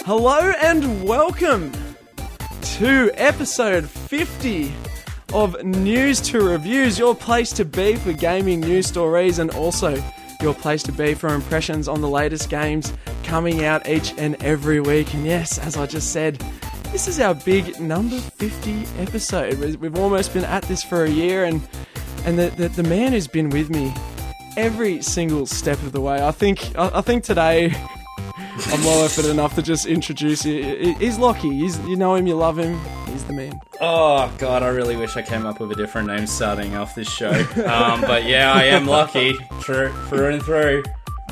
Hello and welcome to episode 50 of News to Reviews, your place to be for gaming news stories and also your place to be for impressions on the latest games coming out each and every week. And yes, as I just said, this is our big number 50 episode. We've almost been at this for a year, and the man who's been with me every single step of the way. I think today I'm well effort enough to just introduce you. He's Lockie. You know him, you love him. He's the man. Oh, God, I really wish I came up with a different name starting off this show. But yeah, I am Lockie, through and through.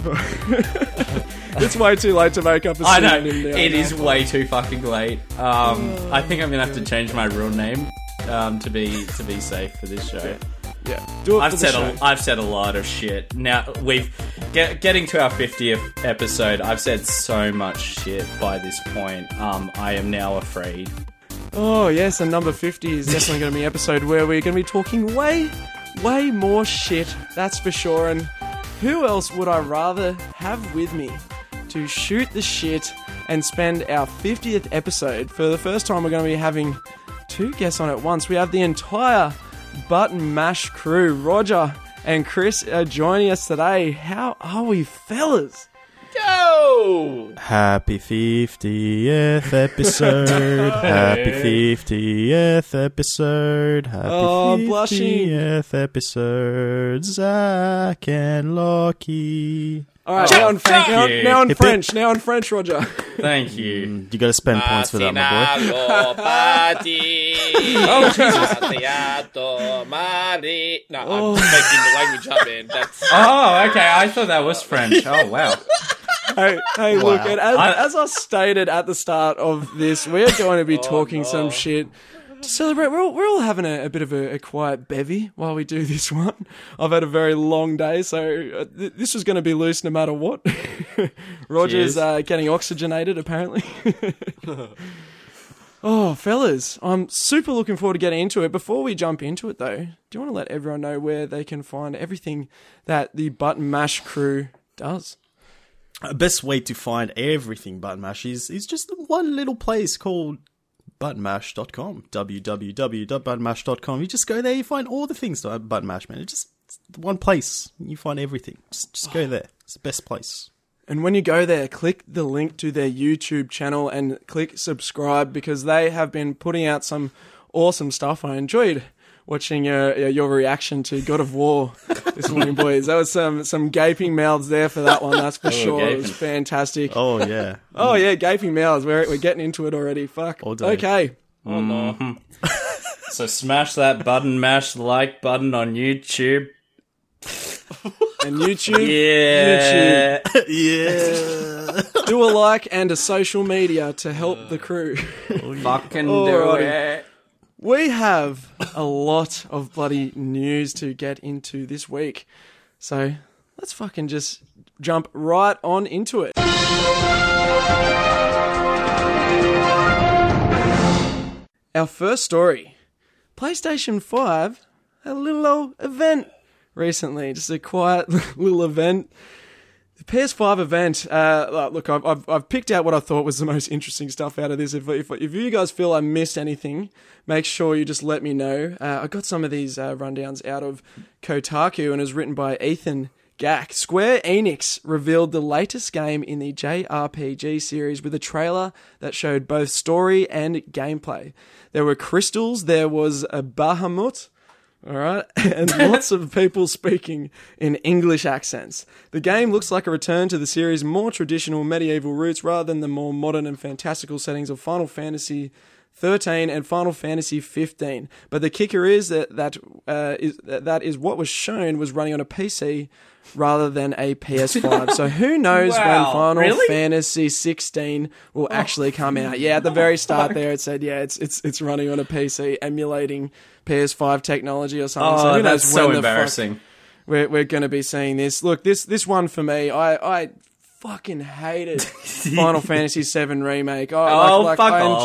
It's way too late to make up a I know, pseudonym now. it is way too fucking late. I think I'm going to have to change my real name to be safe for this show. Yeah, do it I've for the show. I've said a lot of shit. Now, getting to our 50th episode, I've said so much shit by this point. I am now afraid. Oh, yes, and number 50 is definitely going to be an episode where we're going to be talking way more shit, that's for sure. And who else would I rather have with me to shoot the shit and spend our 50th episode? For the first time, we're going to be having two guests on at once. We have the entire Button Mash crew. Roger and Chris are joining us today. How are we, fellas? Go! Happy 50th episode. Happy 50th episode. Happy 50th blushing. episode. Zach and Lockie. All right, now in French, Roger. Thank you. You got to spend points for that, my boy. Oh, Jesus. No, I'm making the language up, man. Oh, okay, I thought that was French. Oh, wow. Hey, look, and as I stated at the start of this, we're going to be talking some shit to celebrate. We're all having a bit of a quiet bevy while we do this one. I've had a very long day, so this was going to be loose no matter what. Roger's getting oxygenated, apparently. Oh, fellas, I'm super looking forward to getting into it. Before we jump into it, though, do you want to let everyone know where they can find everything that the Button Mash crew does? Best way to find everything Button Mash is just one little place called buttonmash.com. www.buttonmash.com. You just go there, you find all the things to Button Mash, man. It's one place. You find everything. Just go there. It's the best place. And when you go there, click the link to their YouTube channel and click subscribe, because they have been putting out some awesome stuff. I enjoyed watching your reaction to God of War this morning, boys. That was some gaping mouths there for that one, that's for sure. It was fantastic. Oh, yeah. Oh, yeah, gaping mouths. We're getting into it already. Fuck. All day. Okay. Oh, no. So smash that Button Mash like button on YouTube. And YouTube. Yeah. YouTube. Yeah. Do a like and a social media to help the crew. Fucking do Alrighty. it. We have a lot of bloody news to get into this week. So let's fucking just jump right on into it. Our first story. PlayStation 5 had a little old event recently. Just a quiet little event. The PS5 event, look, I've picked out what I thought was the most interesting stuff out of this. If you guys feel I missed anything, make sure you just let me know. I got some of these rundowns out of Kotaku, and it was written by Ethan Gack. Square Enix revealed the latest game in the JRPG series with a trailer that showed both story and gameplay. There were crystals, there was a Bahamut, all right, and lots of people speaking in English accents. The game looks like a return to the series' more traditional medieval roots rather than the more modern and fantastical settings of Final Fantasy 13 and Final Fantasy 15. But the kicker is that is what was shown was running on a PC rather than a PS5. So who knows when Final Fantasy 16 will actually come out? Yeah, at the very start there it said, yeah, it's running on a PC emulating PS5 technology or something. Oh, so who knows that's when so the embarrassing. We're going to be seeing this. Look, this one for me, I fucking hated Final Fantasy 7 Remake. Fuck off.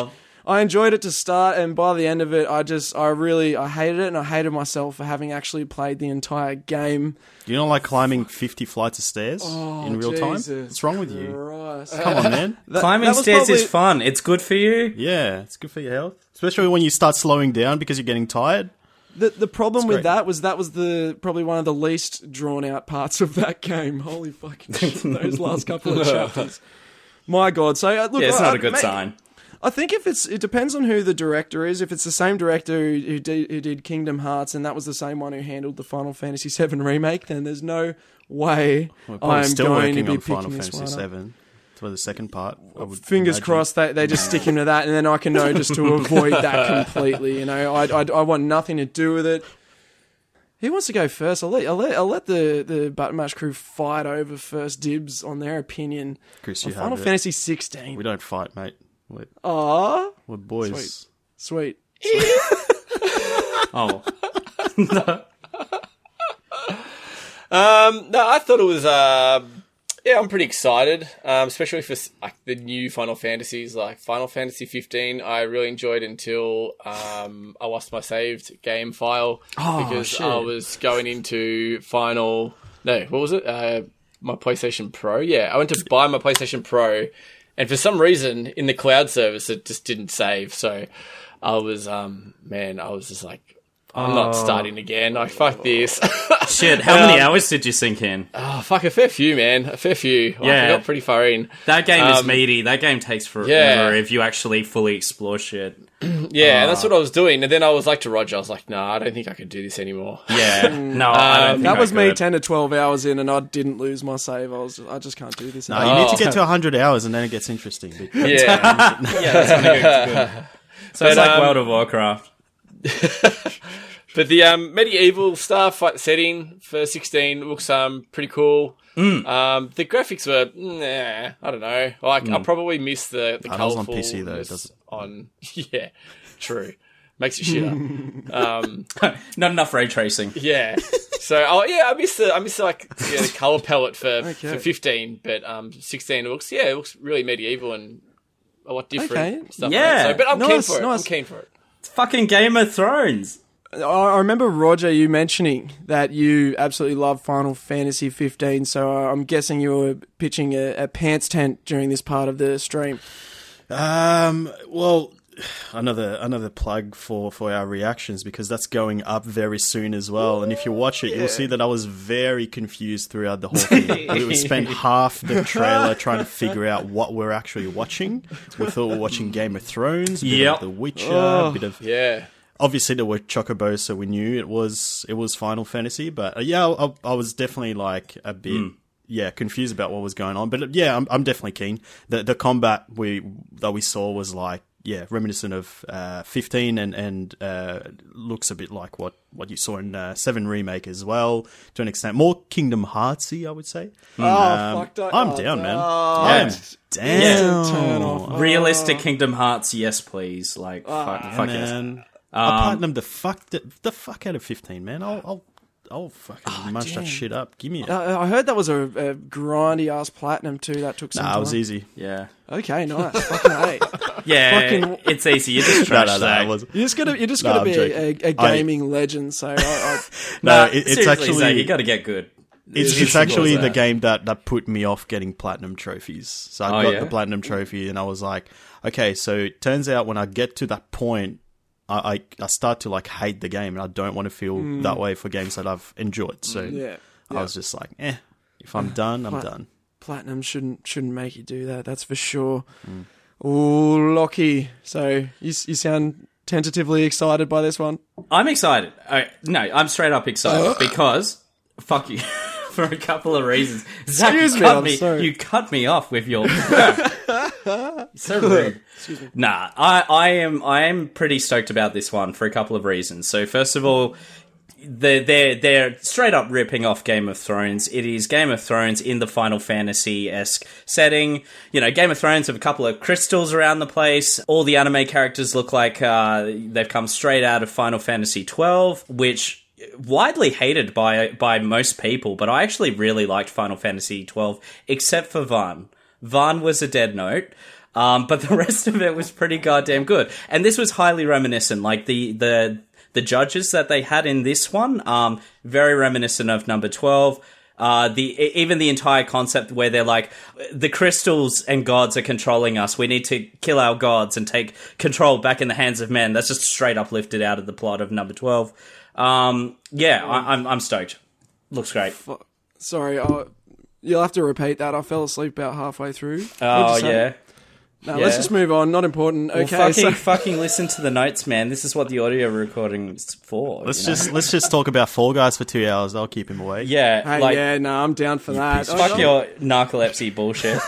I enjoyed it to start, and by the end of it, I hated it, and I hated myself for having actually played the entire game. Do you not like climbing 50 flights of stairs in real time? Jesus What's wrong with you? Christ. Come on, man. Climbing that was stairs probably- is fun. It's good for you. Yeah, it's good for your health. Especially when you start slowing down because you're getting tired. The problem with great. that was probably one of the least drawn out parts of that game. Holy fucking shit, those last couple of chapters. My God. So look, Yeah, it's not a good sign. I think it depends on who the director is. If it's the same director who did Kingdom Hearts, and that was the same one who handled the Final Fantasy VII remake, then there's no way We're probably I'm still going to working be on picking Final this Fantasy one up. VII for the second part. I would Fingers imagine. crossed they just stick him to that, and then I can know just to avoid that completely. You know, I want nothing to do with it. Who wants to go first? I'll let the Button Mash crew fight over first dibs on their opinion. Chris, on you Final have it. Fantasy 16. We don't fight, mate. Aww, We're boys. sweet. Oh, No, I thought it was. Yeah, I'm pretty excited, especially for like the new Final Fantasies, like Final Fantasy 15. I really enjoyed until I lost my saved game file because shit. I was going into Final. No, what was it? My PlayStation Pro. Yeah, I went to buy my PlayStation Pro, and for some reason in the cloud service it just didn't save. So I was, I was just like, I'm not starting again. Like, fuck this. shit. How many hours did you sink in? Oh, fuck, a fair few, man. A fair few. Like, Yeah. I got pretty far in. That game is meaty. That game takes forever Yeah. if you actually fully explore shit. Yeah, and that's what I was doing. And then I was like to Roger, I was like, nah, I don't think I could do this anymore. Yeah. No, I don't think That was I me could. 10 to 12 hours in, and I didn't lose my save. I just can't do this. No, you need to get to 100 hours and then it gets interesting. Yeah. Yeah, that's when it gets good. So it's But, like World of Warcraft. But the medieval stuff, like setting for 16, looks pretty cool. The graphics were, nah, I don't know. Like, I probably missed the that was on colourful PC though, it doesn't- on. Yeah, true. Makes you shit up. Not enough ray tracing. Yeah. So, I missed the color palette for 15, but 16 it looks really medieval and a lot different. Okay. Stuff Yeah. like that. So, but I'm keen Nice, for it. nice. I'm keen for it. It's fucking Game of Thrones. I remember, Roger, you mentioning that you absolutely love Final Fantasy 15, so I'm guessing you were pitching a pants tent during this part of the stream. Well, another plug for our reactions because that's going up very soon as well. And if you watch it, you'll see that I was very confused throughout the whole thing. We spent half the trailer trying to figure out what we're actually watching. We thought we were watching Game of Thrones, a bit Yep. of The Witcher, a bit of Yeah. obviously there were chocobos, so we knew it was Final Fantasy. But yeah, I was definitely like a bit confused about what was going on. But yeah, I'm definitely keen. The combat that we saw was like reminiscent of 15 and looks a bit like what you saw in 7 remake as well to an extent. More Kingdom Heartsy, I would say. Fuck that. I'm down, man. Yeah. Damn. Turn off. Realistic Kingdom Hearts, yes, please. Like, fuck yes. Man. I platinumed the fuck out of 15, man. I'll fucking munch that shit up. Give me it. I heard that was a grindy ass platinum too. That took some time. Nah, it was easy. Yeah. Okay, nice. Fucking A. Yeah, Fucking- it's easy. You just trash No, that. it wasn't. You're just No, gonna I'm be joking. a gaming legend. So No, Nah, it's seriously, actually Zach, you got to get good. it's actually the game that put me off getting platinum trophies. So I got yeah? the platinum trophy, and I was like, okay. So it turns out when I get to that point, I start to like hate the game, and I don't want to feel that way for games that I've enjoyed. So yeah. I was just like, if I'm done, I'm done. Platinum shouldn't make you do that. That's for sure. Ooh, Lockie. So you sound tentatively excited by this one. I'm excited. No, I'm straight up excited because fuck you for a couple of reasons. Zach, Excuse you me, cut I'm me. sorry. You cut me off with your. So rude. Excuse me. Nah, I am pretty stoked about this one for a couple of reasons. So first of all, they're straight up ripping off Game of Thrones. It is Game of Thrones in the Final Fantasy-esque setting. You know, Game of Thrones have a couple of crystals around the place. All the anime characters look like they've come straight out of Final Fantasy 12, which widely hated by most people, but I actually really liked Final Fantasy 12, except for Vaan. Vaan was a dead note. But the rest of it was pretty goddamn good. And this was highly reminiscent. Like, the judges that they had in this one, very reminiscent of number 12. Even the entire concept where they're like, the crystals and gods are controlling us. We need to kill our gods and take control back in the hands of men. That's just straight up lifted out of the plot of number 12. I'm stoked. Looks great. Sorry, you'll have to repeat that. I fell asleep about halfway through. Oh, yeah. No, let's just move on. Not important. Well, Okay, fucking listen to the notes, man. This is what the audio recording is for. Let's just talk about Fall Guys for 2 hours. That'll keep him awake. Yeah, Hey, no, I'm down for that. Fuck your narcolepsy bullshit.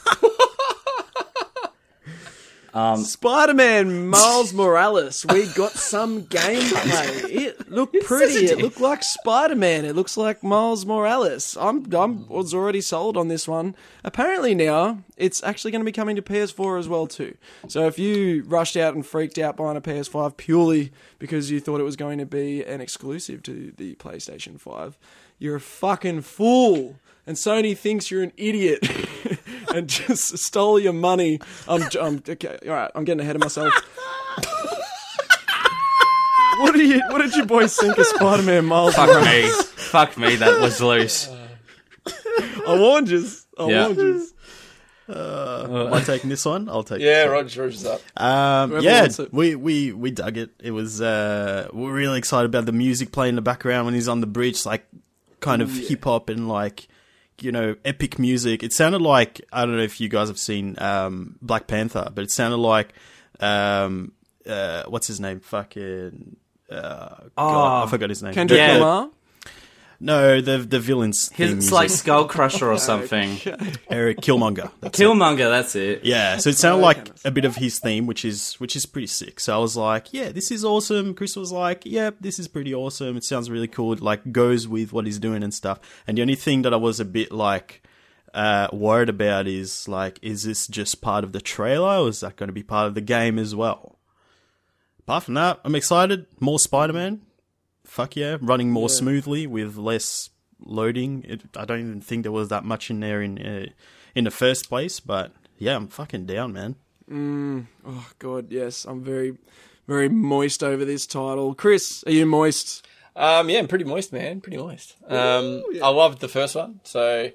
Spider-Man Miles Morales. We got some gameplay. It looked pretty. It looked like Spider-Man. It looks like Miles Morales. I was already sold on this one. Apparently now it's actually going to be coming to PS4 as well too. So if you rushed out and freaked out buying a PS5 purely because you thought it was going to be an exclusive to the PlayStation 5, you're a fucking fool. And Sony thinks you're an idiot and just stole your money. Okay, all right, I'm getting ahead of myself. What did you boys think of Spider-Man Miles Morales? Fuck me, that was loose. I warned you. Am I taking this one? I'll take Yeah, this one. Roger's up. wants it. We dug it. It was we're really excited about the music playing in the background when he's on the bridge, it's like kind of hip hop and like, you know, epic music. It sounded like, I don't know if you guys have seen Black Panther, but it sounded like what's his name? Fucking God, I forgot his name. Kendrick Lamar? No, the villain's theme It's music. like Skull Crusher or something. Eric Killmonger. Killmonger, that's it. Yeah, so it sounded like a bit of his theme, which is pretty sick. So I was like, yeah, this is awesome. Chris was like, yeah, this is pretty awesome. It sounds really cool. It like goes with what he's doing and stuff. And the only thing that I was a bit like worried about is like, is this just part of the trailer or is that going to be part of the game as well? Apart from that, I'm excited. More Spider-Man. Fuck yeah, running more smoothly with less loading. I don't even think there was that much in there in the first place, but yeah, I'm fucking down, man. Oh, God, yes. I'm very, very moist over this title. Chris, are you moist? Yeah, I'm pretty moist, man. Pretty moist. I loved the first one, so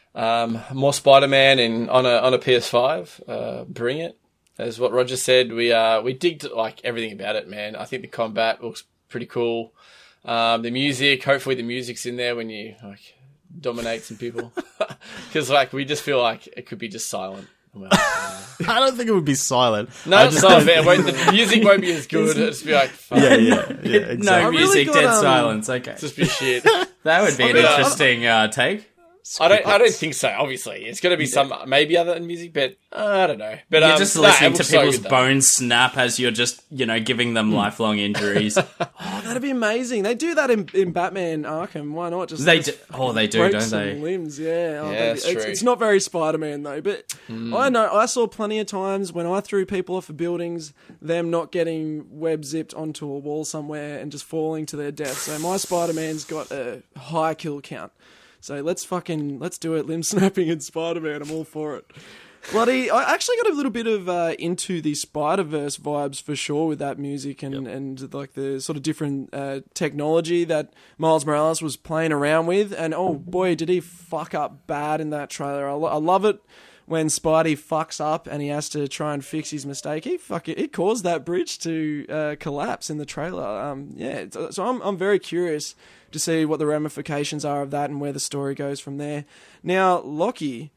more Spider-Man on a PS5. Bring it. As what Roger said, we digged like everything about it, man. I think the combat looks pretty cool. The music, hopefully the music's in there when you like dominate some people, because like we just feel like it could be just silent. Well, I don't think it would be silent. no, it's not. The music won't be as good. It'll just be like, fuck, Yeah, exactly. No music, got, dead silence. Okay, just be shit. that would be an interesting take. I don't think so. Obviously, it's going to be some maybe other than music, but I don't know. But You're just listening to people's good, though. bones snap as you're just, giving them lifelong injuries. Oh, that'd be amazing. They do that in Batman Arkham. Why not? Just They do, break don't some they? limbs, yeah. Oh, Yeah, that'd that's be- true. It's not very Spider-Man though, but I know I saw plenty of times when I threw people off of buildings, them not getting web zipped onto a wall somewhere and just falling to their death. So my Spider-Man's got a high kill count. So let's do it. Limb snapping in Spider-Man. I'm all for it. Bloody, I actually got a little bit of into the Spider-Verse vibes for sure with that music and like the sort of different technology that Miles Morales was playing around with. And oh boy, did he fuck up bad in that trailer. I love it when Spidey fucks up and he has to try and fix his mistake. It caused that bridge to collapse in the trailer. So I'm very curious to see what the ramifications are of that and where the story goes from there. Now, Lockie,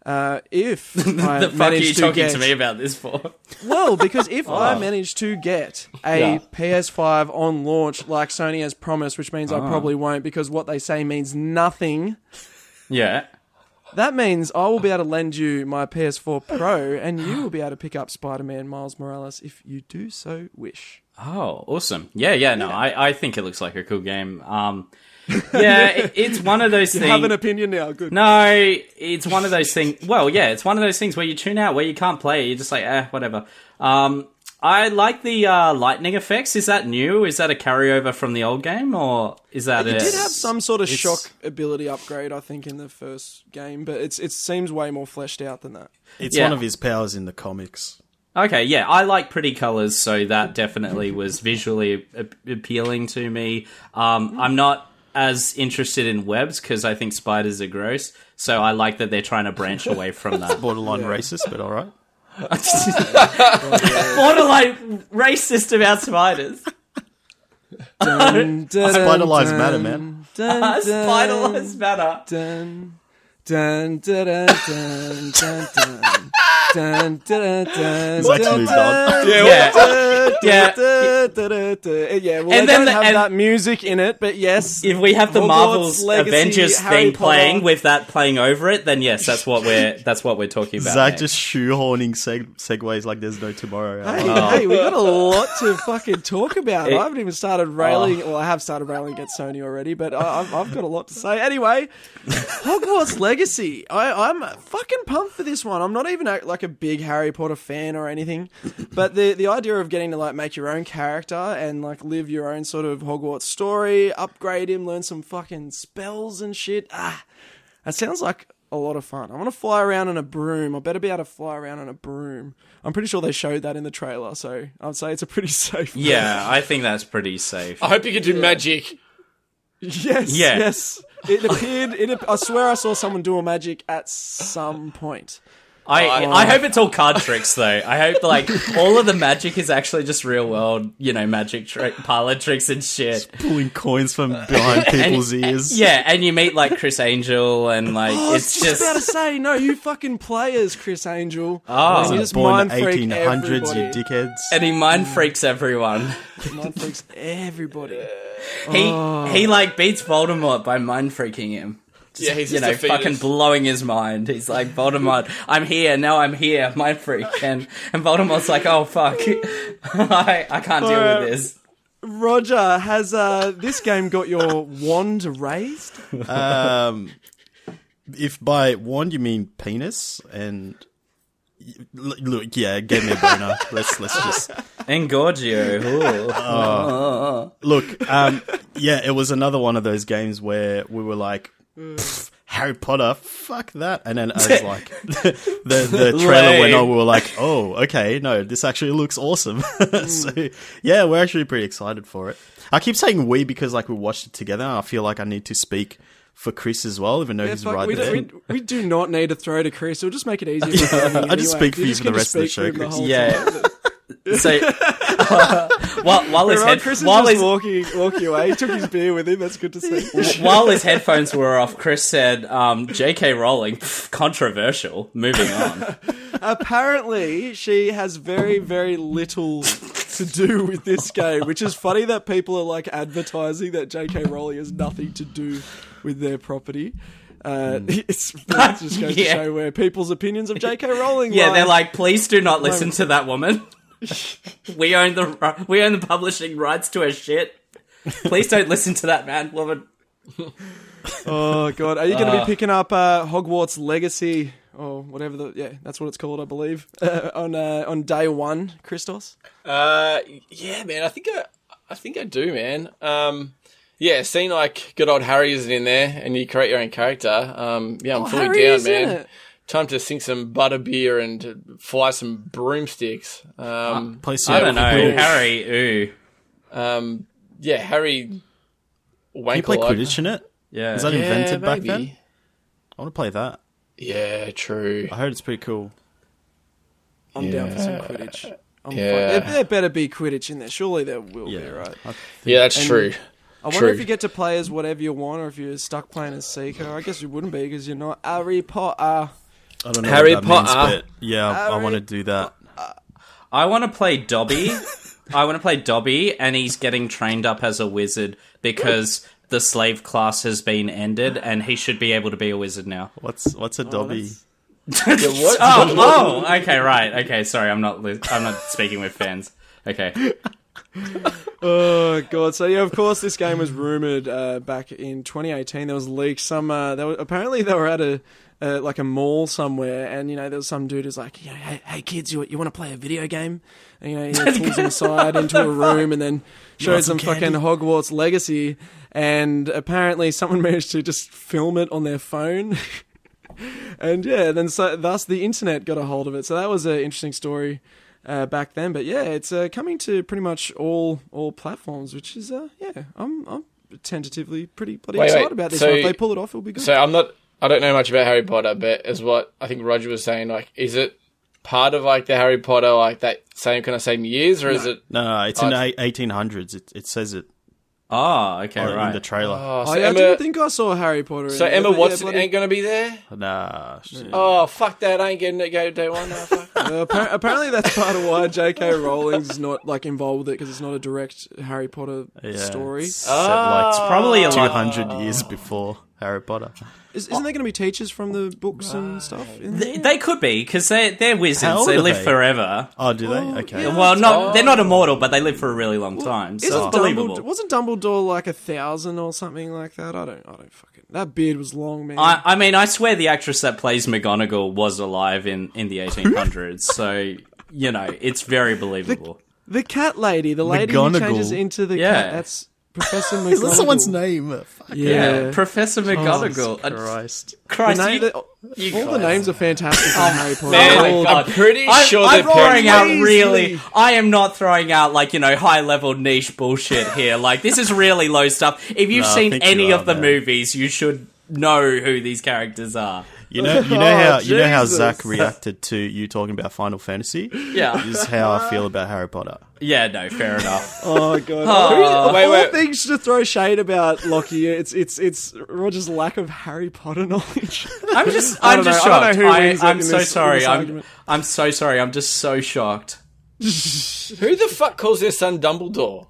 if I The fuck are you manage to talking get, to me about this for? well, because if I manage to get a PS5 on launch like Sony has promised, which means I probably won't because what they say means nothing, Yeah. that means I will be able to lend you my PS4 Pro and you will be able to pick up Spider-Man Miles Morales if you do so wish. Oh, awesome. Yeah, no, I think it looks like a cool game. It's one of those You things. have an opinion now, good. No, it's one of those things. Well, yeah, it's one of those things where you tune out, where you can't play it. You're just like, whatever. I like the lightning effects. Is that new? Is that a carryover from the old game, or is that It it? did have some sort of shock ability upgrade, I think, in the first game, but it seems way more fleshed out than that. It's Yeah. one of his powers in the comics. Okay, yeah, I like pretty colors, so that definitely was visually appealing to me. I'm not as interested in webs because I think spiders are gross, so I like that they're trying to branch away from that. Borderline racist, but all right. Borderline racist about spiders. Spider lives matter, man. Spider lives matter. Dun, dun, dun, dun, dun, dun, dun. Dun, dun, dun, He's actually dun, done. Yeah. yeah. Yeah. Well, And they then don't have and- that music in it, but yes. If we have the Hogwarts Marvel's Legacy, Avengers Harry thing playing Potter. with that playing over it, then yes, that's what we're talking about. Zach next. just shoehorning segues like there's no tomorrow. Hey, we got a lot to fucking talk about. It- I haven't even started railing. Well, I have started railing against Sony already, but I've got a lot to say. Anyway, Hogwarts Legacy. I'm fucking pumped for this one. I'm not even like a big Harry Potter fan or anything, but the idea of getting to like make your own character and like live your own sort of Hogwarts story, upgrade him, learn some fucking spells and shit. That sounds like a lot of fun. I want to fly around on a broom. I better be able to fly around on a broom. I'm pretty sure they showed that in the trailer, so I'd say it's a pretty safe. Yeah, I think that's pretty safe. I hope you can do magic. Yes. Yeah. Yes. It appeared. I swear I saw someone do a magic at some point. I hope it's all card tricks though. I hope like all of the magic is actually just real world, magic parlor tricks and shit. Pulling coins from behind people's ears. Yeah, and you meet like Chris Angel and like I was it's just about to just say, no, you fucking play as Chris Angel. Oh. And you just Born mind freak 1800s, everybody. you dickheads. and he mind freaks everyone. Mind freaks everybody. He like beats Voldemort by mind freaking him. Yeah, he's You just know, defeated. fucking blowing his mind. He's like, Voldemort, I'm here, now I'm here, mind freak. And Voldemort's like, oh fuck, I can't deal with this. Roger, has this game got your wand raised? If by wand you mean penis, and look, yeah, get me a boner. let's just Engorgio. look. Yeah, it was another one of those games where we were like, Harry Potter, fuck that. And then as like the trailer went on, we were like, oh, okay, no, this actually looks awesome. So yeah, we're actually pretty excited for it. I keep saying we because like we watched it together, and I feel like I need to speak for Chris as well, even though he's fuck, right we, there. we do not need to throw to Chris. It'll just make it easier for him. I just speak for you for the can rest of the speak show, for him Chris. whole Yeah. time. So while his Right, Chris is while just his walking away. He took his beer with him. That's good to see. while his headphones were off, Chris said, "J.K. Rowling, controversial." Moving on. Apparently, she has very, very little to do with this game, which is funny that people are like advertising that J.K. Rowling has nothing to do with their property. It just goes to Yeah. show where people's opinions of J.K. Rowling. Yeah, lie. they're like, please do not listen to that woman. we own the publishing rights to her shit. Please don't listen to that woman. Oh god, are you going to be picking up Hogwarts Legacy or whatever that's what it's called, I believe, on day one, Christos? Yeah, man. I think I do, man. Yeah, seeing like good old Harry isn't in there, and you create your own character. Yeah, I'm fully Harry down, is in man. it. Time to sink some butterbeer and fly some broomsticks. Play some I don't know, Quidditch. Harry. Ooh, Yeah, Harry. Can you play Quidditch in it? yeah. Is that invented back maybe. then? I want to play that. Yeah, true. I heard it's pretty cool. I'm down for some Quidditch. Yeah. There better be Quidditch in there. Surely there will be, right? Yeah, that's true. I wonder True. if you get to play as whatever you want, or if you're stuck playing as Seeker. I guess you wouldn't be because you're not Harry Potter. I don't know Harry what that means, Potter. but yeah, I want to do that. I want to play Dobby. And he's getting trained up as a wizard because the slave class has been ended, and he should be able to be a wizard now. What's a Dobby? What? Oh, okay, right, okay. Sorry, I'm not speaking with fans. Okay, Oh god! So yeah, of course, this game was rumored back in 2018. There was leaks. Apparently they were at like a mall somewhere, and there was some dude who's like, hey kids, you want to play a video game? And he pulls them aside into a room and then shows them fucking Hogwarts Legacy, and apparently someone managed to just film it on their phone. And thus the internet got a hold of it. So that was an interesting story back then. But yeah, it's coming to pretty much all platforms, which is I'm tentatively pretty bloody excited about this. So if they pull it off, it'll be good. So I don't know much about Harry Potter, but as what I think Roger was saying, like, is it part of like the Harry Potter, like that same years, or is it? No, it's in the 1800s. It says it. Oh, okay, right. In the trailer. So I didn't think I saw Harry Potter. So Emma Watson ain't going to be there? Nah. Oh, fuck that. I ain't getting it go day one. No, fuck. Apparently that's part of why J.K. Rowling's not like involved with it, because it's not a direct Harry Potter story. It's probably 200 years before Harry Potter. Isn't there going to be teachers from the books and stuff? They could be, because they're wizards. They live forever. Oh, do they? Okay. Yeah. Well, they're not immortal, but they live for a really long time. So it's believable. Wasn't Dumbledore like 1,000 or something like that? I don't fucking. That beard was long, man. I mean, I swear the actress that plays McGonagall was alive in the 1800s. So it's very believable. The cat lady, the lady who changes into the cat. That's Professor McGonagall. Is that someone's name? Yeah, Professor McGonagall. Christ. All the names are fantastic in Harry Potter. Man, I'm pretty sure I'm they're throwing out really. I am not throwing out high level niche bullshit here. Like, this is really low stuff. If you've seen any of the movies, you should know who these characters are. You know how Zach reacted to you talking about Final Fantasy? Yeah. This is how I feel about Harry Potter. Yeah, no, fair enough. Oh god. Wait. Things to throw shade about, Lockie. It's Roger's lack of Harry Potter knowledge. I'm just shocked. I don't know who wins I'm in so this sorry. argument. I'm so sorry. I'm just so shocked. Who the fuck calls their son Dumbledore?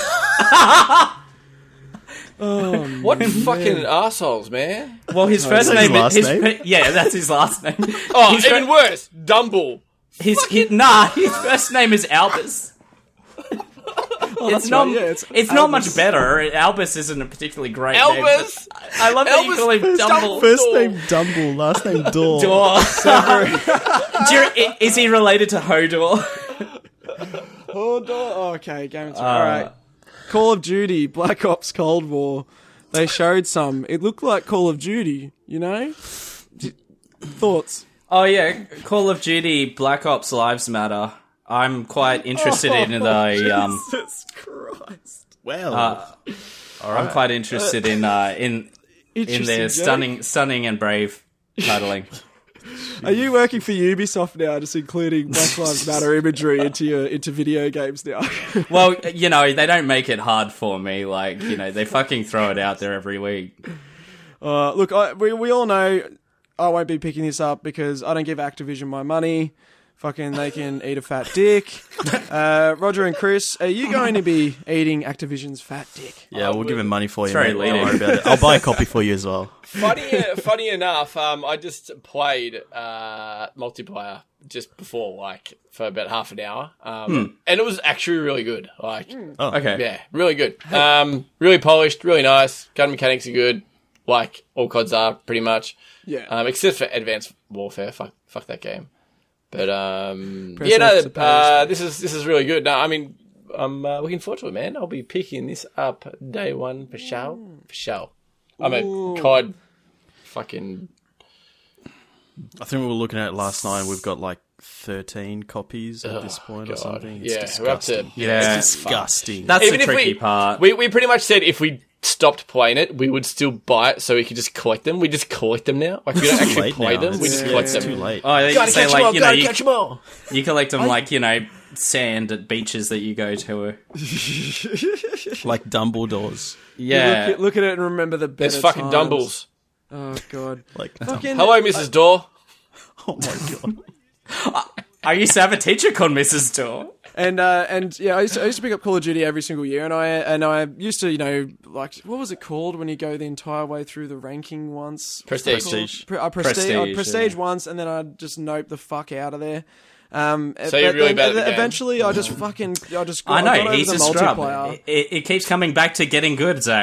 What fucking assholes, man! Well, his first name is yeah, that's his last name. Oh, even worse, Dumble. His first name is Albus. It's not much better. Albus isn't a particularly great name. Albus. I love that you call him Dumble. First name Dumble, last name Door. Is he related to Hodor? Hodor. Okay, game. All right. Call of Duty, Black Ops Cold War. They showed some. It looked like Call of Duty, Thoughts? Oh yeah, Call of Duty, Black Ops Lives Matter. I'm quite interested in the. Jesus Christ! Well, all right. I'm quite interested in their stunning and brave titling. Are you working for Ubisoft now, just including Black Lives Matter imagery into video games now? Well, they don't make it hard for me. Like, they fucking throw it out there every week. Look, we all know I won't be picking this up because I don't give Activision my money. Fucking, they can eat a fat dick. Roger and Chris, are you going to be eating Activision's fat dick? Yeah, we'll give him money for you. Very Mate. Don't worry about it. I'll buy a copy for you as well. Funny enough, I just played multiplayer just before, for about half an hour, and it was actually really good. Okay, yeah, really good. Really polished, really nice. Gun mechanics are good, like all CODs are pretty much. Yeah. Except for Advanced Warfare. Fuck that game. But this is really good. No, I mean, I'm looking forward to it, man. I'll be picking this up day one for sure. I'm a COD fucking. I think we were looking at it last night. We've got 13 copies at this point or something. It's we're up to it's disgusting. That's Even the if tricky part. We pretty much said if we stopped playing it, we would still buy it so we could just collect them. We just collect them now. We don't actually play them. We just collect them. It's too late. Oh, you Gotta say catch them all. You collect them sand at beaches that you go to. Like Dumbledore's. Yeah. Look at it and remember the better It's fucking times. Dumbles. Oh god. Fucking Hello, Mrs. Door. Oh my god. I used to have a teacher called Mrs. Door. And yeah, I used to pick up Call of Duty every single year, and I used to what was it called when you go the entire way through the ranking once? Prestige. Prestige once, and then I'd just nope the fuck out of there. So you're really bad at the game. Eventually, I just I know, he's a scrub. It keeps coming back to getting good, Zach.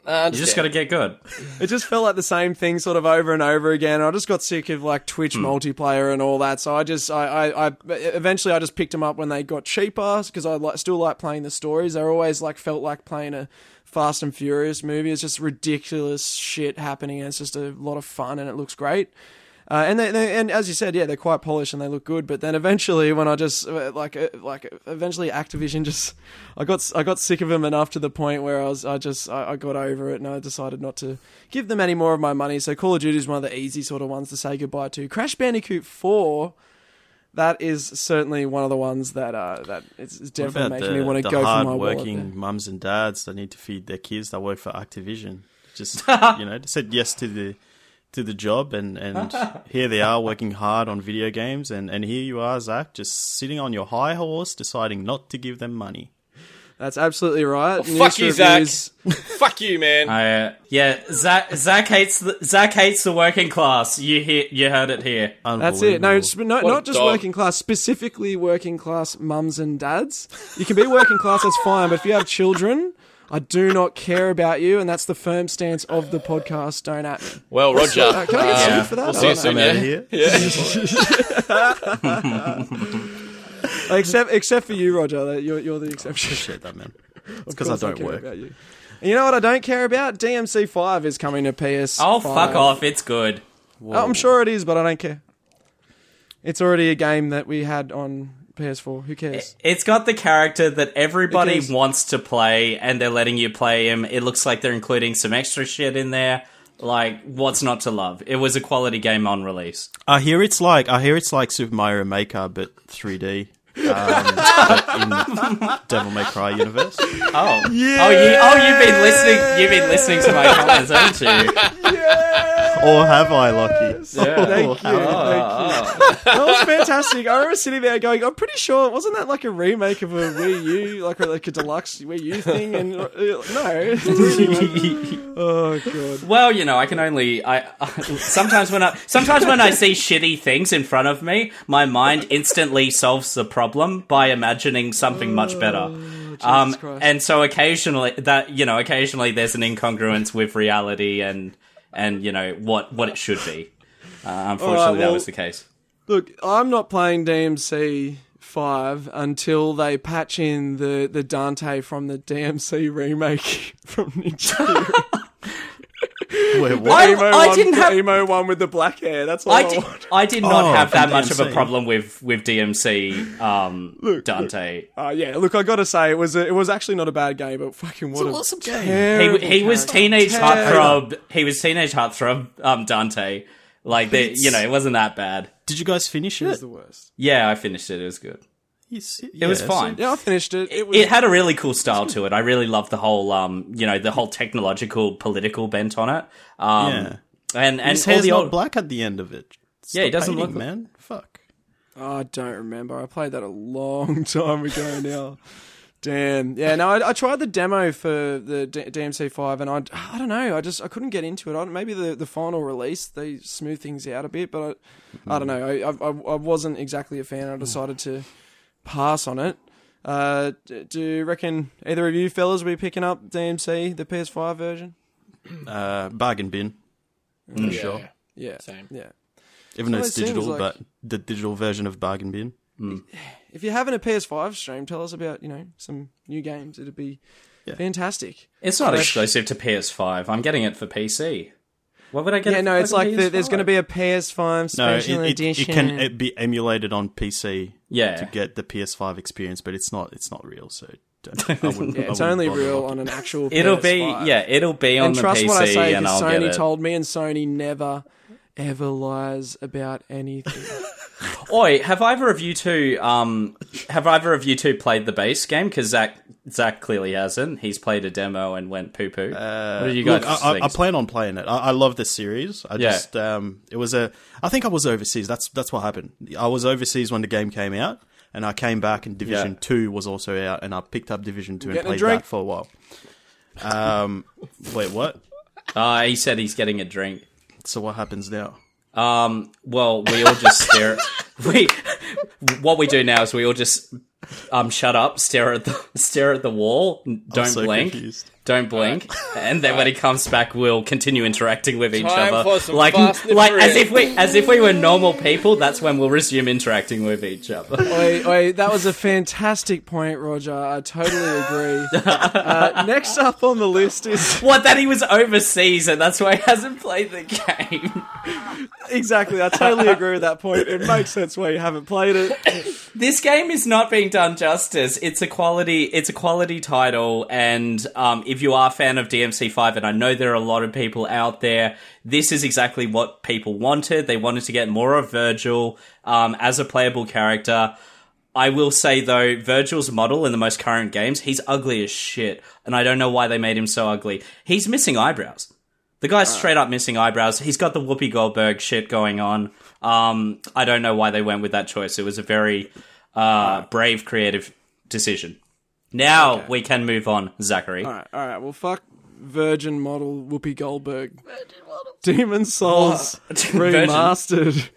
You just got to get good. It just felt like the same thing sort of over and over again. I just got sick of like Twitch multiplayer and all that. So I eventually I just picked them up when they got cheaper because I still like playing the stories. They're always like felt like playing a Fast and Furious movie. It's just ridiculous shit happening, and it's just a lot of fun, and it looks great. And and as you said, yeah, they're quite polished and they look good. But then eventually, when I just eventually Activision just, I got sick of them enough to the point where I got over it, and I decided not to give them any more of my money. So Call of Duty is one of the easy sort of ones to say goodbye to. Crash Bandicoot 4. That is certainly one of the ones that it's definitely making me want to go for my wallet. The hard-working mums and dads that need to feed their kids that work for Activision, just said yes to the job, and here they are working hard on video games, and here you are, Zach, just sitting on your high horse, deciding not to give them money. That's absolutely right. Fuck you, Zach. Fuck you, man. Zach hates the working class. You heard it here. That's it. No, not just working class, specifically working class mums and dads. You can be working class, that's fine, but if you have children, I do not care about you, and that's the firm stance of the podcast. Don't at me. Well, Roger. Can I get sued for that? We'll see you soon, out of here. Except for you, Roger. You're the exception. I appreciate that, man. It's because I don't work. About you. And you know what I don't care about? DMC 5 is coming to PS5. Oh, fuck off. It's good. I'm sure it is, but I don't care. It's already a game that we had on PS4. Who cares? It's got the character that everybody wants to play, and they're letting you play him. It looks like they're including some extra shit in there. Like, what's not to love? It was a quality game on release. I hear it's like Super Mario Maker, but 3D. But in Devil May Cry universe. Oh, yeah. You've been listening to my comments, haven't you? Yeah. Or have I, Lockie? Yeah. Thank you. That was fantastic. I remember sitting there going, I'm pretty sure, wasn't that like a remake of a Wii U, like a deluxe Wii U thing? And no. Oh god. Well, I can only sometimes when I see shitty things in front of me, my mind instantly solves the problem by imagining something much better. And so occasionally there's an incongruence with reality and what it should be. Unfortunately, that was the case. Look, I'm not playing DMC 5 until they patch in the Dante from the DMC remake from Nintendo. Wait, what? Emo one with the black hair. That's all I want. I did not have that much of a problem with DMC Dante. Yeah, look, I gotta say, it was actually not a bad game, but fucking what it's an awesome game. He was teenage heartthrob. He was teenage heartthrob Dante. Like, it wasn't that bad. Did you guys finish it? It was the worst. Yeah, I finished it. It was good. It was fine. Yeah, I finished it. It had a really cool style to it. I really loved the whole, the whole technological, political bent on it. And his hair's not black at the end of it. Stop he doesn't painting, look man. Fuck. Oh, I don't remember. I played that a long time ago now. Damn. Yeah, no, I tried the demo for the DMC5, and I don't know. I couldn't get into it. Maybe the final release, they smooth things out a bit, but I don't know. I wasn't exactly a fan. I decided to pass on it. Do you reckon either of you fellas will be picking up DMC, the PS5 version? Bargain bin. For sure. Yeah. Same. Yeah. Even though it's digital, but the digital version of Bargain bin. If you're having a PS5 stream, tell us about, some new games. It'd be fantastic. It's not exclusive to PS5. I'm getting it for PC. What would I get? Yeah, no, it's like there's going to be a PS5 special edition. It can be emulated on PC to get the PS5 experience, but it's not real, so it's only real on an actual PS5. It'll be on the PC. And trust what I say, because Sony told me, and Sony never, ever lies about anything. Oi, have either of you two played the base game? Because Zach clearly hasn't. He's played a demo and went poo poo. What did you guys think? I plan on playing it. I love this series. I think I was overseas. That's what happened. I was overseas when the game came out, and I came back and Division 2 was also out, and I picked up Division 2 and played that for a while. Wait, what? He said he's getting a drink. So what happens now? Well, we all just stare. What we do now is we all just shut up, stare at the wall, don't blink. Confused. Don't blink, and then when he comes back, we'll continue interacting with each Time other, for some like Fast and as if we were normal people. That's when we'll resume interacting with each other. Oi, that was a fantastic point, Roger. I totally agree. Next up on the list is... What, that he was overseas, and that's why he hasn't played the game. Exactly, I totally agree with that point. It makes sense why you haven't played it. This game is not being done justice. It's a quality title, and if you are a fan of DMC5, and I know there are a lot of people out there, this is exactly what people wanted. They wanted to get more of Virgil as a playable character. I will say, though, Virgil's model in the most current games, he's ugly as shit, and I don't know why they made him so ugly. He's missing eyebrows. The guy's straight up missing eyebrows. He's got the Whoopi Goldberg shit going on. I don't know why they went with that choice. It was a very brave, creative decision. Now we can move on, Zachary. All right. Well, fuck Virgin model Whoopi Goldberg. Demon Souls remastered.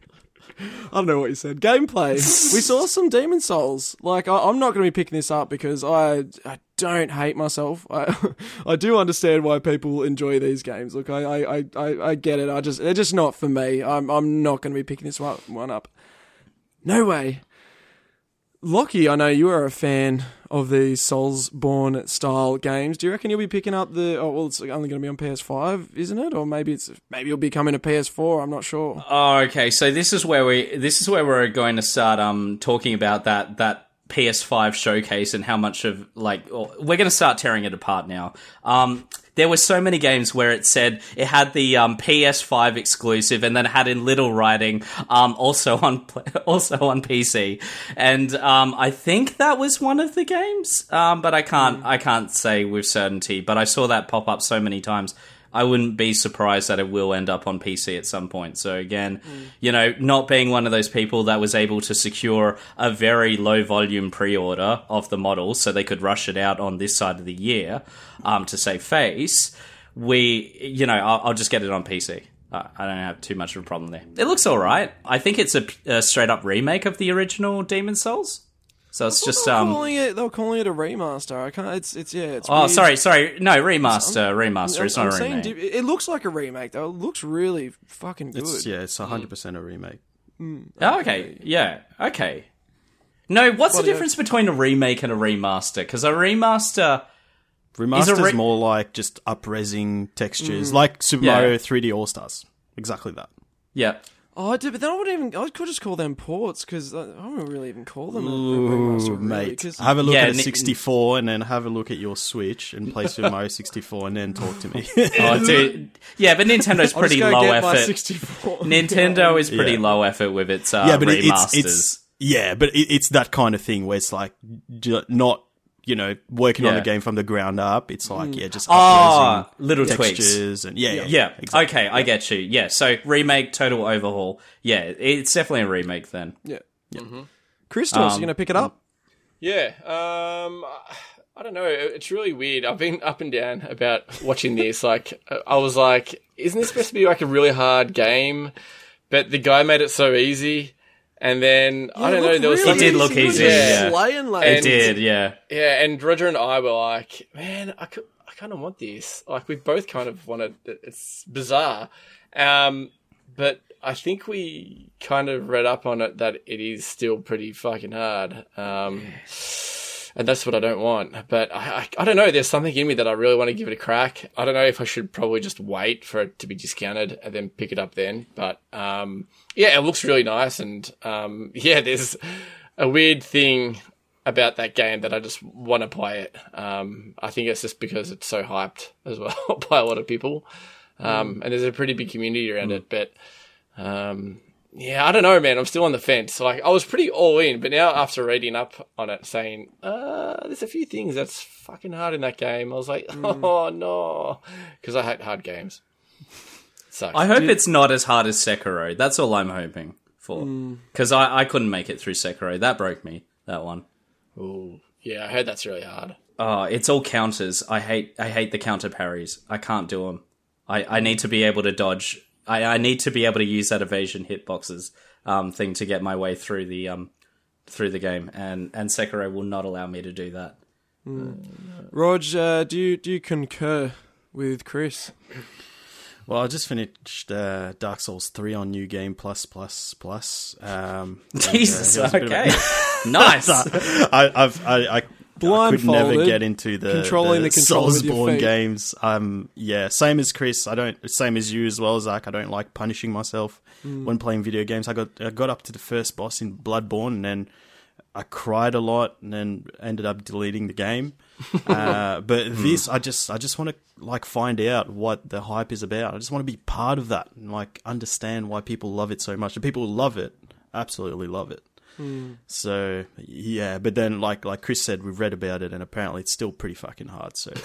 I don't know what you said. Gameplay. We saw some Demon Souls. Like, I'm not going to be picking this up because I don't hate myself. I do understand why people enjoy these games. Look, I get it. They're just not for me. I'm not going to be picking this one up. No way. Lockie, I know you are a fan of the Soulsborne style games. Do you reckon you'll be picking up the... Oh, well, it's only going to be on PS5, isn't it? Or maybe it'll be coming to PS4. I'm not sure. Oh, okay. So this is where we're going to start talking about that PS5 showcase and how much of we're going to start tearing it apart now. There were so many games where it said it had the PS5 exclusive, and then had in little writing also on PC, and I think that was one of the games, but I can't say with certainty. But I saw that pop up so many times. I wouldn't be surprised that it will end up on PC at some point. So again, not being one of those people that was able to secure a very low volume pre-order of the model so they could rush it out on this side of the year to save face, I'll just get it on PC. I don't have too much of a problem there. It looks all right. I think it's a straight up remake of the original Demon Souls. So it's just they were calling it a remaster. I can't. It's Oh, weird. sorry. No, remaster. It's not a remake. It looks like a remake though. It looks really fucking good. It's 100% a remake. Oh, okay. Yeah. Okay. No, what's the difference between a remake and a remaster? Because a remaster is more like just up-resing textures, like Super Mario 3D All Stars. Exactly that. Yeah. Oh, I did, but then I could just call them ports because I don't really even call them a remaster, mate. Have a look at a 64 and then have a look at your Switch and play Super Mario 64 and then talk to me. Oh, dude. Yeah, but Nintendo's pretty low effort. Nintendo is pretty low effort with its remasters. It's that kind of thing where it's like not... working on the game from the ground up. It's like, just little textures tweaks. And exactly. Okay, I get you. Yeah, so remake, total overhaul. Yeah, it's definitely a remake then. Yeah. Mm-hmm. Christos, you going to pick it up? Yeah. I don't know. It's really weird. I've been up and down about watching this. Like, I was like, isn't this supposed to be like a really hard game? But the guy made it so easy. And then, I don't know, there was something... It did look easy, yeah. It did, yeah. Yeah, and Roger and I were like, man, I kind of want this. Like, we both kind of wanted it. It's bizarre. But I think we kind of read up on it that it is still pretty fucking hard. And that's what I don't want. But I don't know, there's something in me that I really want to give it a crack. I don't know if I should probably just wait for it to be discounted and then pick it up then. But, it looks really nice. And, there's a weird thing about that game that I just want to play it. I think it's just because it's so hyped as well by a lot of people. And there's a pretty big community around it. But, I don't know, man. I'm still on the fence. Like, I was pretty all in, but now after reading up on it, saying, there's a few things that's fucking hard in that game, I was like, oh, no. Because I hate hard games. Sucks. I hope it's not as hard as Sekiro. That's all I'm hoping for. Because I couldn't make it through Sekiro. That broke me, that one. Ooh. Yeah, I heard that's really hard. Oh, it's all counters. I hate the counter parries. I can't do them. I need to be able to dodge... I need to be able to use that evasion hitboxes thing to get my way through the game, and Sekiro will not allow me to do that. Rog, do you concur with Chris? Well, I just finished Dark Souls 3 on New Game Plus. Jesus, it was a bit of okay. Nice. I could Blindfolded, never get into the controlling the controller with your Soulsborne feet. games. Yeah, same as Chris. Same as you as well, Zach. I don't like punishing myself when playing video games. I got up to the first boss in Bloodborne, and then I cried a lot, and then ended up deleting the game. But this, I just want to like find out what the hype is about. I just want to be part of that and like understand why people love it so much. The people who love it absolutely love it. So yeah, but then like Chris said, we've read about it, and apparently it's still pretty fucking hard. So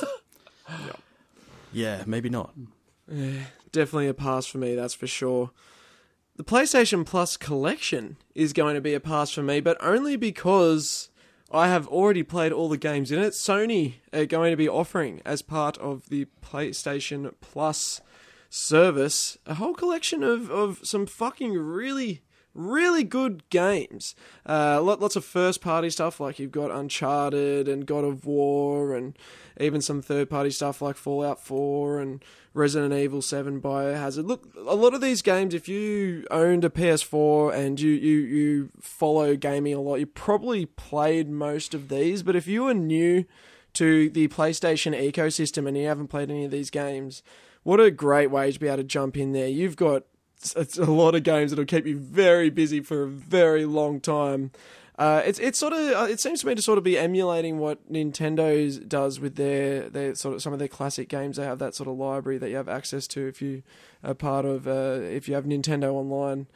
yeah, maybe not. Definitely a pass for me, that's for sure. The PlayStation Plus collection is going to be a pass for me, but only because I have already played all the games in it. Sony are going to be offering, as part of the PlayStation Plus service, a whole collection of some fucking really good games. Lots of first-party stuff, like you've got Uncharted and God of War, and even some third-party stuff like Fallout 4 and Resident Evil 7, Biohazard. Look, a lot of these games, if you owned a PS4 and you follow gaming a lot, you probably played most of these. But if you are new to the PlayStation ecosystem and you haven't played any of these games, what a great way to be able to jump in there. You've got a lot of games that'll keep you very busy for a very long time. It's sort of it seems to me to sort of be emulating what Nintendo does with their sort of some of their classic games. They have that sort of library that you have access to if you are part of if you have Nintendo Online.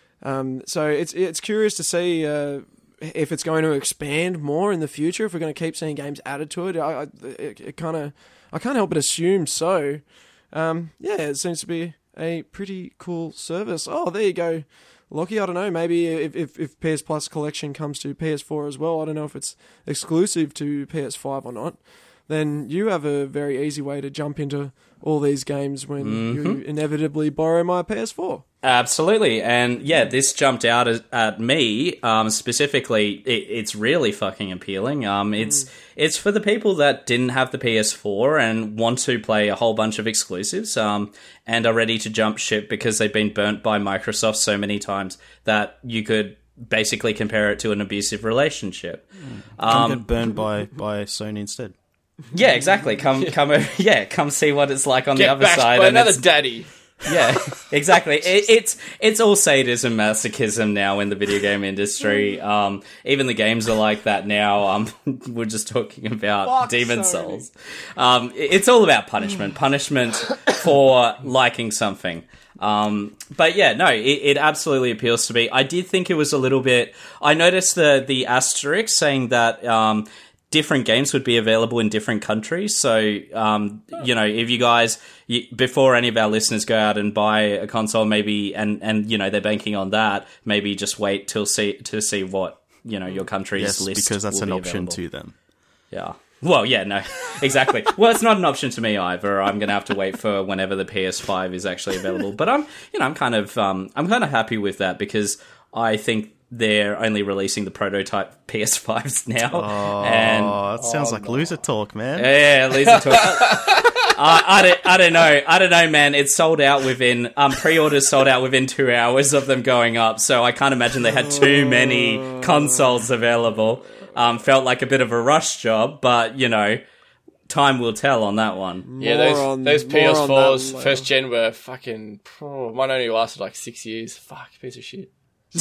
So it's curious to see if it's going to expand more in the future. If we're going to keep seeing games added to it, I can't help but assume so. Yeah, it seems to be a pretty cool service. Oh, there you go, Lockie. I don't know, maybe if PS Plus collection comes to PS4 as well, I don't know if it's exclusive to PS5 or not, then you have a very easy way to jump into all these games when you inevitably borrow my PS4. Absolutely. And yeah, this jumped out at me. Specifically, it's really fucking appealing. It's for the people that didn't have the PS4 and want to play a whole bunch of exclusives, and are ready to jump ship because they've been burnt by Microsoft so many times that you could basically compare it to an abusive relationship. Come get burned by Sony instead. Yeah, exactly. Come see what it's like on the other bashed side. by And another daddy. yeah, exactly. It's all sadism, masochism now in the video game industry. Even the games are like that now. We're just talking about Demon Souls. It's all about punishment for liking something. But yeah, no, it absolutely appeals to me. I did think it was a little bit. I noticed the asterisk saying that different games would be available in different countries. So, if you guys, before any of our listeners go out and buy a console, maybe, and they're banking on that, maybe just wait to see what, your country's list because that's will an be option available to them. Yeah. Well, yeah, no, exactly. Well, it's not an option to me either. I'm going to have to wait for whenever the PS5 is actually available. But I'm kind of happy with that because I think they're only releasing the prototype PS5s now. Oh, that sounds like loser talk, man. Yeah, loser talk. I don't know, man. It's sold out within pre-orders sold out within 2 hours of them going up. So I can't imagine they had too many consoles available. Felt like a bit of a rush job, but time will tell on that one. Yeah, those PS4s first gen were fucking. Mine only lasted like 6 years. Fuck, piece of shit.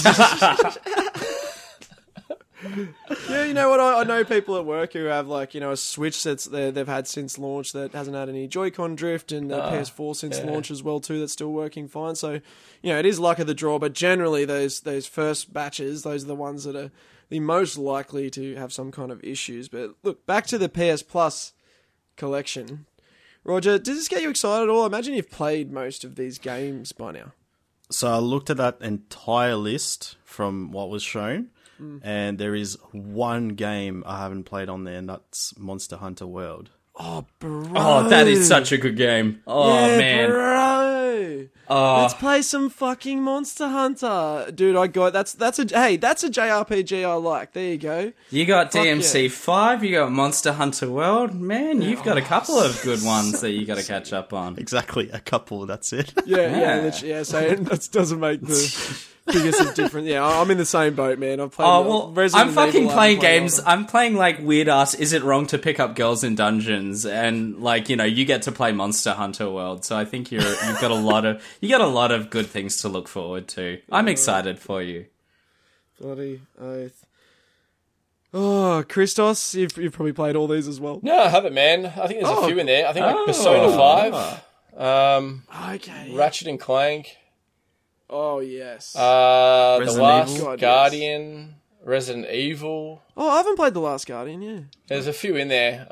Yeah, you know what? I know people at work who have a Switch they've had since launch that hasn't had any Joy-Con drift, and PS4 since launch as well too. That's still working fine. So, it is luck of the draw. But generally, those first batches, those are the ones that are the most likely to have some kind of issues. But look, back to the PS Plus collection. Roger, does this get you excited at all? I imagine you've played most of these games by now. So I looked at that entire list from what was shown, and there is one game I haven't played on there, and that's Monster Hunter World. Oh, bro. Oh, that is such a good game. Oh, yeah, man. Bro. go. Let's play some fucking Monster Hunter, dude. That's a JRPG I like. There you go. You got Fuck DMC 5, you got Monster Hunter World. Man, you've got a couple of good ones that you got to catch up on. Exactly, a couple. That's it. Yeah. Literally, so that doesn't make the biggest of difference. Yeah, I'm in the same boat, man. I've played. I'm fucking playing games. I'm playing like weird ass. Is it wrong to pick up girls in dungeons? And like you get to play Monster Hunter World. So I think you've got a lot of good things to look forward to. I'm excited for you. Bloody oath. Oh, Christos, you've probably played all these as well. No, I haven't, man. I think there's a few in there. I think like Persona 5. Okay. Ratchet and Clank. Oh, yes. The Resident Last Evil? Resident Evil. Oh, I haven't played The Last Guardian, yeah. There's a few in there.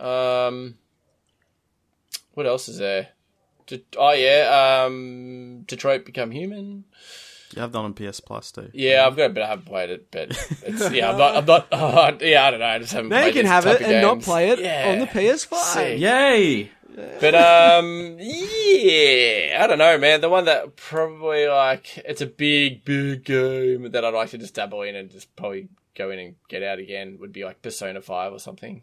What else is there? Detroit Become Human. You have that on PS Plus too. Yeah, I've got it, but I haven't played it. But it's, I'm not. I don't know. I just haven't. Now played you can this have type it of and not games. play it Yeah. on the PS5. Sick. Yay! But yeah, I don't know, man. The one that probably it's a big game that I'd like to just dabble in and just probably go in and get out again would be like Persona 5 or something.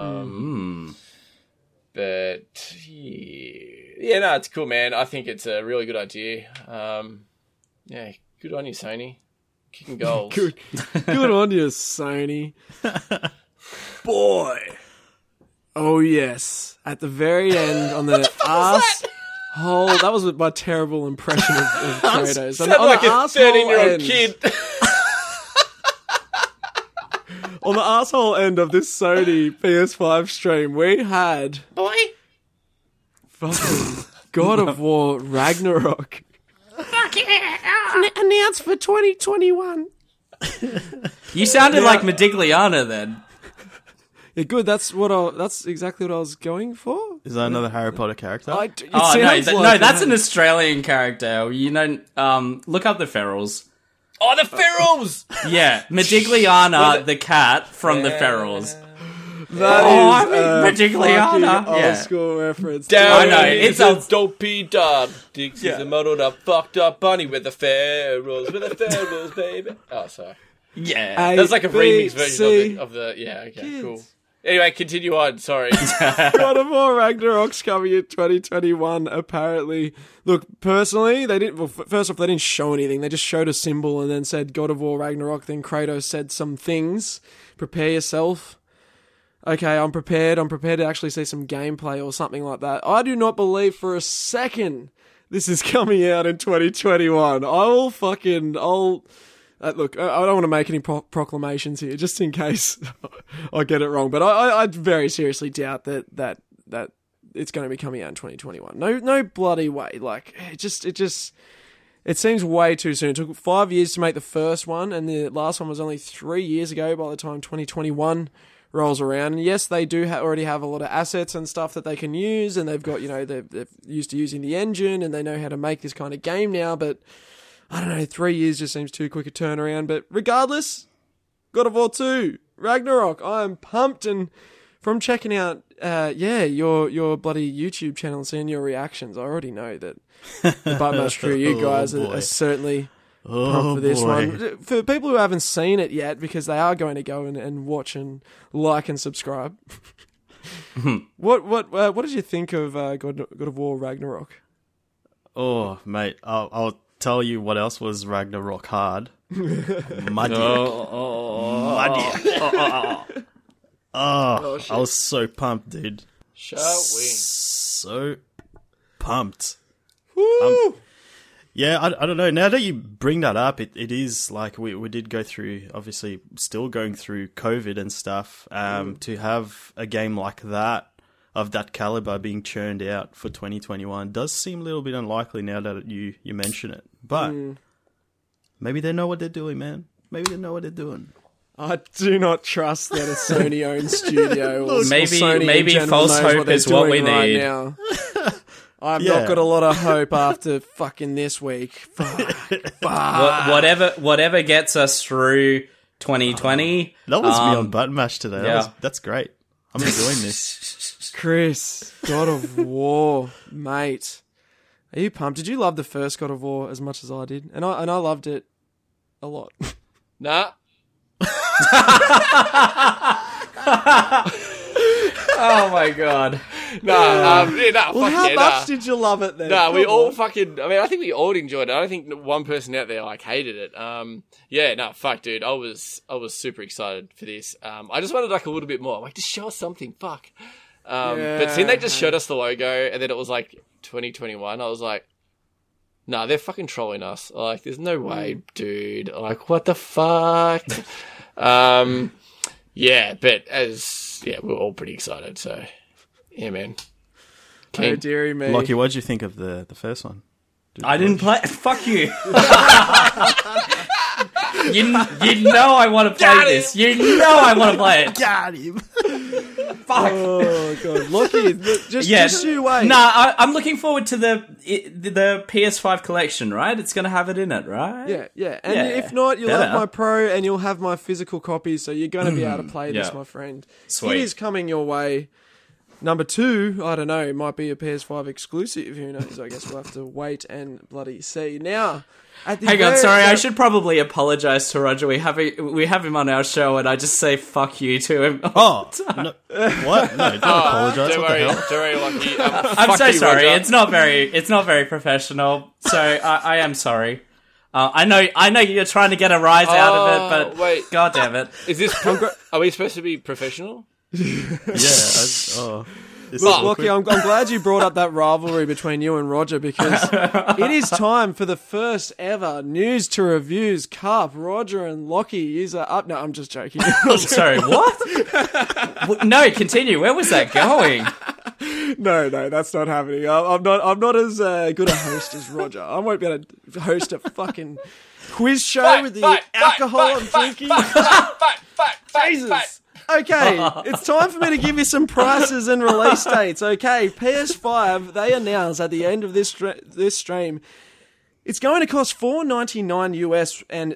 But yeah, no, it's cool, man. I think it's a really good idea. Yeah, good on you, Sony. Kicking goals. Good on you, Sony. Boy. Oh, yes. At the very end, on the ass hole. That was my terrible impression of Kratos. Sound like a 13-year-old kid. On the asshole end of this Sony PS5 stream, we had fucking God of War Ragnarok. Fuck yeah! Announced for 2021. You sounded like Modigliana then. Yeah, good. That's exactly what I was going for. Is that another Harry Potter character? That's an Australian character. Look up the Ferals. Oh, the Ferals! Yeah, Modigliana, the cat from the Ferals. That is Modigliana. old school reference. Down I know, it's it's a dopey dog. Dixie's a muddled up, fucked up bunny with the Ferals, baby. Oh, sorry. Yeah. That's like a remix version C. of the yeah, okay, Kids. cool. Anyway, continue on, sorry. God of War Ragnarok's coming in 2021, apparently. Look, personally, they didn't. Well, first off, they didn't show anything. They just showed a symbol and then said God of War Ragnarok. Then Kratos said some things. Prepare yourself. Okay, I'm prepared. I'm prepared to actually see some gameplay or something like that. I do not believe for a second this is coming out in 2021. Look, I don't want to make any proclamations here, just in case I get it wrong. But I very seriously doubt that it's going to be coming out in 2021. No bloody way. Like it seems way too soon. It took 5 years to make the first one, and the last one was only 3 years ago. By the time 2021 rolls around, and yes, they do already have a lot of assets and stuff that they can use, and they've got they're used to using the engine, and they know how to make this kind of game now, but. I don't know, 3 years just seems too quick a turnaround, but regardless, God of War 2, Ragnarok, I am pumped, and from checking out, your bloody YouTube channel and seeing your reactions, I already know that the Button Mash crew, you guys are certainly pumped for this one. For people who haven't seen it yet, because they are going to go and watch and like and subscribe, what did you think of God of War Ragnarok? Oh, mate, I'll tell you what else was Ragnarok hard. Muddy. Muddy. I was so pumped, dude. Shall we? So pumped. Woo! Yeah, I don't know. Now that you bring that up, it is like we did go through, obviously still going through COVID and stuff, to have a game like that, of that caliber being churned out for 2021 does seem a little bit unlikely now that you mention it. But maybe they know what they're doing, man. Maybe they know what they're doing. I do not trust that a Sony-owned studio or Sony maybe in general false knows hope they're is what we doing right need. now. I've not got a lot of hope after fucking this week. Fuck. Whatever gets us through 2020. That was me on Button Mash today. Yeah. That's great. I'm enjoying this. Chris, God of War, mate. Are you pumped? Did you love the first God of War as much as I did? And I loved it a lot. Nah. Oh my god. Well, How much did you love it then? No, we Come all on. fucking. I mean, I think we all enjoyed it. I don't think one person out there hated it. Yeah, no, fuck, dude. I was super excited for this. I just wanted like a little bit more. Like, just show us something. Fuck. But seeing they just showed us the logo and then it was like 2021, I was like, nah, they're fucking trolling us. Like, there's no way, dude. Like, what the fuck? Yeah, but we're all pretty excited. So, yeah, man. Oh, dearie me. Lockie, what did you think of the first one? I didn't play. Fuck you. You know I want to play this. You know I want to play it. Got him. Fuck. Oh, God. Lockie, just you wait. Nah, I'm looking forward to the PS5 collection, right? It's going to have it in it, right? Yeah. And Yeah, if not, you'll better. have my Pro and you'll have my physical copy, so you're going to be able to play this, Yeah. my friend. Sweet. It is coming your way. Number 2, I don't know, it might be a PS5 exclusive. Who knows? I guess we'll have to wait and bloody see. Now, at the Hang on, very- sorry, I should probably apologise to Roger. We have him on our show and I just say fuck you to him. Oh, no, what? No, don't apologise. Don't What the worry, hell? don't worry, Lucky. I'm so sorry. Roger. It's not very professional. So I am sorry. I know you're trying to get a rise out of it, but wait. god damn it. Is this? Are we supposed to be professional? It's Look, awkward. Lockie, I'm glad you brought up that rivalry between you and Roger because it is time for the first ever News to Reviews Cup. Roger and Lockie are up. No, I'm just joking. Sorry, what? No, continue. Where was that going? No, that's not happening. I'm not as good a host as Roger. I won't be able to host a fucking quiz show with the alcohol I'm drinking. Jesus. Okay, it's time for me to give you some prices and release dates. Okay, PS5, they announced at the end of this stream, it's going to cost $4.99 US and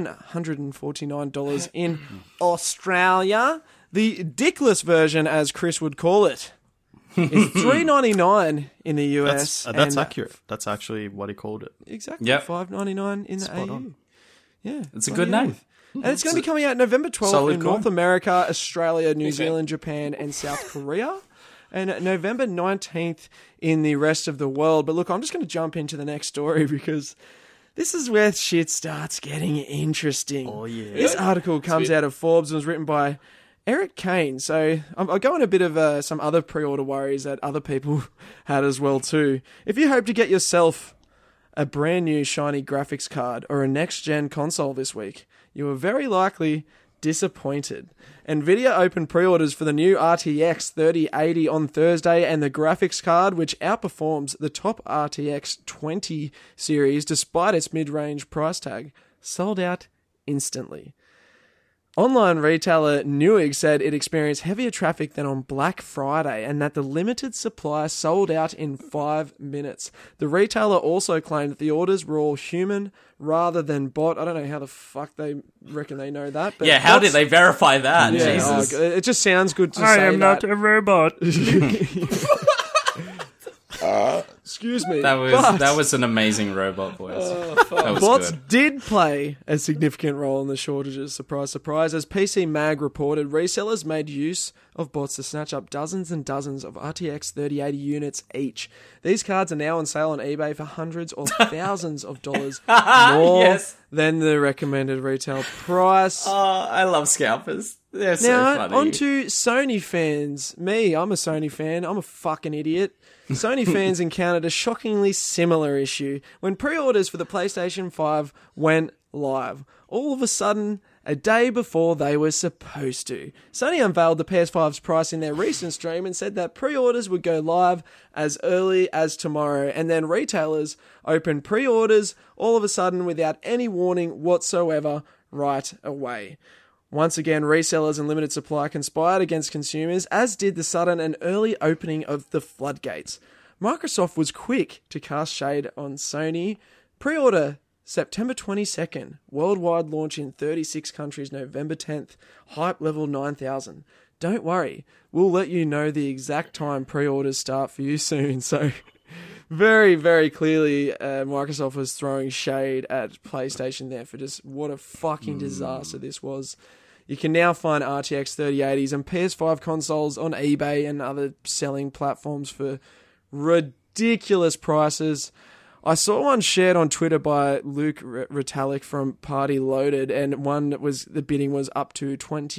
$749 in Australia. The dickless version, as Chris would call it, is $3.99 in the US. That's and accurate. That's actually what he called it. Exactly, Yep. $5.99 in the Spot AU. on. Yeah, It's a good name. and it's going to be coming out November 12th Solid in coin. North America, Australia, New Zealand, Japan, and South Korea. And November 19th in the rest of the world. But look, I'm just going to jump into the next story because this is where shit starts getting interesting. Oh, yeah. This article comes out of Forbes and was written by Eric Kane. So I'll go on a bit of some other pre-order worries that other people had as well too. If you hope to get yourself a brand new shiny graphics card or a next-gen console this week, you are very likely disappointed. Nvidia opened pre-orders for the new RTX 3080 on Thursday, and the graphics card, which outperforms the top RTX 20 series despite its mid-range price tag, sold out instantly. Online retailer Newegg said it experienced heavier traffic than on Black Friday and that the limited supply sold out in 5 minutes. The retailer also claimed that the orders were all human rather than bot. I don't know how the fuck they reckon they know that. But Yeah, how bots- did they verify that? Yeah, Jesus. it just sounds good to say that. a robot. Excuse me. That was an amazing robot voice. That was Bots good. did play a significant role in the shortages, surprise, surprise. As PC Mag reported, resellers made use of bots to snatch up dozens and dozens of RTX 3080 units each. These cards are now on sale on eBay for hundreds or thousands of dollars more Yes. than the recommended retail price. Oh, I love scalpers. They're so Now, funny. on to Sony fans. Me, I'm a Sony fan. I'm a fucking idiot. Sony fans encountered a shockingly similar issue when pre-orders for the PlayStation 5 went live. All of a sudden, a day before they were supposed to. Sony unveiled the PS5's price in their recent stream and said that pre-orders would go live as early as tomorrow, and then retailers opened pre-orders all of a sudden without any warning whatsoever right away. Once again, resellers and limited supply conspired against consumers, as did the sudden and early opening of the floodgates. Microsoft was quick to cast shade on Sony. Pre-order September 22nd. Worldwide launch in 36 countries November 10th. Hype level 9,000. Don't worry, we'll let you know the exact time pre-orders start for you soon. So very, very clearly, Microsoft was throwing shade at PlayStation there for just what a fucking disaster this was. You can now find RTX 3080s and PS5 consoles on eBay and other selling platforms for ridiculous prices. I saw one shared on Twitter by Luke Ritalik from Party Loaded, and one that was the bidding was up to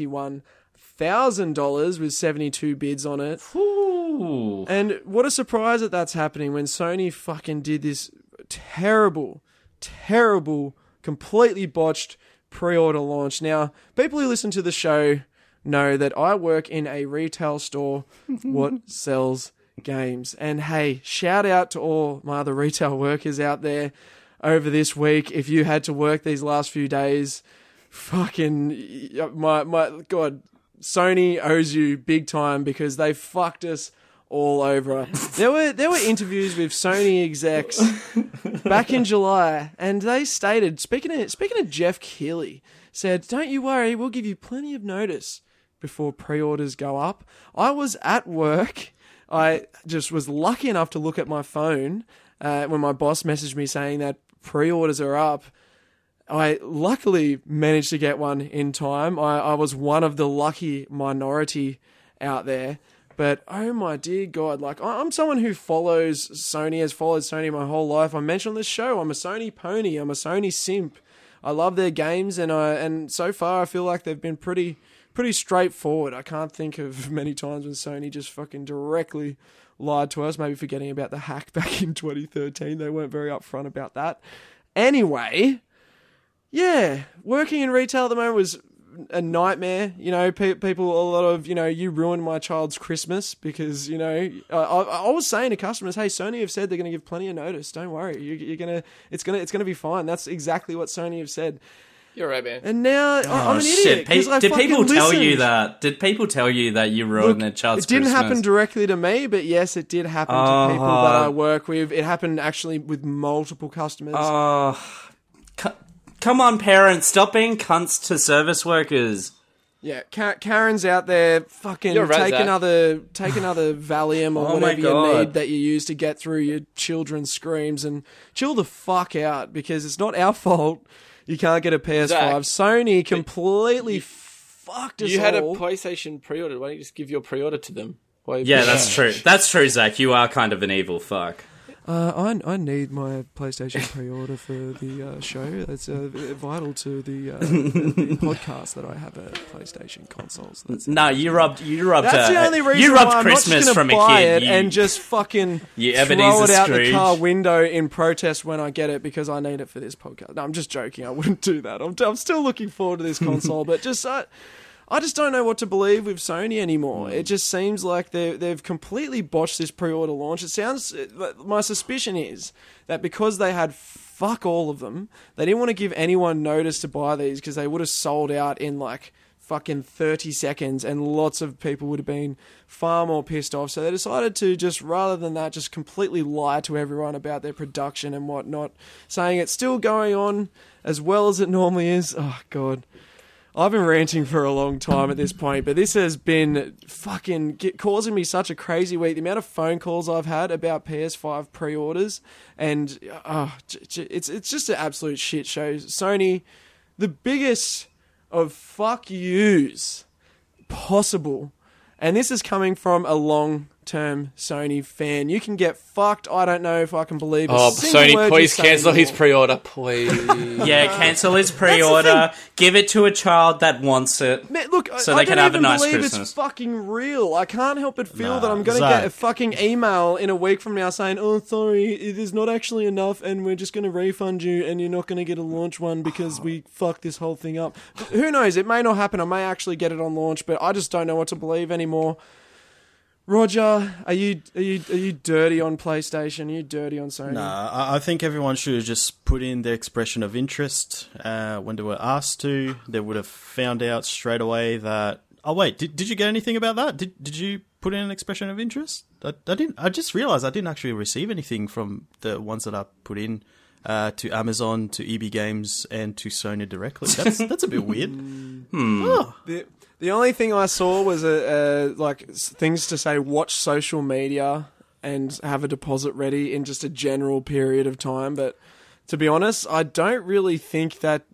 $21,000 with 72 bids on it. Ooh. And what a surprise that that's happening when Sony fucking did this terrible, completely botched pre-order launch. Now, people who listen to the show know that I work in a retail store what sells games. And hey, shout out to all my other retail workers out there over this week. If you had to work these last few days, fucking my God, Sony owes you big time because they fucked us all over. There were interviews with Sony execs back in July, and they stated, speaking of Jeff Keighley, said, "Don't you worry, we'll give you plenty of notice before pre-orders go up." I was at work. I just was lucky enough to look at my phone when my boss messaged me saying that pre-orders are up. I luckily managed to get one in time. I was one of the lucky minority out there. But, oh my dear God, like, I'm someone who follows Sony, has followed Sony my whole life. I mentioned on this show, I'm a Sony pony, I'm a Sony simp. I love their games, and so far I feel like they've been pretty straightforward. I can't think of many times when Sony just fucking directly lied to us, maybe forgetting about the hack back in 2013. They weren't very upfront about that. Anyway, yeah, working in retail at the moment was a nightmare. You know, people, a lot of, you know, you ruined my child's Christmas because, you know, I was saying to customers, hey, Sony have said they're going to give plenty of notice. Don't worry, it's gonna be fine. That's exactly what Sony have said. You're right, man. And now I'm an idiot. Did people tell you that? Did people tell you that you ruined their child's Christmas? It didn't happen directly to me, but yes, it did happen to people that I work with. It happened actually with multiple customers. Come on, parents, stop being cunts to service workers. Yeah, Karen's out there fucking take another Valium or whatever you need that you use to get through your children's screams and chill the fuck out because it's not our fault you can't get a PS5. Zach, Sony completely fucked us all. You had a PlayStation pre-order. Why don't you just give your pre-order to them? Yeah, that's true. That's true, Zach. You are kind of an evil fuck. I need my PlayStation pre-order for the show. It's vital to the podcast that I have a PlayStation console. So no, you robbed. That's the only reason you robbed why I'm Christmas not from a buy kid it and just fucking throw Ebenezer it out Scrooge. the car window in protest when I get it because I need it for this podcast. No, I'm just joking. I wouldn't do that. I'm still looking forward to this console, but just. I just don't know what to believe with Sony anymore. It just seems like they've completely botched this pre-order launch. My suspicion is that because they had fuck all of them, they didn't want to give anyone notice to buy these because they would have sold out in like fucking 30 seconds and lots of people would have been far more pissed off. So they decided to just, rather than that, just completely lie to everyone about their production and whatnot, saying it's still going on as well as it normally is. Oh, God. I've been ranting for a long time at this point, but this has been fucking causing me such a crazy week. The amount of phone calls I've had about PS5 pre-orders, and it's just an absolute shit show. Sony, the biggest of fuck yous possible, and this is coming from a long-term Sony fan. You can get fucked. I don't know if I can believe it. Sony, please cancel his pre-order, please. Yeah, cancel his pre-order. Give it to a child that wants it. Man, look, so they can have a nice Christmas. I don't even believe it's fucking real. I can't help but feel that I'm going to get a fucking email in a week from now saying, "Oh, sorry, it is not actually enough, and we're just going to refund you, and you're not going to get a launch one because we fucked this whole thing up." Who knows? It may not happen. I may actually get it on launch, but I just don't know what to believe anymore. Roger, are you dirty on PlayStation? Are you dirty on Sony? Nah, I think everyone should have just put in their expression of interest when they were asked to. They would have found out straight away that. Oh wait, did you get anything about that? Did you put in an expression of interest? I didn't. I just realised I didn't actually receive anything from the ones that I put in to Amazon, to EB Games, and to Sony directly. That's a bit weird. Oh. The only thing I saw was like things to say watch social media and have a deposit ready in just a general period of time. But to be honest, I don't really think that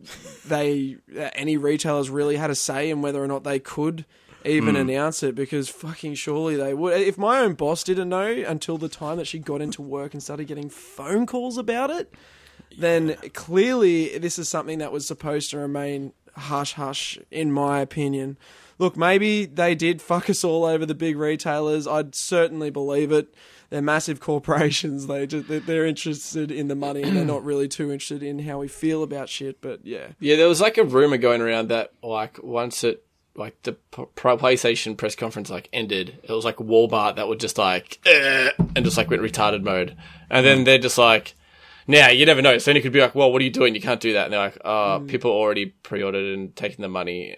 any retailers really had a say in whether or not they could even announce it, because fucking surely they would. If my own boss didn't know until the time that she got into work and started getting phone calls about it, then clearly this is something that was supposed to remain hush-hush, in my opinion. Look, maybe they did fuck us all over, the big retailers. I'd certainly believe it. They're massive corporations. They're interested in the money, and they're not really too interested in how we feel about shit. But yeah. Yeah, there was like a rumor going around that like once it like the PlayStation press conference like ended, it was like Walmart that would just like and just like went retarded mode, and then they're just like, now you never know. So then you could be like, well, what are you doing? You can't do that. And they're like, people already pre-ordered and taken the money.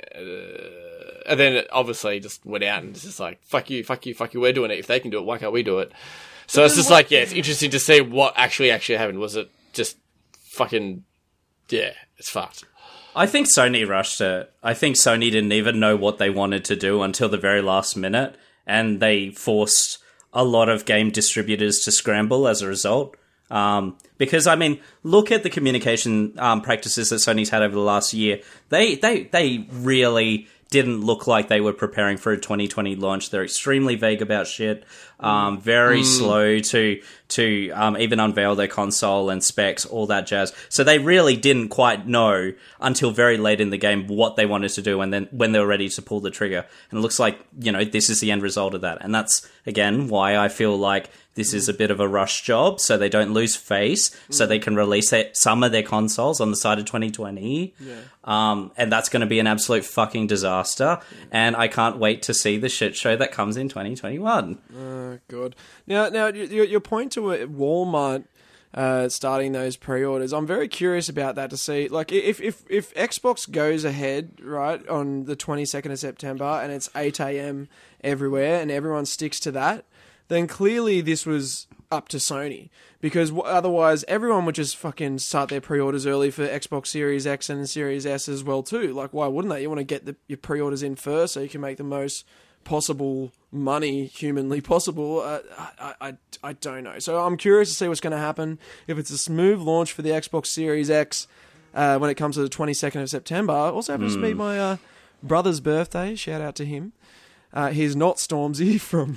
And then it obviously just went out and it's just like, fuck you, we're doing it. If they can do it, why can't we do it? So it's just like, yeah, it's interesting to see what actually happened. Was it just fucking, yeah, it's fucked. I think Sony rushed it. I think Sony didn't even know what they wanted to do until the very last minute, and they forced a lot of game distributors to scramble as a result. Because, I mean, look at the communication practices that Sony's had over the last year. They really didn't look like they were preparing for a 2020 launch. They're extremely vague about shit. Very slow to even unveil their console and specs, all that jazz. So they really didn't quite know until very late in the game what they wanted to do, and then when they were ready to pull the trigger. And it looks like, this is the end result of that. And that's, again, why I feel like this is a bit of a rush job, so they don't lose face, so they can release some of their consoles on the side of 2020. Yeah. And that's going to be an absolute fucking disaster. And I can't wait to see the shit show that comes in 2021. Oh, God. Now your point to Walmart starting those pre-orders, I'm very curious about that to see, like, if Xbox goes ahead, right, on the 22nd of September and it's 8 a.m. everywhere and everyone sticks to that, then clearly this was up to Sony. Because otherwise, everyone would just fucking start their pre-orders early for Xbox Series X and Series S as well, too. Like, why wouldn't they? You want to get your pre-orders in first so you can make the most possible money humanly possible. I don't know. So I'm curious to see what's going to happen. If it's a smooth launch for the Xbox Series X when it comes to the 22nd of September. Also happens to be my brother's birthday. Shout out to him. He's not Stormzy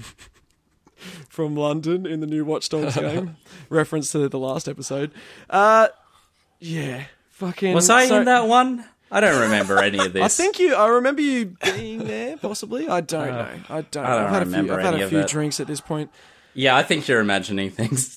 from London in the new Watch Dogs game. Reference to the last episode. Yeah. Fucking. Was I in that one? I don't remember any of this. I remember you being there, possibly. I don't know. I've had a few drinks at this point. Yeah, I think you're imagining things.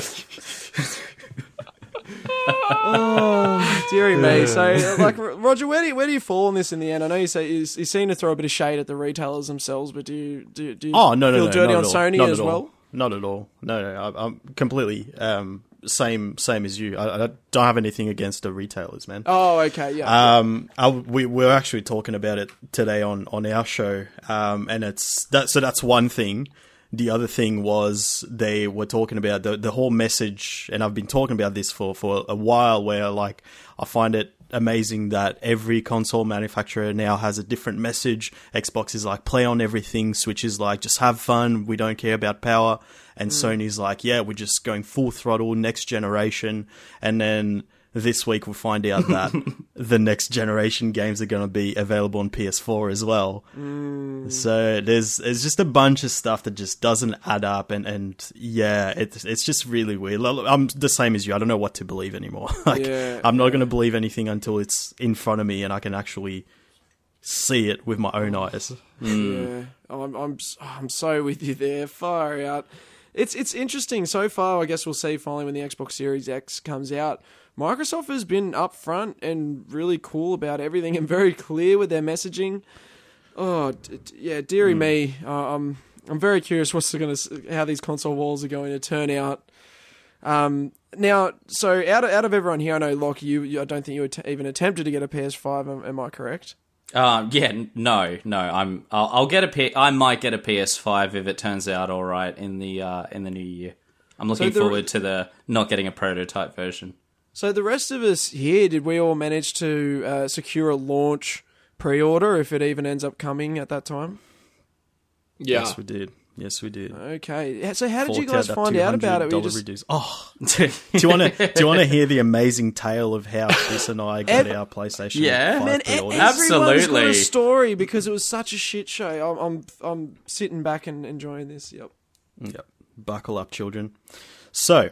Oh, dearie me. So, like, Roger, where do you fall on this in the end? I know you say you seem to throw a bit of shade at the retailers themselves, but do you feel dirty on Sony as well? Not at all. No, I'm completely same as you. I don't have anything against the retailers, man. Oh, okay, yeah. We were actually talking about it today on our show, and that's one thing. The other thing was they were talking about the whole message, and I've been talking about this for a while, where, like, I find it amazing that every console manufacturer now has a different message. Xbox is like, play on everything. Switch is like, just have fun. We don't care about power. And Sony's like, yeah, we're just going full throttle, next generation. And then this week we'll find out that the next generation games are going to be available on PS4 as well. So there's just a bunch of stuff that just doesn't add up, and yeah, it's just really weird. I'm the same as you. I don't know what to believe anymore. I'm not going to believe anything until it's in front of me and I can actually see it with my own eyes. Yeah, I'm so with you there. Far out. It's interesting so far. I guess we'll see finally when the Xbox Series X comes out. Microsoft has been upfront and really cool about everything and very clear with their messaging. Oh, yeah, dearie me. I'm very curious how these console wars are going to turn out. Now, so out of everyone here, I know, Locke, I don't think you even attempted to get a PS5. Am I correct? Yeah, no. I'll get I might get a PS5 if it turns out all right in the new year. I'm looking forward to the not getting a prototype version. So the rest of us here, did we all manage to secure a launch pre-order if it even ends up coming at that time? Yeah. Yes, we did. Yes, we did. Okay. So how did you Forked guys that find out about it? Were you $200 just... reduce. Oh, do you want to hear the amazing tale of how Chris and I got our PlayStation? Yeah. 5 Man, pre-orders? Everyone's got Absolutely. a story because it was such a shit show. I'm sitting back and enjoying this. Yep. Yep. Buckle up, children. So,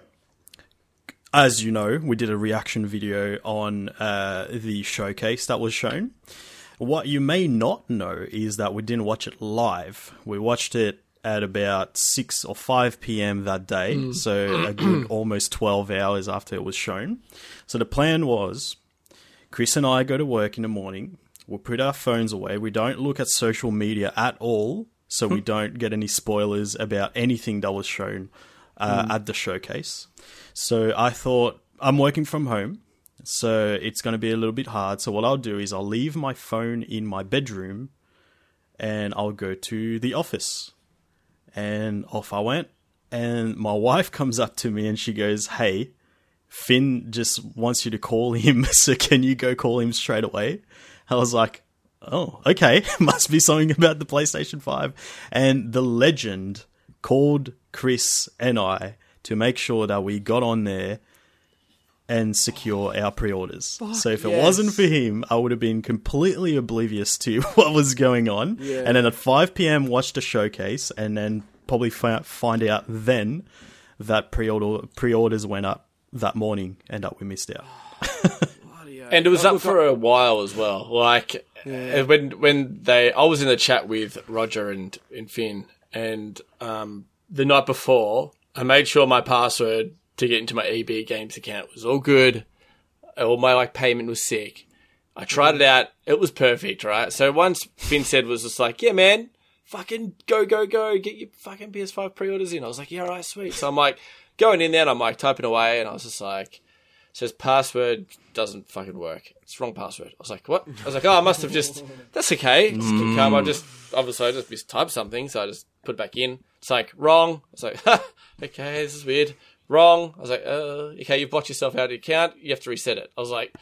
as you know, we did a reaction video on the showcase that was shown. What you may not know is that we didn't watch it live. We watched it at about 6 or 5 p.m. that day, so a good almost 12 hours after it was shown. So the plan was, Chris and I go to work in the morning, we'll put our phones away, we don't look at social media at all, so we don't get any spoilers about anything that was shown at the showcase. So I thought, I'm working from home, so it's going to be a little bit hard. So what I'll do is I'll leave my phone in my bedroom and I'll go to the office. And off I went. And my wife comes up to me and she goes, hey, Finn just wants you to call him, so can you go call him straight away? I was like, oh, okay. Must be something about the PlayStation 5. And the legend called Chris and I to make sure that we got on there and secure our pre-orders. So if it wasn't for him, I would have been completely oblivious to what was going on. Yeah. And then at 5 p.m. watched the showcase and then probably find out then that pre-orders went up that morning and that we missed out. And it was up for a while as well. Like when I was in the chat with Roger and Finn, and the night before, I made sure my password to get into my EB Games account was all good. All my payment was sick. I tried it out. It was perfect, right? So once Finn said was just like, yeah, man, fucking go, get your fucking PS5 pre-orders in. I was like, yeah, all right, sweet. So I'm like going in there and I'm like typing away and I was just like, says password doesn't fucking work. It's wrong password. I was like, what? I was like, oh, I must have just, that's okay. Just keep calm. I just mistyped something. So I just put it back in. It's like, wrong. I was like, okay, this is weird. Wrong. I was like, okay, you've blocked yourself out of your account. You have to reset it. I was like,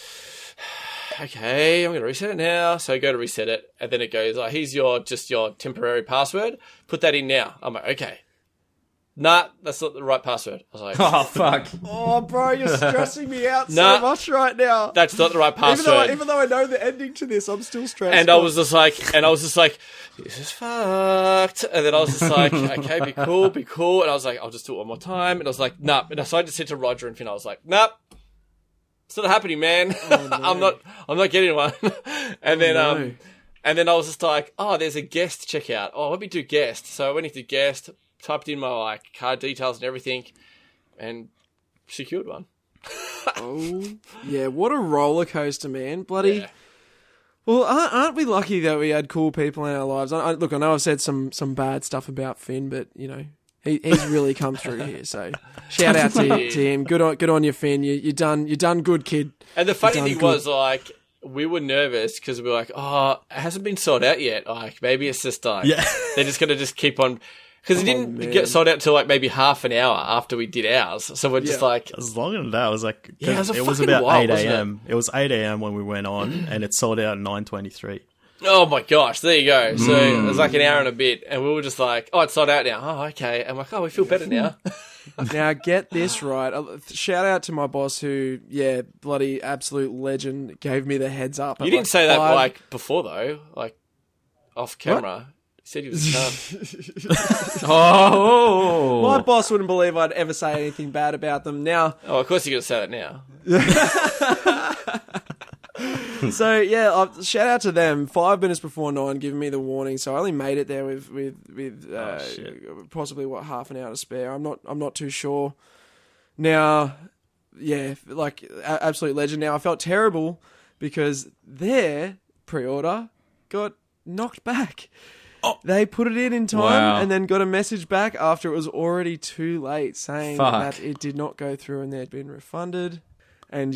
okay, I'm going to reset it now. So I go to reset it. And then it goes, here's your temporary password. Put that in now. I'm like, okay. Nah, that's not the right password. I was like, Oh, fuck. Oh, bro, you're stressing me out Nah. so much right now. that's not the right password. Even though I know the ending to this, I'm still stressed. And I was just like, this is fucked. And then I was just like, okay, be cool. And I was like, I'll just do it one more time. And I was like, nah. And so I just said to Roger and Finn, I was like, nah, it's not happening, man. Oh, no. I'm not getting one. And then, and then I was just like, oh, there's a guest checkout. Oh, let me do guest. So I went into guest, typed in my card details and everything, and secured one. Oh, yeah, what a roller coaster, man. Bloody. Yeah. Well, aren't we lucky that we had cool people in our lives? Look, I know I've said some bad stuff about Finn, but, you know, he's really come through here. So shout out to him. Good on you, Finn. You done good, kid. And the funny Done thing good. was, we were nervous because we were like, oh, it hasn't been sold out yet. Maybe it's just Yeah. they're just going to just keep on. Because it didn't man. get sold out until maybe half an hour after we did ours. So we're just like, As long as that, I was like, Yeah, it was it was fucking about wild, 8 wasn't it? a.m. It was 8 a.m. when we went on, and it sold out at 9:23. oh my gosh, there you go. So it was like an hour and a bit. And we were just like, oh, it's sold out now. Oh, okay. And I'm like, oh, we feel better now. Now, get this right. Shout out to my boss who, bloody absolute legend, gave me the heads up. You didn't say that before though, off camera. You said he was a cunt. Oh. My boss wouldn't believe I'd ever say anything bad about them. Now, Oh, of course you're going to say that now. so shout out to them. 5 minutes before 9, giving me the warning. So I only made it there with possibly half an hour to spare. I'm not too sure. Now, absolute legend. Now I felt terrible because their pre-order got knocked back. Oh. They put it in time Wow. and then got a message back after it was already too late saying Fuck. that it did not go through and they'd been refunded. And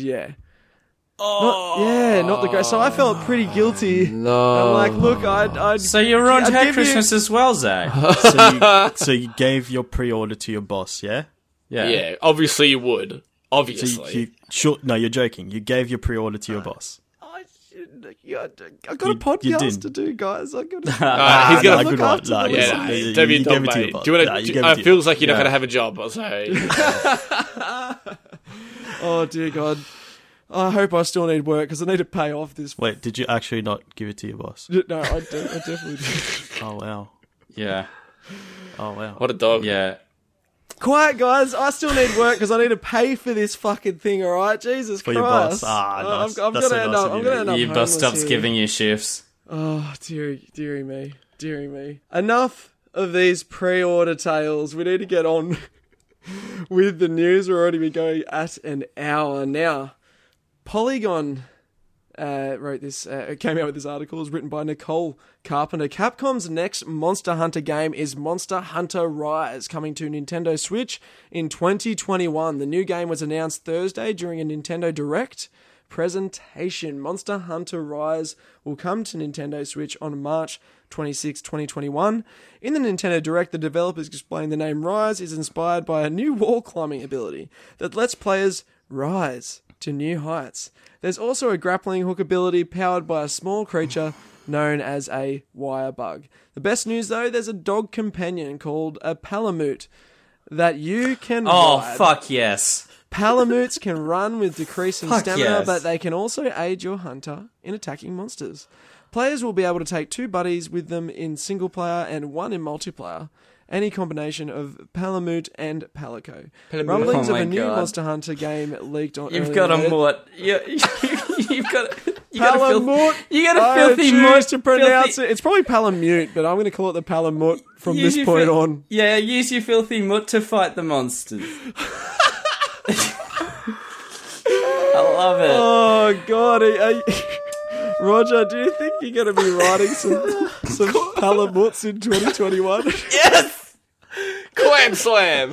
not the great. So I felt pretty guilty. No. I'm like, look, I'd So you ruined I'd her give Christmas as well, Zay. So you gave your pre-order to your boss, yeah? Yeah, obviously you would. Obviously. You're joking. You gave your pre-order to your boss. I've got a podcast to do, guys. I've got to... he's got no, a good look one. after No, them. yeah, Yeah, you don't be a gave dog, it to mate. your boss. Do you No, want you to? gave it to It feels your like you're not going to have a job. I'll say. Oh, dear God. I hope I still need work because I need to pay off this. Wait, did you actually not give it to your boss? No, I definitely did. Oh, wow. Yeah. Oh, wow. What a dog. Yeah. Quiet, guys. I still need work because I need to pay for this fucking thing, all right? Jesus For Christ. your boss. Nice. I'm That's going to so end nice up, of I'm you. gonna end up Your boss homeless stops here. giving you shifts. Oh, dearie me. Dearie me. Enough of these pre-order tales. We need to get on with the news. We're already been going at an hour now. Polygon wrote this, came out with this article. It was written by Nicole Carpenter. Capcom's next Monster Hunter game is Monster Hunter Rise, coming to Nintendo Switch in 2021. The new game was announced Thursday during a Nintendo Direct presentation. Monster Hunter Rise will come to Nintendo Switch on March 26, 2021. In the Nintendo Direct, the developers explained the name Rise is inspired by a new wall climbing ability that lets players rise to new heights. There's also a grappling hook ability powered by a small creature known as a wire bug. The best news, though, there's a dog companion called a Palamute that you can Oh, ride. fuck yes. Palamutes can run with decreasing Fuck stamina, yes. but they can also aid your hunter in attacking monsters. Players will be able to take 2 buddies with them in single player and 1 in multiplayer. Any combination of Palamute and Palico. Rumblings Oh of my a new God. Monster Hunter game leaked on. You've earlier got a today. mutt. You've got a Palamute. You got a I filthy choose mutt. to pronounce it. It's probably Palamute, but I'm going to call it the Palamute from Use this your point on. Yeah, use your filthy mutt to fight the monsters. I love it. Oh God, Roger, do you think you're going to be writing some Palamutes in 2021? Yes! Clam slam.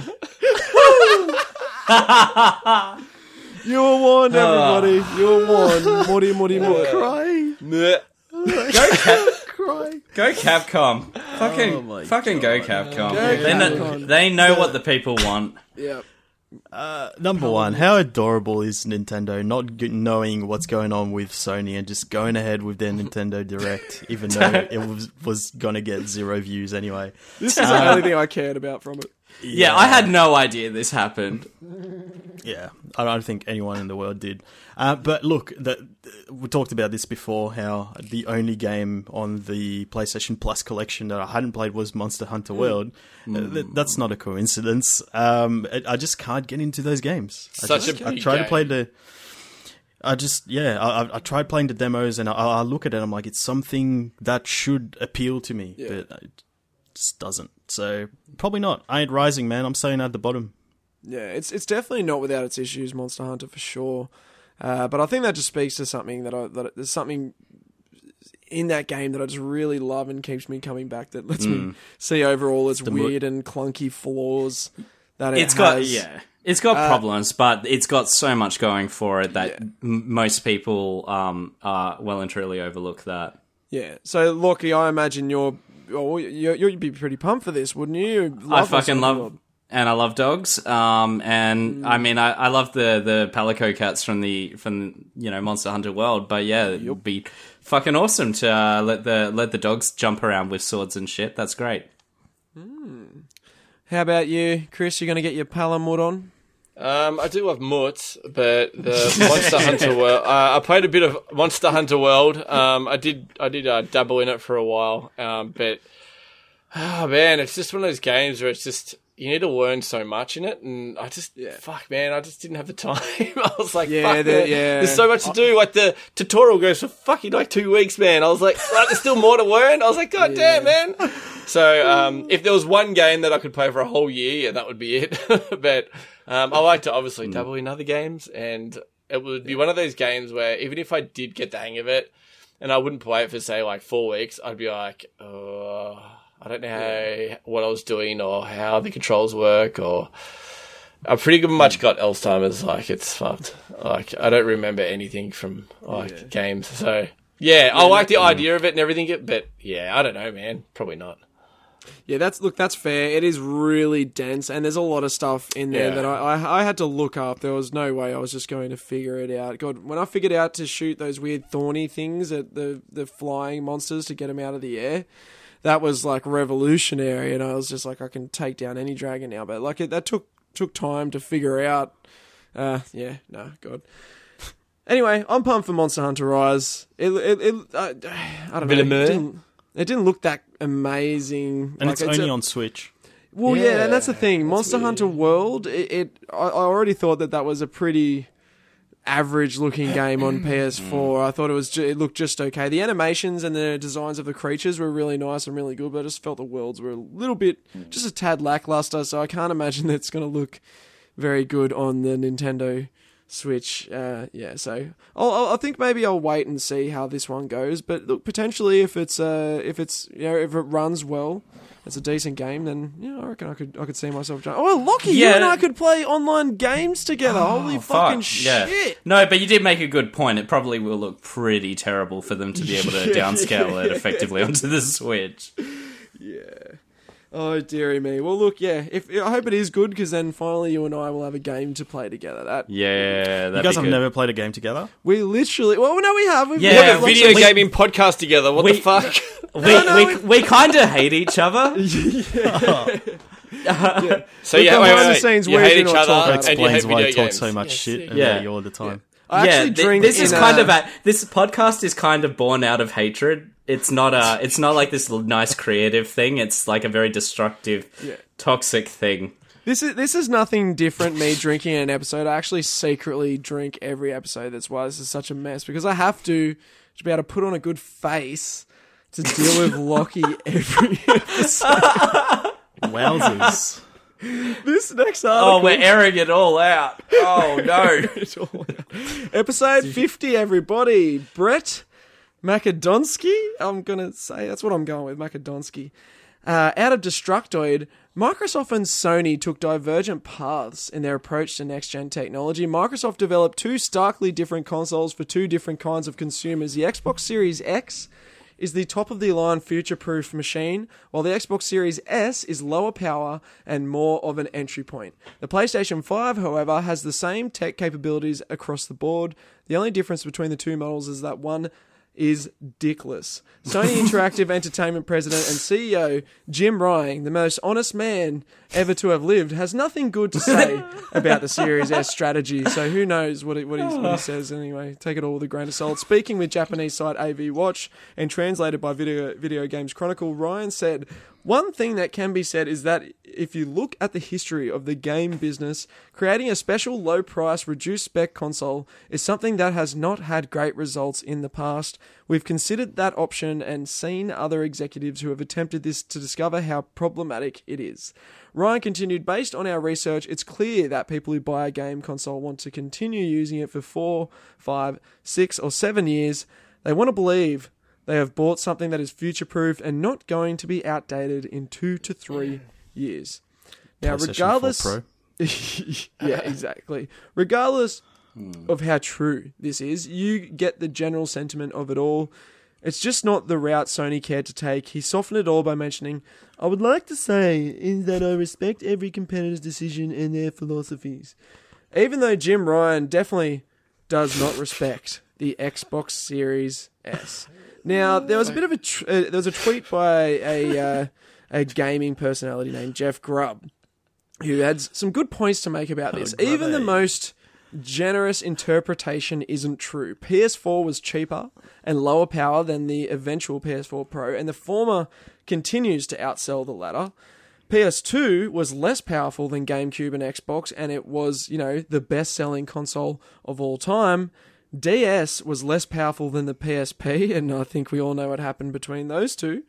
You were warned, everybody. You were warned. Morty, Crying. Meh. Crying. Go Capcom. Oh my Fucking go Capcom. Go They know, Capcom. they know what the people want. Yeah. Number one, how adorable is Nintendo not knowing what's going on with Sony and just going ahead with their Nintendo Direct, even though it was going to get 0 views anyway. This is the only thing I cared about from it. Yeah, I had no idea this happened. Yeah, I don't think anyone in the world did. But look, we talked about this before, how the only game on the PlayStation Plus collection that I hadn't played was Monster Hunter World. That's not a coincidence. I just can't get into those games. I tried to play the... I tried playing the demos and I look at it and I'm like, it's something that should appeal to me, but it just doesn't. So, probably not. I ain't rising, man. I'm staying at the bottom. Yeah, it's definitely not without its issues, Monster Hunter, for sure. But I think that just speaks to something that there's something in that game that I just really love and keeps me coming back, that lets me see over all its weird and clunky flaws that It's got problems, but it's got so much going for it that most people well and truly overlook that. Yeah. So, Lockie, I imagine you'd be pretty pumped for this, wouldn't you? I fucking love... And I love dogs. And I mean, I love the Palico cats from Monster Hunter World. But yeah, it would be fucking awesome to let the dogs jump around with swords and shit. That's great. How about you, Chris? You going to get your Palamute on? I do love Mutts, but the Monster Hunter World. I played a bit of Monster Hunter World. I did dabble in it for a while. But oh man, it's just one of those games where it's just, you need to learn so much in it, and I just I just didn't have the time. I was like, there's so much to do. Like the tutorial goes for fucking like 2 weeks, man. I was like, there's still more to learn. I was like, God damn, man. So if there was one game that I could play for a whole year, that would be it. But I like to obviously dabble in other games, and it would be one of those games where even if I did get the hang of it, and I wouldn't play it for say like 4 weeks, I'd be like, I don't know what I was doing or how the controls work, or I pretty much got Alzheimer's. Like, it's fucked. Like, I don't remember anything from games. So I like the idea of it and everything, but I don't know, man. Probably not. Yeah, that's fair. It is really dense, and there's a lot of stuff in there Yeah. that I had to look up. There was no way I was just going to figure it out. God, when I figured out to shoot those weird thorny things at the flying monsters to get them out of the air, that was like revolutionary. And I was just like, I can take down any dragon now. But like that took time to figure out. God. Anyway, I'm pumped for Monster Hunter Rise. I don't Bit know. of meh? It didn't look that amazing. And Like, it's only on Switch. Well, yeah, Yeah, and that's the thing. that's Monster weird. Hunter World, I already thought that was a pretty average-looking game on PS4. I thought it looked just okay. The animations and the designs of the creatures were really nice and really good, but I just felt the worlds were a little bit, just a tad lackluster, so I can't imagine that it's going to look very good on the Nintendo Switch. So I think maybe I'll wait and see how this one goes. But look, potentially if it runs well, it's a decent game, then I reckon I could see myself. Lockie, you Yeah. and I could play online games together. Holy fucking Yeah. shit! No, but you did make a good point. It probably will look pretty terrible for them to be able to downscale it effectively onto the Switch. Oh dearie me. Well, look, I hope it is good because then finally you and I will have a game to play together. Yeah, You guys have never played a game together? We literally. Well, no, we have. We've Yeah, played Video lots of- gaming podcast together. What the fuck? We kind of hate each other. So yeah, behind the wait. scenes, You we hate do each not talk other, about and you hate Explains why I video talk games. so much shit Yeah. about you all the time. I actually drink. This is in kind a- of this podcast is kind of born out of hatred. It's not like this nice creative thing. It's like a very destructive, toxic thing. This is nothing different. Me drinking an episode. I actually secretly drink every episode. That's why this is such a mess because I have to be able to put on a good face to deal with Lockie every episode. Wowzers. This next Oh, article. we're airing it all out. Oh no. Episode 50, everybody. Brett Macedonsky. I'm gonna say that's what I'm going with. Macedonsky. Out of Destructoid, Microsoft and Sony took divergent paths in their approach to next-gen technology. Microsoft developed two starkly different consoles for two different kinds of consumers. The Xbox Series X is the top-of-the-line future-proof machine, while the Xbox Series S is lower power and more of an entry point. The PlayStation 5, however, has the same tech capabilities across the board. The only difference between the two models is that one is dickless. Sony Interactive Entertainment President and CEO Jim Ryan, the most honest man ever to have lived, has nothing good to say about the Series S strategy. So who knows what he says anyway. Take it all with a grain of salt. Speaking with Japanese site AV Watch and translated by Video Games Chronicle, Ryan said, "One thing that can be said is that if you look at the history of the game business, creating a special low-price, reduced-spec console is something that has not had great results in the past. We've considered that option and seen other executives who have attempted this to discover how problematic it is." Ryan continued, "Based on our research, it's clear that people who buy a game console want to continue using it for 4, 5, 6, or 7 years. They want to believe they have bought something that is future-proof and not going to be outdated in 2 to 3 years." Now, PlayStation regardless... 4 Pro. Yeah, exactly. Regardless of how true this is, you get the general sentiment of it all. It's just not the route Sony cared to take. He softened it all by mentioning, "I would like to say is that I respect every competitor's decision and their philosophies." Even though Jim Ryan definitely does not respect the Xbox Series S. Now, there was a bit of there was a tweet by a gaming personality named Jeff Grubb, who had some good points to make about this. Even the most generous interpretation isn't true. PS4 was cheaper and lower power than the eventual PS4 Pro, and the former continues to outsell the latter. PS2 was less powerful than GameCube and Xbox, and it was, the best-selling console of all time. DS was less powerful than the PSP, and I think we all know what happened between those two.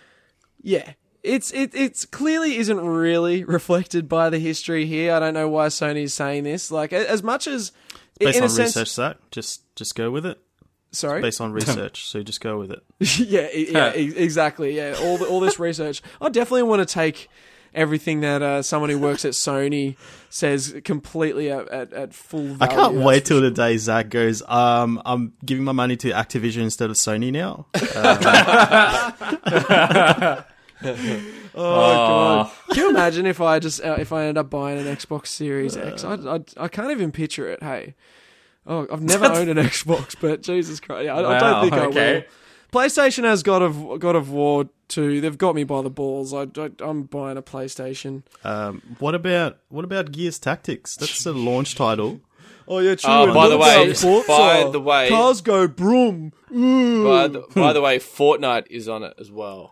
Yeah. It's clearly isn't really reflected by the history here. I don't know why Sony's saying this. Like, as much as... Based in on a sense, research, Zach. Just go with it. Sorry? Based on research, so just go with it. Exactly. Yeah, all this research. I definitely want to take everything that someone who works at Sony says completely at full value. I can't that's wait for till sure. the day Zach goes, I'm giving my money to Activision instead of Sony now. God! Can you imagine if I ended up buying an Xbox Series X? I can't even picture it. Hey, I've never owned an Xbox, but Jesus Christ, yeah, I don't think I will. PlayStation has God of War 2. They've got me by the balls. I'm buying a PlayStation. What about Gears Tactics? That's a launch title. Oh yeah, true. By the way, cars go broom. By the way, Fortnite is on it as well.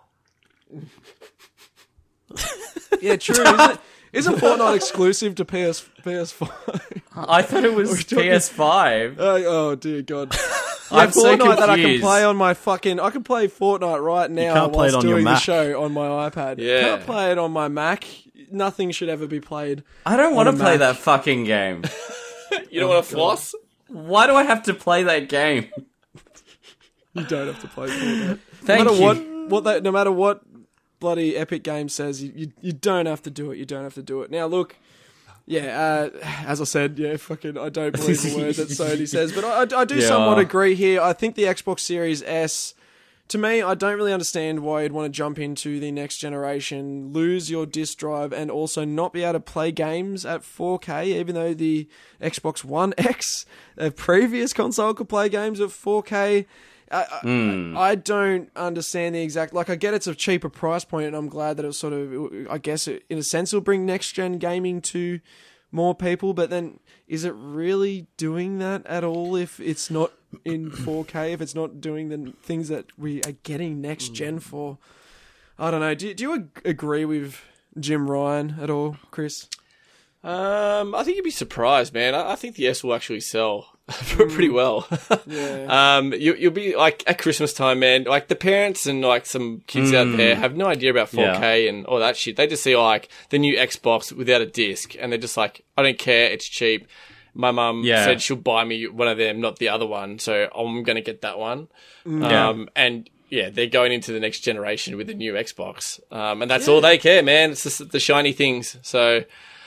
Yeah, true. Isn't Fortnite exclusive to PS5? I thought it was PS5. Oh dear God! I'm so Fortnite that I can confused. play on my fucking. I can play Fortnite right now can't play it whilst on your doing the Mac. show on my iPad. Yeah. Can't play it on my Mac. Nothing should ever be played. I don't want to on a play Mac. that fucking game. You don't want to floss? Why do I have to play that game? You don't have to play Fortnite. Thank no matter you. no matter what bloody Epic Game says, you don't have to do it. You don't have to do it. Now look. Yeah, as I said, fucking, I don't believe the word that Sony says, but I do somewhat agree here. I think the Xbox Series S, to me, I don't really understand why you'd want to jump into the next generation, lose your disc drive, and also not be able to play games at 4K, even though the Xbox One X, a previous console, could play games at 4K. I don't understand the exact... Like, I get it's a cheaper price point, and I'm glad that it's sort of... I guess, in a sense, it'll bring next-gen gaming to more people, but then is it really doing that at all if it's not in 4K, if it's not doing the things that we are getting next-gen for? I don't know. Do you agree with Jim Ryan at all, Chris? I think you'd be surprised, man. I think the S will actually sell pretty well. Yeah. You'll be like at Christmas time, man. Like the parents and like some kids out there have no idea about 4K and all that shit. They just see like the new Xbox without a disc, and they're just like, I don't care, it's cheap. My mum said she'll buy me one of them, not the other one, so I'm gonna get that one. And yeah, they're going into the next generation with the new Xbox, and that's all they care, man. It's just the shiny things. So.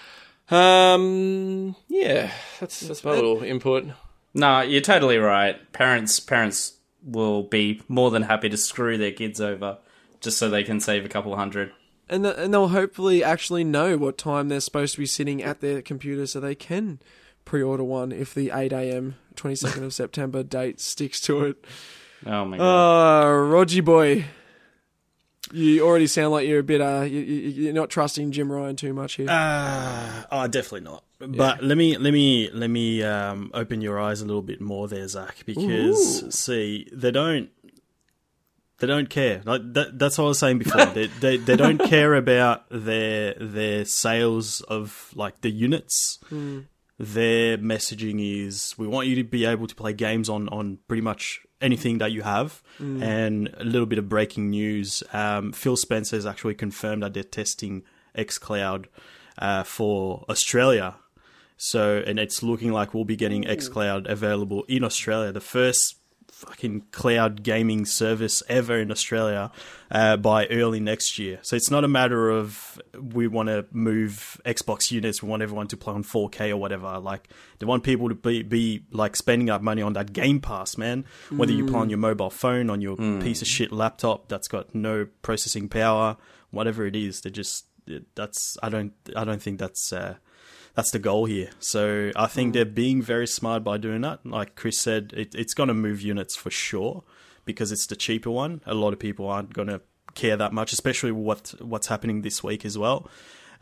Yeah, that's my little input. No, you're totally right. Parents will be more than happy to screw their kids over just so they can save a couple $100. And they'll hopefully actually know what time they're supposed to be sitting at their computer so they can pre-order one if the 8 a.m. 22nd of September date sticks to it. Oh my god. Rogie boy. You already sound like you're a bit, you're not trusting Jim Ryan too much here. Definitely not. But let me open your eyes a little bit more there, Zach, because see, they don't care. Like that's what I was saying before. they don't care about their sales of like the units. Their messaging is, we want you to be able to play games on pretty much anything that you have. And a little bit of breaking news. Phil Spencer has actually confirmed that they're testing xCloud for Australia. So, and it's looking like we'll be getting xCloud available in Australia. The first fucking cloud gaming service ever in Australia by early next year. So it's not a matter of we want to move Xbox units, we want everyone to play on 4K or whatever. Like, they want people to be like spending up money on that Game Pass, man. Whether you play on your mobile phone, on your piece of shit laptop that's got no processing power, whatever it is, I don't think that's the goal here. So I think they're being very smart by doing that. Like Chris said, it's going to move units for sure because it's the cheaper one. A lot of people aren't going to care that much, especially what's happening this week as well.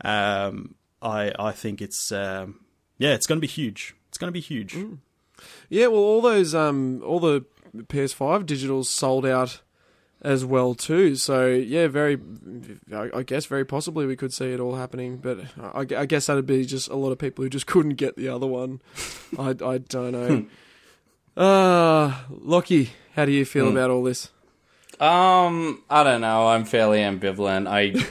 I think it's going to be huge. It's going to be huge. Yeah, well, all the PS5 digitals sold out as well too. So yeah, I guess very possibly we could see it all happening. But I guess that'd be just a lot of people who just couldn't get the other one. I don't know. Lockie, how do you feel about all this? I don't know. I'm fairly ambivalent.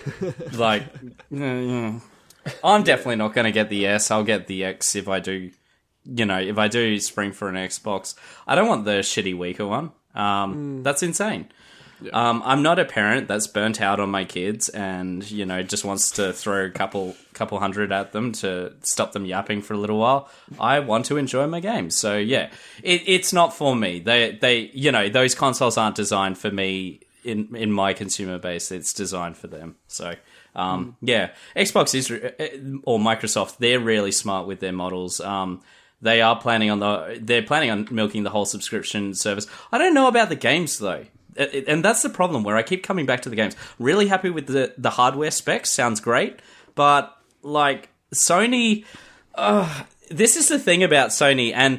I'm definitely not going to get the S. I'll get the X if I do. If I do spring for an Xbox, I don't want the shitty weaker one. That's insane. Yeah. I'm not a parent that's burnt out on my kids and, just wants to throw a couple $100 at them to stop them yapping for a little while. I want to enjoy my games. So yeah, it's not for me. They those consoles aren't designed for me in my consumer base. It's designed for them. So Yeah, Xbox is or Microsoft. They're really smart with their models. They are planning on milking the whole subscription service. I don't know about the games though. And that's the problem where I keep coming back to the games. Really happy with the hardware specs. Sounds great. But, like, Sony... this is the thing about Sony. And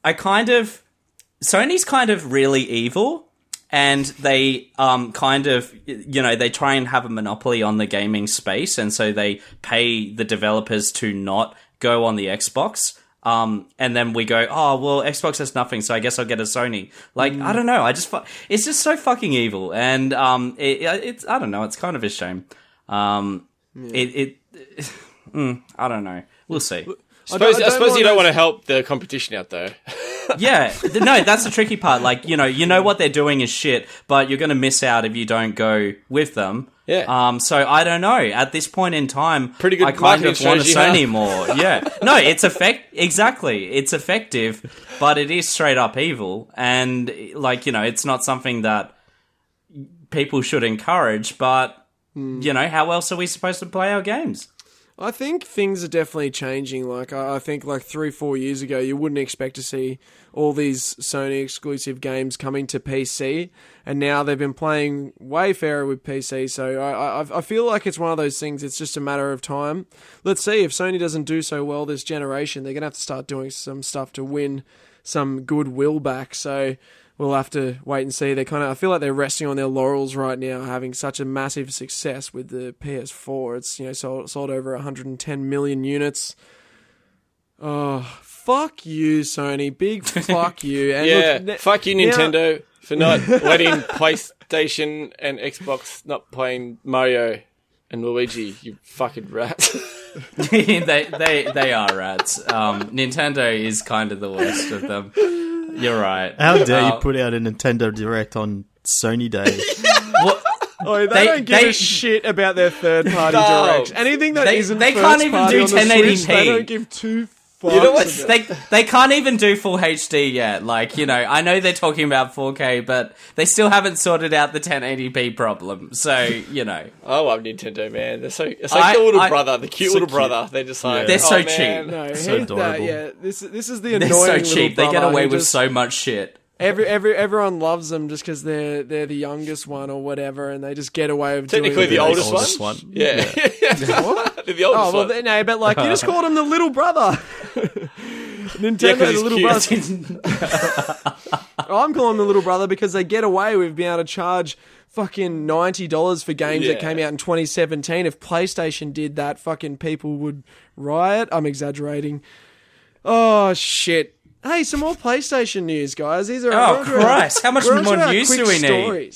Sony's kind of really evil. And they they try and have a monopoly on the gaming space. And so they pay the developers to not go on the Xbox. And then we go, oh, well, Xbox has nothing, so I guess I'll get a Sony. Like, I don't know. It's just so fucking evil. And it's I don't know. It's kind of a shame. I don't know. We'll see. I suppose you don't want to help the competition out, though. Yeah. No, that's the tricky part. Like, you know what they're doing is shit, but you're going to miss out if you don't go with them. Yeah. So I don't know. At this point in time, pretty good I kind of want a strategy, Sony more. Yeah. No, it's exactly. It's effective, but it is straight up evil. And like, it's not something that people should encourage, but how else are we supposed to play our games? I think things are definitely changing. Like, I think like 3-4 years ago, you wouldn't expect to see all these Sony exclusive games coming to PC, and now they've been playing way fairer with PC. So I feel like it's one of those things. It's just a matter of time. Let's see if Sony doesn't do so well this generation. They're gonna have to start doing some stuff to win some goodwill back. So we'll have to wait and see. I feel like they're resting on their laurels right now, having such a massive success with the PS4. It's sold over 110 million units. Oh, fuck you, Sony! Big fuck you! And look, fuck you, Nintendo, for not letting PlayStation and Xbox not playing Mario and Luigi. You fucking rats. they are rats. Nintendo is kind of the worst of them. You're right. How dare you put out a Nintendo Direct on Sony Day? They don't give a shit about their third-party directs. Anything that isn't they can't even do 1080p. They don't give two fucks. You know what? They can't even do full HD yet. Like, I know they're talking about 4K, but they still haven't sorted out the 1080p problem. So, I love Nintendo, man. It's like the little brother, the cute little brother. They're just like, they're so man. cheap. No, so adorable. This is the annoying They're so cheap. They get away with just, so much shit. Everyone loves them just because they're the youngest one or whatever, and they just get away with technically doing the oldest one. Yeah. What? They're the oldest one. No, but like you just called him the little brother. Nintendo, the little brother. I'm calling him the little brother because they get away with being able to charge fucking $90 for games that came out in 2017. If PlayStation did that, fucking people would riot. I'm exaggerating. Oh shit. Hey, some more PlayStation news, guys. These are Christ! How much more news do we need?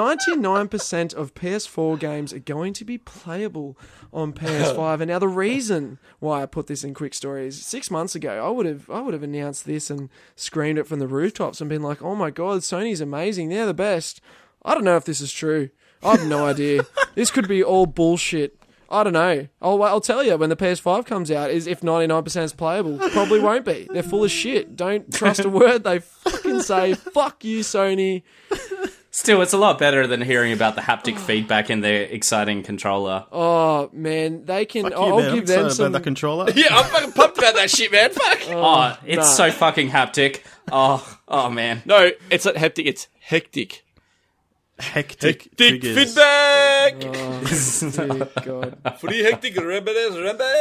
99% of PS4 games are going to be playable on PS5. And now the reason why I put this in quick stories, 6 months ago, I would have announced this and screamed it from the rooftops and been like, "Oh my god, Sony's amazing! They're the best." I don't know if this is true. I have no idea. This could be all bullshit. I don't know. I'll tell you when the PS5 comes out is if 99% is playable. Probably won't be. They're full of shit. Don't trust a word they fucking say. Fuck you, Sony. Still, it's a lot better than hearing about the haptic feedback in their exciting controller. Oh, man. They can... Fuck you, I'll man. give them About some... the controller. Yeah, I'm fucking pumped about that shit, man. Fuck. It's so fucking haptic. Oh, man. No, it's not hectic. It's hectic. Hectic feedback. Dear God. Free hectic remedies.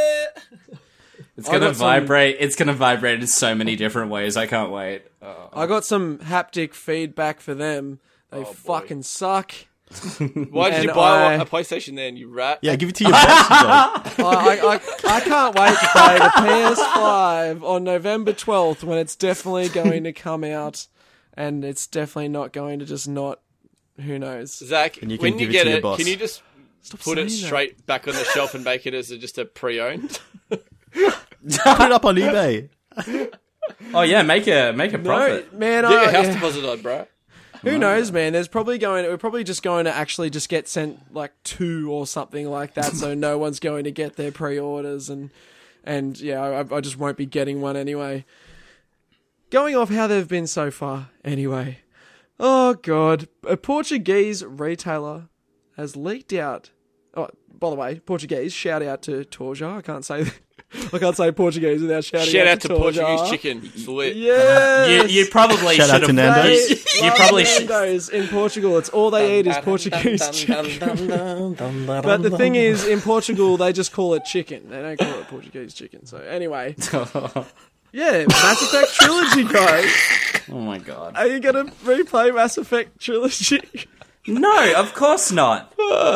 It's gonna vibrate. It's gonna vibrate in so many different ways. I can't wait. I got some haptic feedback for them. They fucking suck. Why did you buy a PlayStation then, you rat? Yeah, give it to your boss, you I can't wait to play the PS5 on November 12th when it's definitely going to come out, and it's definitely not going to just not. Who knows? Zach, And you can when give you it to get your it, boss. can you just put it straight back on the shelf and make it as just a pre-owned? Put it up on eBay. Oh yeah, make a profit. No, man. Get your house deposit on, bro. Who knows, man? We're probably just going to actually just get sent like 2 or something like that, so no one's going to get their pre-orders, and yeah, I just won't be getting one anyway. Going off how they've been so far, anyway. Oh god, a Portuguese retailer has leaked out Oh, by the way, Portuguese. Shout out to Torja. I can't say Portuguese without shouting Shout out out to Torja. Portuguese chicken. It's lit. Yeah. You probably Shout out should to have. Nando's. You probably should. Nando's in Portugal. It's all they eat is Portuguese chicken. But the thing is, in Portugal, they just call it chicken. They don't call it Portuguese chicken. So anyway, yeah, Mass Effect Trilogy, guys. Oh my god. Are you gonna replay Mass Effect Trilogy? No, of course not.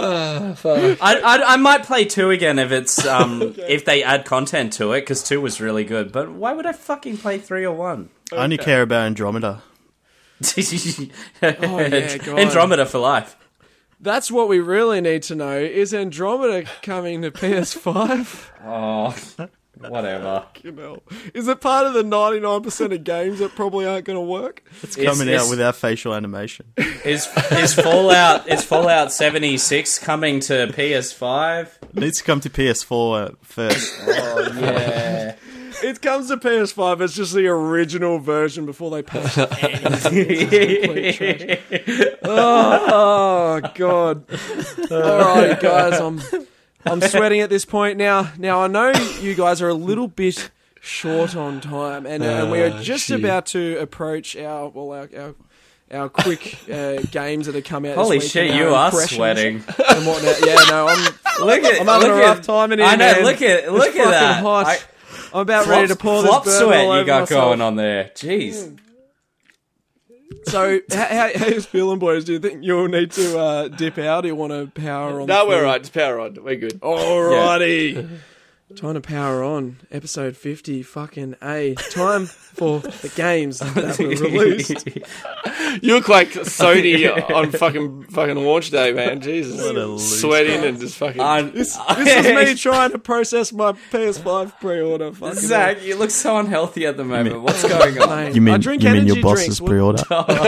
I might play 2 again if it's if they add content to it, because 2 was really good. But why would I fucking play 3 or 1? I only care about Andromeda. yeah, God. Andromeda for life. That's what we really need to know. Is Andromeda coming to PS5? Oh, whatever. You know, is it part of the 99% of games that probably aren't going to work? It's coming out without facial animation. Is Fallout 76 coming to PS5? It needs to come to PS4 first. Oh yeah. It comes to PS5. It's just the original version before they patch it. Oh God! Alright, guys, I'm sweating at this point now. Now I know you guys are a little bit short on time, and we are just about to approach our quick games that have come out. Holy this week shit, and you our are impressions sweating. And whatnot. Yeah, no, I'm having a rough time in here. I know. Man. Look at It's fucking that. hot. I'm about ready to pour flop this burn sweat all over you got myself. going on there. Jeez. So, how you feeling, boys? Do you think you'll need to dip out? Do you want to power on? No, we're alright. Just power on. We're good. Alrighty. Time to power on. Episode 50. Fucking A. Time for the games that were released. You look like Sony on fucking launch day, man. Jesus. What a loser. Sweating and just fucking... This is me trying to process my PS5 pre-order. Fucking Zach, you look so unhealthy at the moment. What's going on? Mate, You mean I drink your energy boss's drinks. pre-order?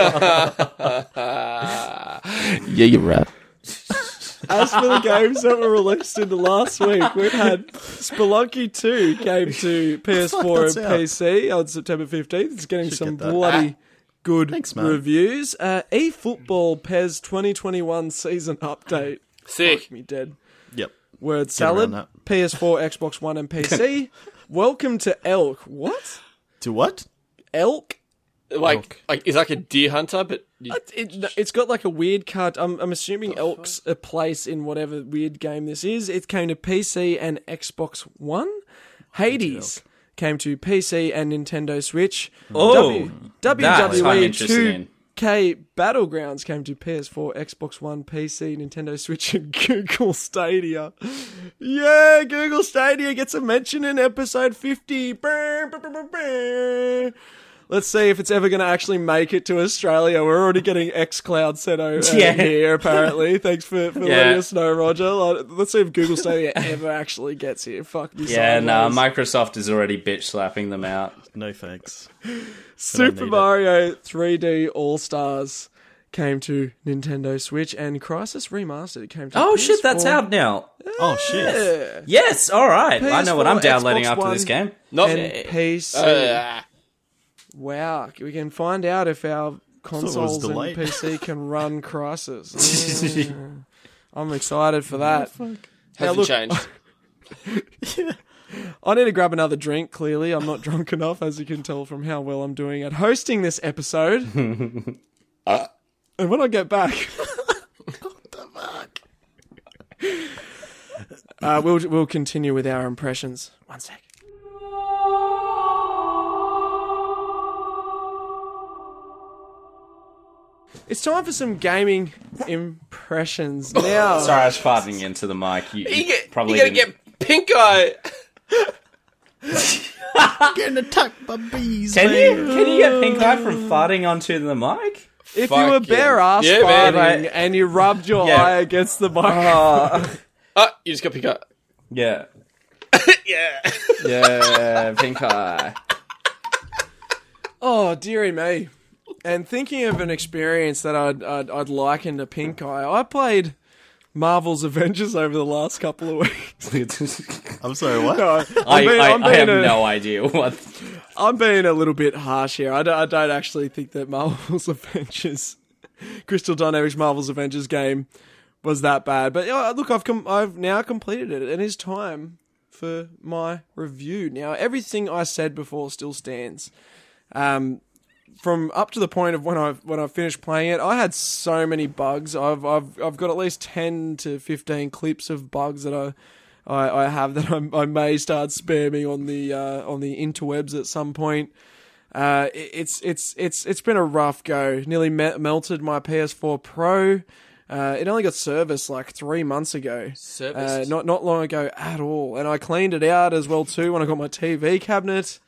Yeah, you're right. As for the games that were released in the last week, we've had Spelunky 2 came to PS4 that's and out. PC on September 15th. It's getting some get that. bloody good Thanks, man. reviews. eFootball PES 2021 season update. Sick. Fuck me dead. Yep. Word salad. around PS4, Xbox One, and PC. Welcome to Elk. What? To what? Elk? Like it's like a deer hunter, but... It's got like a weird cut. I'm assuming Elk's a place in whatever weird game this is. It came to PC and Xbox One. Hades came to PC and Nintendo Switch. Oh, that I'm WWE interested in. 2K Battlegrounds came to PS4, Xbox One, PC, Nintendo Switch, and Google Stadia. Yeah, Google Stadia gets a mention in episode 50. Brr, brr, brr, brr, brr. Let's see if it's ever going to actually make it to Australia. We're already getting xCloud set here, apparently. Thanks for letting us know, Roger. Let's see if Google Stadia ever actually gets here. Fuck me. Yeah, sideways. Microsoft is already bitch slapping them out. No thanks. Super need Mario 3D All-Stars came to Nintendo Switch, and Crysis Remastered came to Oh PS4. shit, that's out now. Oh shit. Yeah. Yes, all right. I know what I'm PS4, downloading Xbox after One, this game. Not... And PC. Wow, we can find out if our consoles and delayed. PC can run Crysis. I'm excited for that. Hasn't look- changed. I need to grab another drink, clearly. I'm not drunk enough, as you can tell from how well I'm doing at hosting this episode. And when I get back... we'll continue with our impressions. One sec. It's time for some gaming impressions now. Sorry, I was farting into the mic. You probably You're gonna didn't. get pink eye. Getting attacked by bees. Can you get pink eye from farting onto the mic? If Fuck you were yeah. bare ass Yeah, man. farting and you rubbed your Yeah. eye against the microphone. Oh, you just got pink eye. Yeah. Yeah. Yeah, pink eye. Oh, dearie me. And thinking of an experience that I'd liken to pink eye, I played Marvel's Avengers over the last couple of weeks. I'm sorry, what? No, I have being no idea what. I'm being a little bit harsh here. I don't actually think that Marvel's Avengers, Crystal Dynamics Marvel's Avengers game, was that bad. But look, I've now completed it. It is time for my review. Now, everything I said before still stands. From up to the point of when I finished playing it, I had so many bugs. I've got at least 10 to 15 clips of bugs that I have that I may start spamming on the interwebs at some point. It's been a rough go. Nearly melted my PS4 Pro. It only got serviced like 3 months ago. Serviced? Not long ago at all. And I cleaned it out as well too when I got my TV cabinet.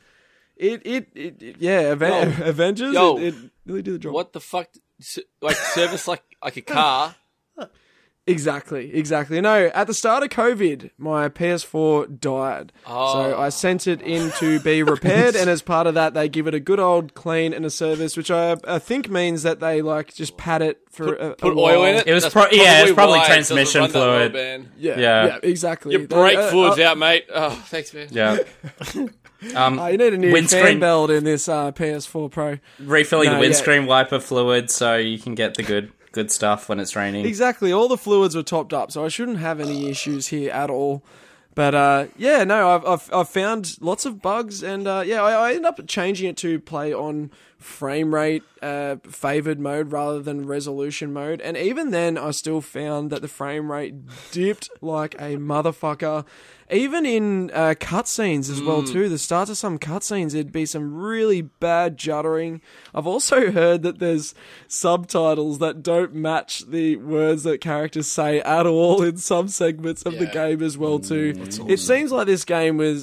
Avengers. It really did the job. What the fuck? Like service like a car? Exactly. No, at the start of COVID, my PS4 died. Oh. So I sent it in to be repaired, and as part of that, they give it a good old clean and a service, which I think means that they like just pat it for put a oil while. in it. It was probably why it transmission doesn't run that fluid. well, man. Yeah, exactly. Your brake fluid's out, mate. Oh, thanks, man. Yeah. You need a new windscreen fan belt in this PS4 Pro. Refilling the windscreen wiper fluid so you can get the good stuff when it's raining. Exactly. All the fluids were topped up, so I shouldn't have any issues here at all. But I've found lots of bugs, and I ended up changing it to play on frame rate favored mode rather than resolution mode. And even then, I still found that the frame rate dipped like a motherfucker. Even in cutscenes as well too. The start of some cutscenes, there'd be some really bad juddering. I've also heard that there's subtitles that don't match the words that characters say at all in some segments of the game as well too. Awesome. It seems like this game was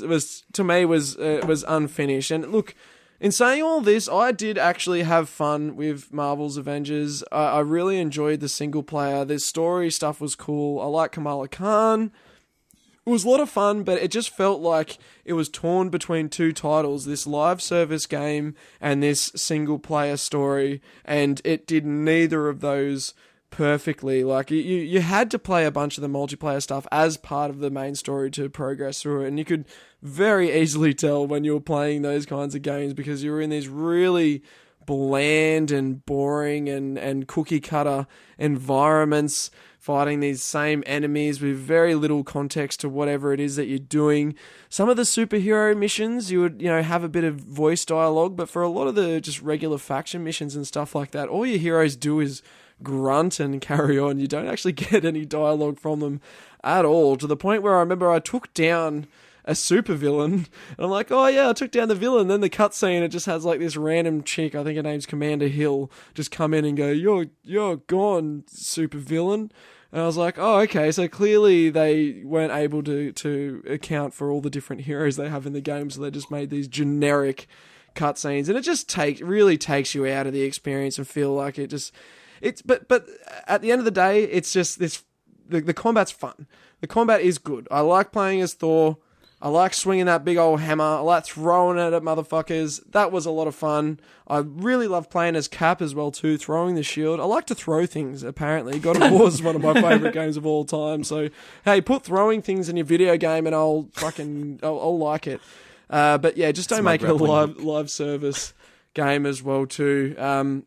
unfinished. And look, in saying all this, I did actually have fun with Marvel's Avengers. I really enjoyed the single player. The story stuff was cool. I like Kamala Khan. It was a lot of fun, but it just felt like it was torn between two titles, this live service game and this single player story, and it did neither of those perfectly. Like, you had to play a bunch of the multiplayer stuff as part of the main story to progress through it, and you could very easily tell when you were playing those kinds of games because you were in these really bland and boring and cookie cutter environments, fighting these same enemies with very little context to whatever it is that you're doing. Some of the superhero missions, you would, have a bit of voice dialogue, but for a lot of the just regular faction missions and stuff like that, all your heroes do is grunt and carry on. You don't actually get any dialogue from them at all, to the point where I remember I took down a supervillain, and I'm like, oh yeah, I took down the villain. Then the cutscene, it just has like this random chick, I think her name's Commander Hill, just come in and go, you're gone, supervillain. And I was like, oh, okay, so clearly they weren't able to account for all the different heroes they have in the game, so they just made these generic cutscenes, and it just really takes you out of the experience and feel like but at the end of the day, it's just this, the combat's fun. The combat is good. I like playing as Thor. I like swinging that big old hammer. I like throwing it at motherfuckers. That was a lot of fun. I really love playing as Cap as well too, throwing the shield. I like to throw things, apparently. God of War is one of my favourite games of all time. So, hey, put throwing things in your video game and I'll like it. But yeah, just don't make it a live service game as well too.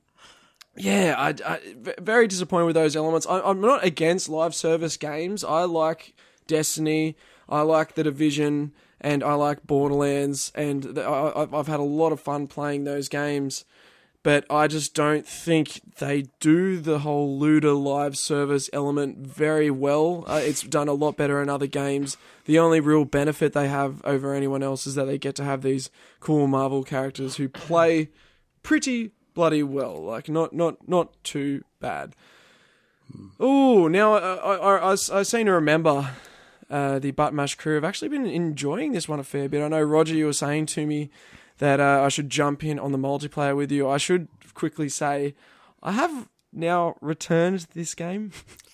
I very disappointed with those elements. I'm not against live service games. I like Destiny, I like The Division, and I like Borderlands, and I've had a lot of fun playing those games, but I just don't think they do the whole looter live service element very well. It's done a lot better in other games. The only real benefit they have over anyone else is that they get to have these cool Marvel characters who play pretty bloody well, like not too bad. Ooh, now I seem to remember the Button Mash crew have actually been enjoying this one a fair bit. I know, Roger, you were saying to me that I should jump in on the multiplayer with you. I should quickly say I have now returned this game.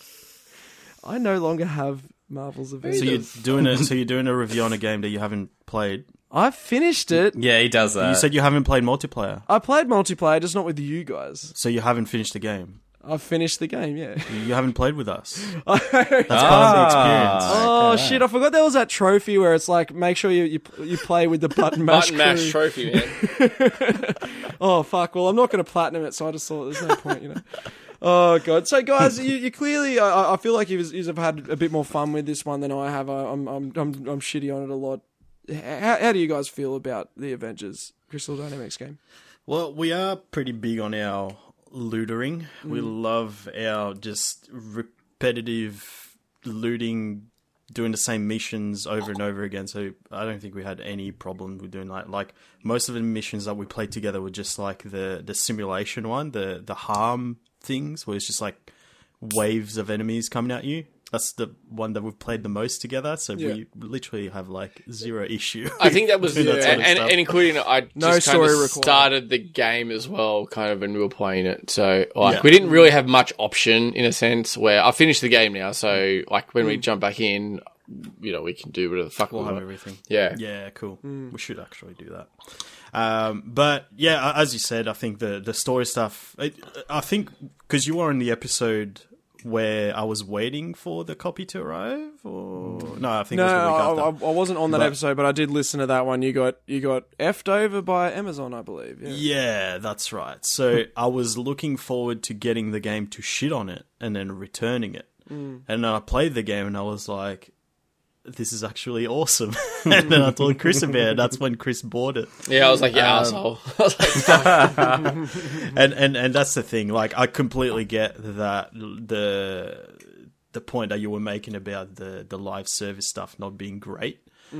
I no longer have Marvel's Avengers. So you're doing a review on a game that you haven't played. I finished it. Yeah, he does that. You said you haven't played multiplayer. I played multiplayer, just not with you guys. So you haven't finished the game. I've finished the game, yeah. You haven't played with us. That's part of the experience. Oh, shit, I forgot there was that trophy where it's like, make sure you play with the Button Mash Button Mash trophy, man. Oh, fuck. Well, I'm not going to platinum it, so I just thought there's no point, Oh god! So guys, you clearly, I feel like you've had a bit more fun with this one than I have. I'm shitty on it a lot. How do you guys feel about the Avengers Crystal Dynamics game? Well, we are pretty big on our lootering. We love our just repetitive looting, doing the same missions over and over again. So I don't think we had any problem with doing that. Like most of the missions that we played together were just like the simulation one, the harm things, where it's just like waves of enemies coming at you. That's the one that we've played the most together. So we literally have like zero issue. I think that was, doing that sort of and stuff. including I just No kind story of required. started the game as well, kind of when we were playing it. So like we didn't really have much option in a sense. Where I finished the game now, so like when we jump back in, you know, we can do whatever the fuck we We'll have want. everything. Yeah. Yeah, cool. We should actually do that. But yeah, as you said, I think the story stuff, I think because you were in the episode where I was waiting for the copy to arrive, or no, I think it was the week after. I wasn't on that But- episode, but I did listen to that one. You got effed over by Amazon, I believe. Yeah. Yeah, that's right. So I was looking forward to getting the game to shit on it and then returning it. And then I played the game and I was like, this is actually awesome. And then I told Chris about it. That's when Chris bought it. Yeah, I was like, yeah, asshole. I was like, fuck. And that's the thing. Like, I completely get that the point that you were making about the live service stuff not being great.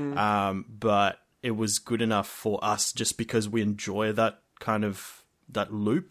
But it was good enough for us just because we enjoy that kind of that loop.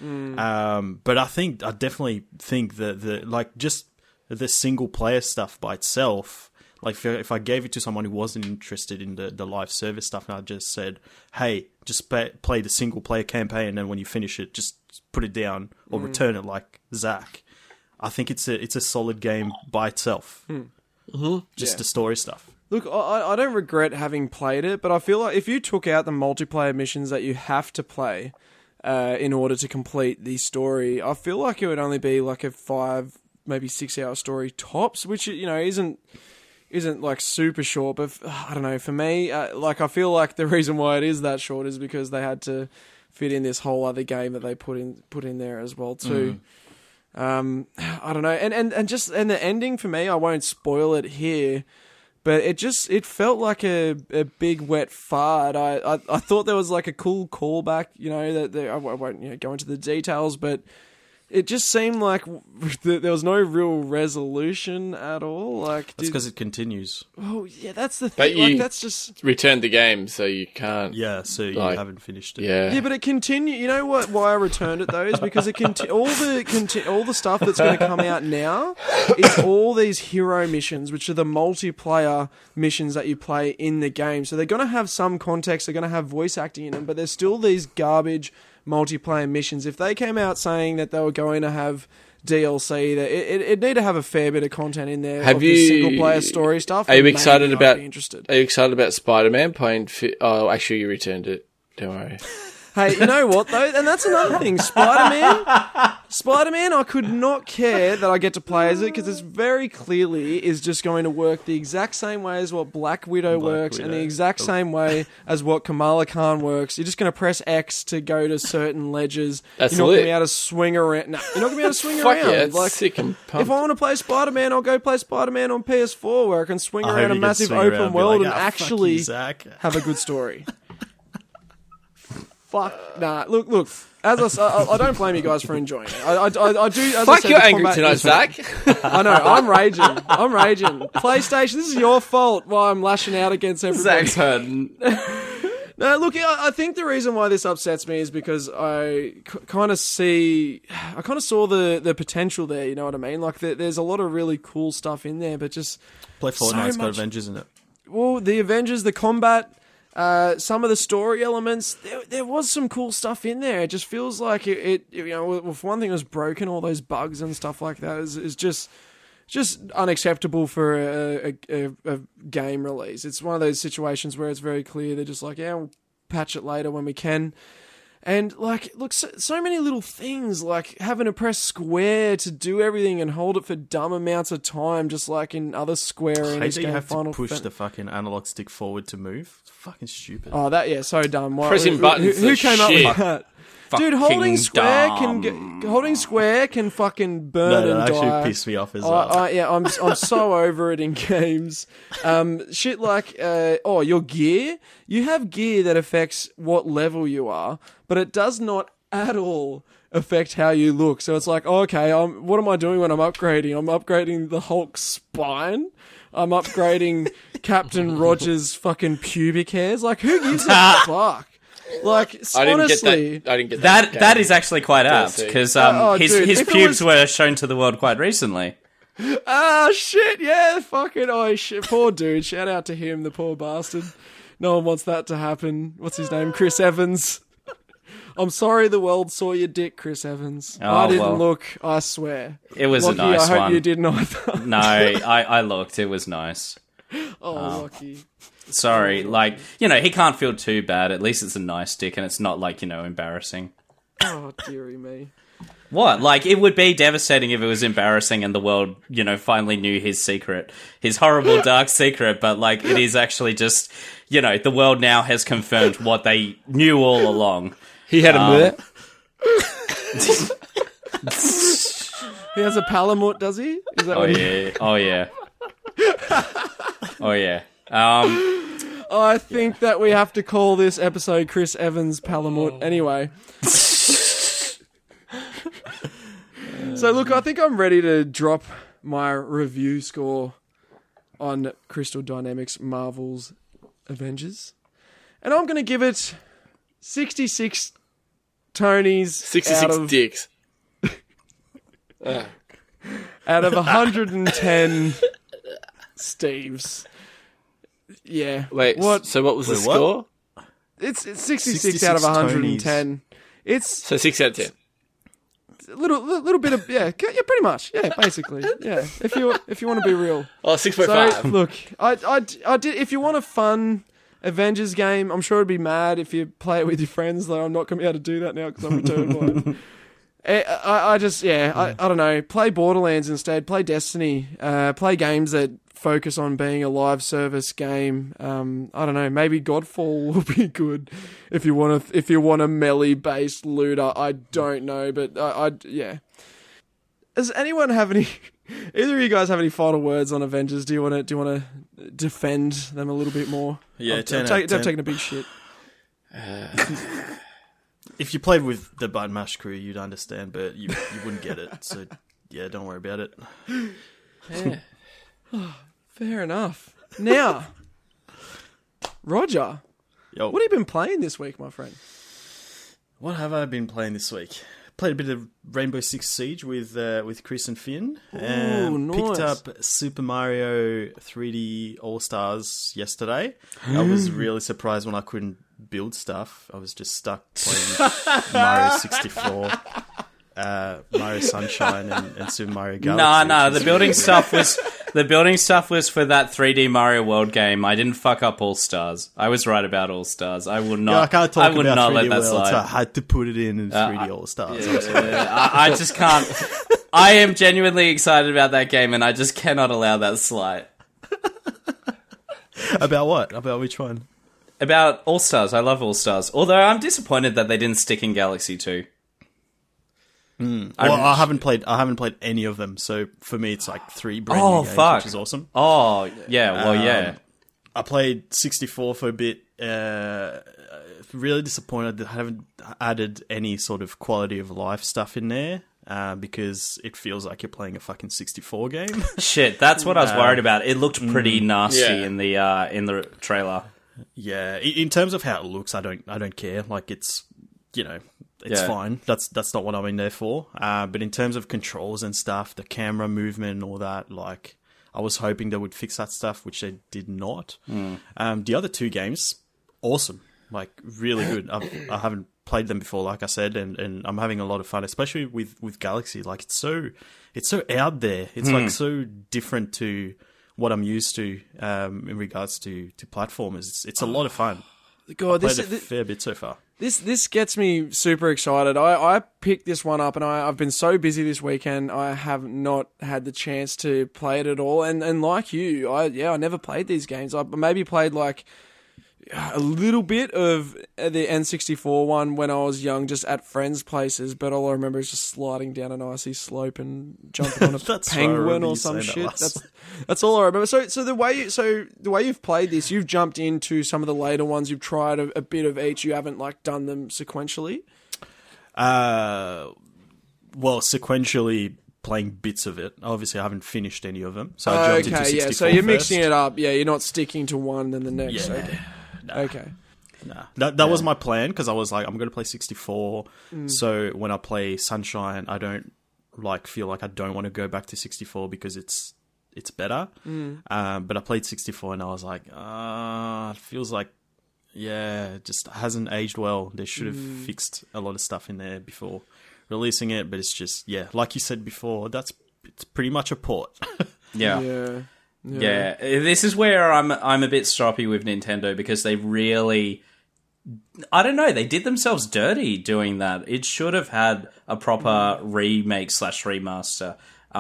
But I definitely think that like just the single player stuff by itself. Like if I gave it to someone who wasn't interested in the live service stuff, and I just said, "Hey, just play the single player campaign, and then when you finish it, just put it down or return it," like Zach. I think it's a solid game by itself. Just the story stuff. Look, I don't regret having played it, but I feel like if you took out the multiplayer missions that you have to play in order to complete the story, I feel like it would only be like a 5, maybe 6 hour story tops, which, you know, isn't like super short, but I don't know, for me, like I feel like the reason why it is that short is because they had to fit in this whole other game that they put in there as well too. I don't know, and the ending for me, I won't spoil it here, but it felt like a big wet fart. I thought there was like a cool callback, you know, that I won't go into the details, but it just seemed like there was no real resolution at all. Like That's because it continues. Oh yeah, that's the But thing. Like you- that's just Returned the game, so you can't. Yeah, so you Like, haven't finished it. Yeah. yeah, but it continued. You know what? Why I returned it though is because it all the stuff that's going to come out now is all these hero missions, which are the multiplayer missions that you play in the game. So they're going to have some context. They're going to have voice acting in them, but there's still these garbage multiplayer missions. If they came out saying that they were going to have DLC, that it need to have a fair bit of content in there. Have of you- the single player story stuff? Are you and maybe excited I'd about? be interested. Are you excited about Spider-Man playing? Oh, actually, you returned it. Don't worry. Hey, you know what though? And that's another thing. Spider-Man, I could not care that I get to play as it because it's very clearly is just going to work the exact same way as what Black Widow works and the Widow. exact same way as what Kamala Khan works. You're just going to press X to go to certain ledges. That's you're not going to lit. be able to swing around. No, you're not going to be able to swing Fuck around. yeah, it's like, sick and if pumped. I want to play Spider-Man, I'll go play Spider-Man on PS4 where I can swing I hope around a you get massive swing around open and be world like, and "Ah, fuck actually you, Zach." have a good story. Fuck, nah. Look. As I don't blame you guys for enjoying it. I do. As I Fuck, said, you're the angry combat tonight, is- Zach. I know. I'm raging. PlayStation, this is your fault. Why I'm lashing out against everybody. Zach's hurting. No, look, I think the reason why this upsets me is because I kind of saw the potential there. You know what I mean? Like there's a lot of really cool stuff in there, but just Play Fortnite, it's got much- Avengers in it. well, the Avengers, the combat, some of the story elements, there was some cool stuff in there. It just feels like it you know, well, for one thing, it was broken. All those bugs and stuff like that is just unacceptable for a game release. It's one of those situations where it's very clear they're just like, yeah, we'll patch it later when we can. And, like, look, so many little things, like having to press square to do everything and hold it for dumb amounts of time, just like in other Square I hate Enix that you games. have to Final push Fan- the fucking analog stick forward to move. It's fucking stupid. Oh, that, yeah, so dumb. Why, Pressing buttons Who is came up shit. with that? Dude, holding square can fucking burn that and actually die. pissed me off as well. Yeah, I'm so over it in games. Shit like your gear. You have gear that affects what level you are, but it does not at all affect how you look. So it's like, okay, what am I doing when I'm upgrading? I'm upgrading the Hulk's spine. I'm upgrading Captain Rogers' fucking pubic hairs. Like, who gives a fuck? Like, honestly, I didn't get that. That is actually quite apt because his pubes were shown to the world quite recently. Shit, yeah, fucking, shit, poor dude. Shout out to him, the poor bastard. No one wants that to happen. What's his name? Chris Evans. I'm sorry the world saw your dick, Chris Evans. I didn't look, I swear. It was Lockie, a nice one. I hope you didn't either. No, I looked. It was nice. Lockie. Sorry, like, he can't feel too bad. At least it's a nice dick and it's not, like, embarrassing. Oh, dearie me. What? Like, it would be devastating if it was embarrassing and the world, finally knew his secret. His horrible, dark secret, but, like, it is actually just, the world now has confirmed what they knew all along. He had a He has a palamute, does he? Is that Oh, yeah. Oh, yeah. I think that we have to call this episode Chris Evans Palamute. Anyway. So, look, I think I'm ready to drop my review score on Crystal Dynamics Marvel's Avengers. And I'm going to give it 66 Tonys 66 dicks. out of 110 Steves. Yeah. Wait, what? So what was the score? It's 66 out of 110. Tonys. So 6 out of 10. A little bit of pretty much, basically, If you want to be real. Oh, 6.5. So look, I did. If you want a fun Avengers game, I'm sure it'd be mad if you play it with your friends. Though I'm not going to be able to do that now because I'm returned one. I don't know. Play Borderlands instead. Play Destiny. Play games that focus on being a live service game. I don't know. Maybe Godfall will be good if you want a melee based looter. I don't know, but Does anyone have any? Either of you guys have any final words on Avengers? Do you want to defend them a little bit more? Yeah, I've taken a big shit. If you played with the Button Mash crew, you'd understand, but you wouldn't get it. So, yeah, don't worry about it. Yeah. Fair enough. Now, Roger, Yo. what have you been playing this week, my friend? What have I been playing this week? Played a bit of Rainbow Six Siege with Chris and Finn. Nice. Picked up Super Mario 3D All-Stars yesterday. I was really surprised when I couldn't build stuff. I was just stuck playing Mario 64, Mario Sunshine, and Super Mario Galaxy. No, the building stuff was for that 3D Mario World game. I didn't fuck up All Stars. I was right about All Stars. I would not. Yeah, I can't talk would about not 3D let that World, slide. so I had to put it in 3D All Stars. I just can't. I am genuinely excited about that game, and I just cannot allow that slide. About what? About which one? About All Stars. I love All Stars. Although I'm disappointed that they didn't stick in Galaxy 2. Well, I haven't played any of them, so for me it's like 3 brand new games, fuck. which is awesome. Oh, yeah, well, yeah. I played 64 for a bit. Really disappointed that I haven't added any sort of quality of life stuff in there, because it feels like you're playing a fucking 64 game. Shit, that's what I was worried about. It looked pretty nasty in the trailer. Yeah, in terms of how it looks, I don't care. Like it's fine. That's not what I'm in there for. But in terms of controls and stuff, the camera movement and all that, like I was hoping they would fix that stuff, which they did not. The other 2 games, awesome, like really good. I haven't played them before, like I said, and I'm having a lot of fun, especially with Galaxy. Like it's so out there. It's like so different to what I'm used to in regards to platformers. It's a lot of fun. God, I've played a fair bit so far. This gets me super excited. I picked this one up, and I've been so busy this weekend. I have not had the chance to play it at all. And like you, I never played these games. I maybe played like a little bit of the N64 one when I was young, just at friends' places, but all I remember is just sliding down an icy slope and jumping on a penguin or some shit. That's all I remember. So the way you've played this, you've jumped into some of the later ones. You've tried a bit of each. You haven't like done them sequentially. Well, sequentially playing bits of it. Obviously, I haven't finished any of them, so I jumped into 64 So you're first. mixing it up. Yeah, you're not sticking to one then the next. Yeah. Okay. Nah. Okay. Nah. That was my plan, because I was like, I'm going to play 64, so when I play Sunshine, I don't feel like I don't want to go back to 64 because it's better. But I played 64 and I was like, it feels like, it just hasn't aged well. They should have fixed a lot of stuff in there before releasing it, but it's just, like you said before, it's pretty much a port. Yeah. Yeah, this is where I'm a bit stroppy with Nintendo, because they really, I don't know, they did themselves dirty doing that. It should have had a proper remake / remaster.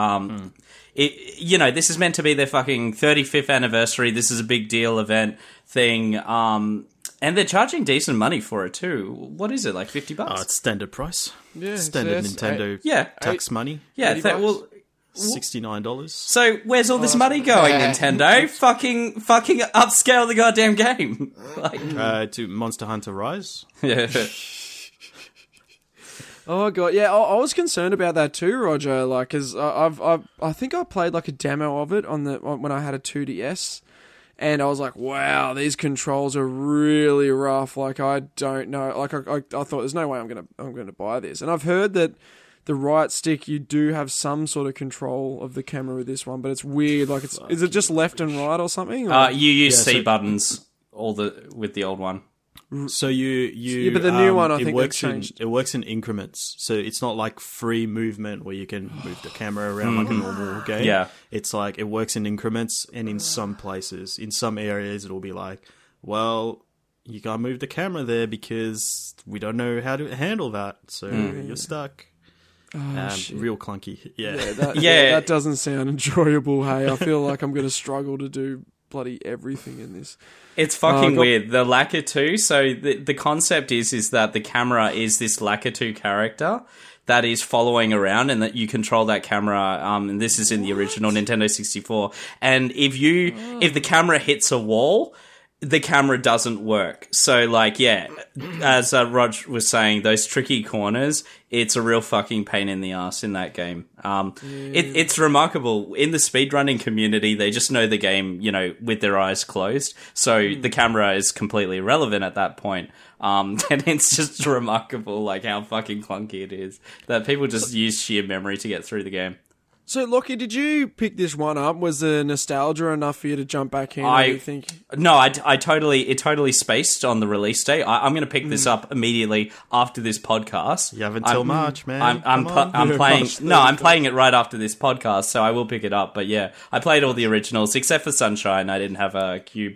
This is meant to be their fucking 35th anniversary. This is a big deal event thing. And they're charging decent money for it too. What is it, like $50? Oh, it's standard price. Yeah, Standard Nintendo tax money. Yeah, $69. So where's all this money going, Nintendo? fucking upscale the goddamn game. To Monster Hunter Rise. Oh god, yeah, I was concerned about that too, Roger. Like, cause I think I played like a demo of it when I had a 2DS, and I was like, wow, these controls are really rough. Like, I don't know. Like, I thought there's no way I'm gonna buy this, and I've heard that the right stick, you do have some sort of control of the camera with this one, but it's weird. Like, is it just left and right or something? You use C buttons with the old one. So you but the new one, I think, works they've changed. it works in increments. So it's not like free movement where you can move the camera around like a normal game. Yeah. It's like it works in increments, and in some places, in some areas, it'll be like, well, you can't move the camera there because we don't know how to handle that. So you're stuck. Real clunky. That doesn't sound enjoyable. Hey, I feel like I'm going to struggle to do bloody everything in this. It's fucking weird. The Lakitu, so the concept is that the camera is this Lakitu character that is following around, and that you control that camera, and this is in the original Nintendo 64. And if the camera hits a wall, the camera doesn't work. So, like, as Rog was saying, those tricky corners, it's a real fucking pain in the ass in that game. It's remarkable. In the speedrunning community, they just know the game, with their eyes closed. So the camera is completely irrelevant at that point. And it's just remarkable, like, how fucking clunky it is. That people just use sheer memory to get through the game. So, Lockie, did you pick this one up? Was the nostalgia enough for you to jump back in? I you think? No, I totally spaced on the release date. I'm going to pick this up immediately after this podcast. You have until March, man. I'm playing. No, I'm playing it right after this podcast, so I will pick it up. But yeah, I played all the originals except for Sunshine. I didn't have a Cube.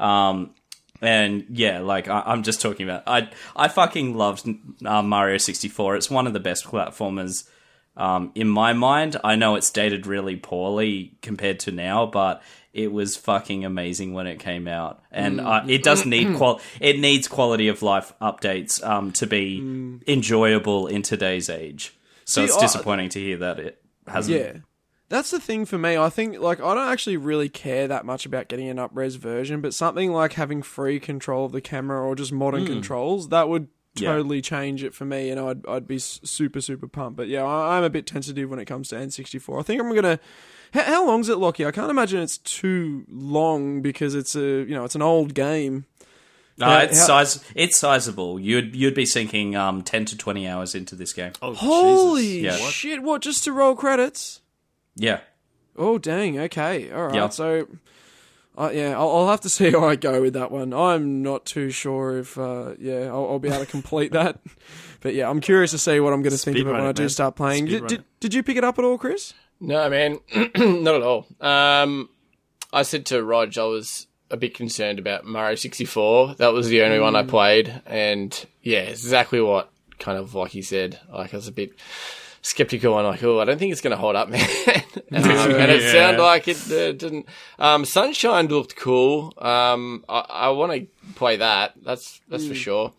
And yeah, like I'm just talking about. I fucking loved Mario 64. It's one of the best platformers. In my mind, I know it's dated really poorly compared to now, but it was fucking amazing when it came out, and it does need it needs quality of life updates to be enjoyable in today's age. So it's disappointing to hear that it hasn't. Yeah, that's the thing for me. I think I don't actually really care that much about getting an up-res version, but something like having free control of the camera or just modern controls, that would totally change it for me, and I'd be super, super pumped. But yeah, I'm a bit tentative when it comes to N64. I think I'm going to... How long's it, Lockie? I can't imagine it's too long because it's it's an old game. It's sizable. You'd be sinking 10 to 20 hours into this game. Oh, holy Jesus. shit, what, just to roll credits? Yeah. Oh, dang, okay, alright, yeah. So... I'll have to see how I go with that one. I'm not too sure if, I'll be able to complete that. But yeah, I'm curious to see what I'm going to think of it when I do start playing. Did you pick it up at all, Chris? No, man, not at all. I said to Rog I was a bit concerned about Mario 64. That was the only one I played, and yeah, exactly what kind of like he said. Like I was a bit skeptical and like, I don't think it's going to hold up, man. and it sounded like it didn't. Sunshine looked cool. I want to play that. That's for sure.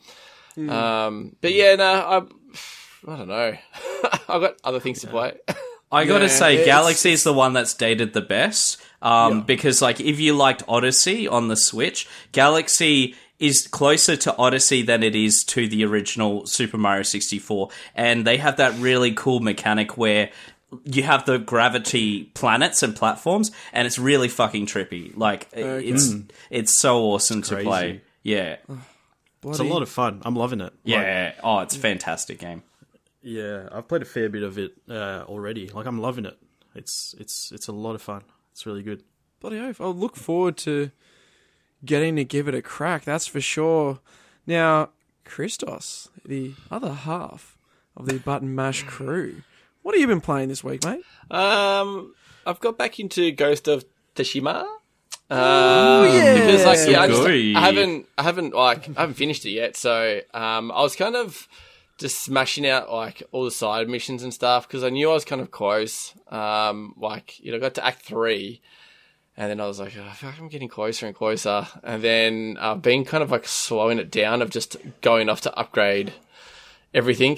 But yeah, no, I don't know. I've got other things to play. I gotta say, it's- Galaxy is the one that's dated the best. Because, like, if you liked Odyssey on the Switch, Galaxy is closer to Odyssey than it is to the original Super Mario 64. And they have that really cool mechanic where you have the gravity planets and platforms, and it's really fucking trippy. Like, it's so awesome to crazy. play. Yeah. It's a lot of fun. I'm loving it. Yeah. Oh, it's a fantastic game. Yeah, I've played a fair bit of it already. Like, I'm loving it. It's a lot of fun. It's really good. Bloody oath. I'll look forward to getting to give it a crack, that's for sure. Now, Christos, the other half of the Button Mash crew, what have you been playing this week, mate? I've got back into Ghost of Tsushima. yeah. Because Sugoi. I haven't finished it yet. So I was kind of just smashing out like all the side missions and stuff because I knew I was kind of close. I got to Act 3. And then I was like, I feel like I'm getting closer and closer. And then I've been kind of like slowing it down of just going off to upgrade everything.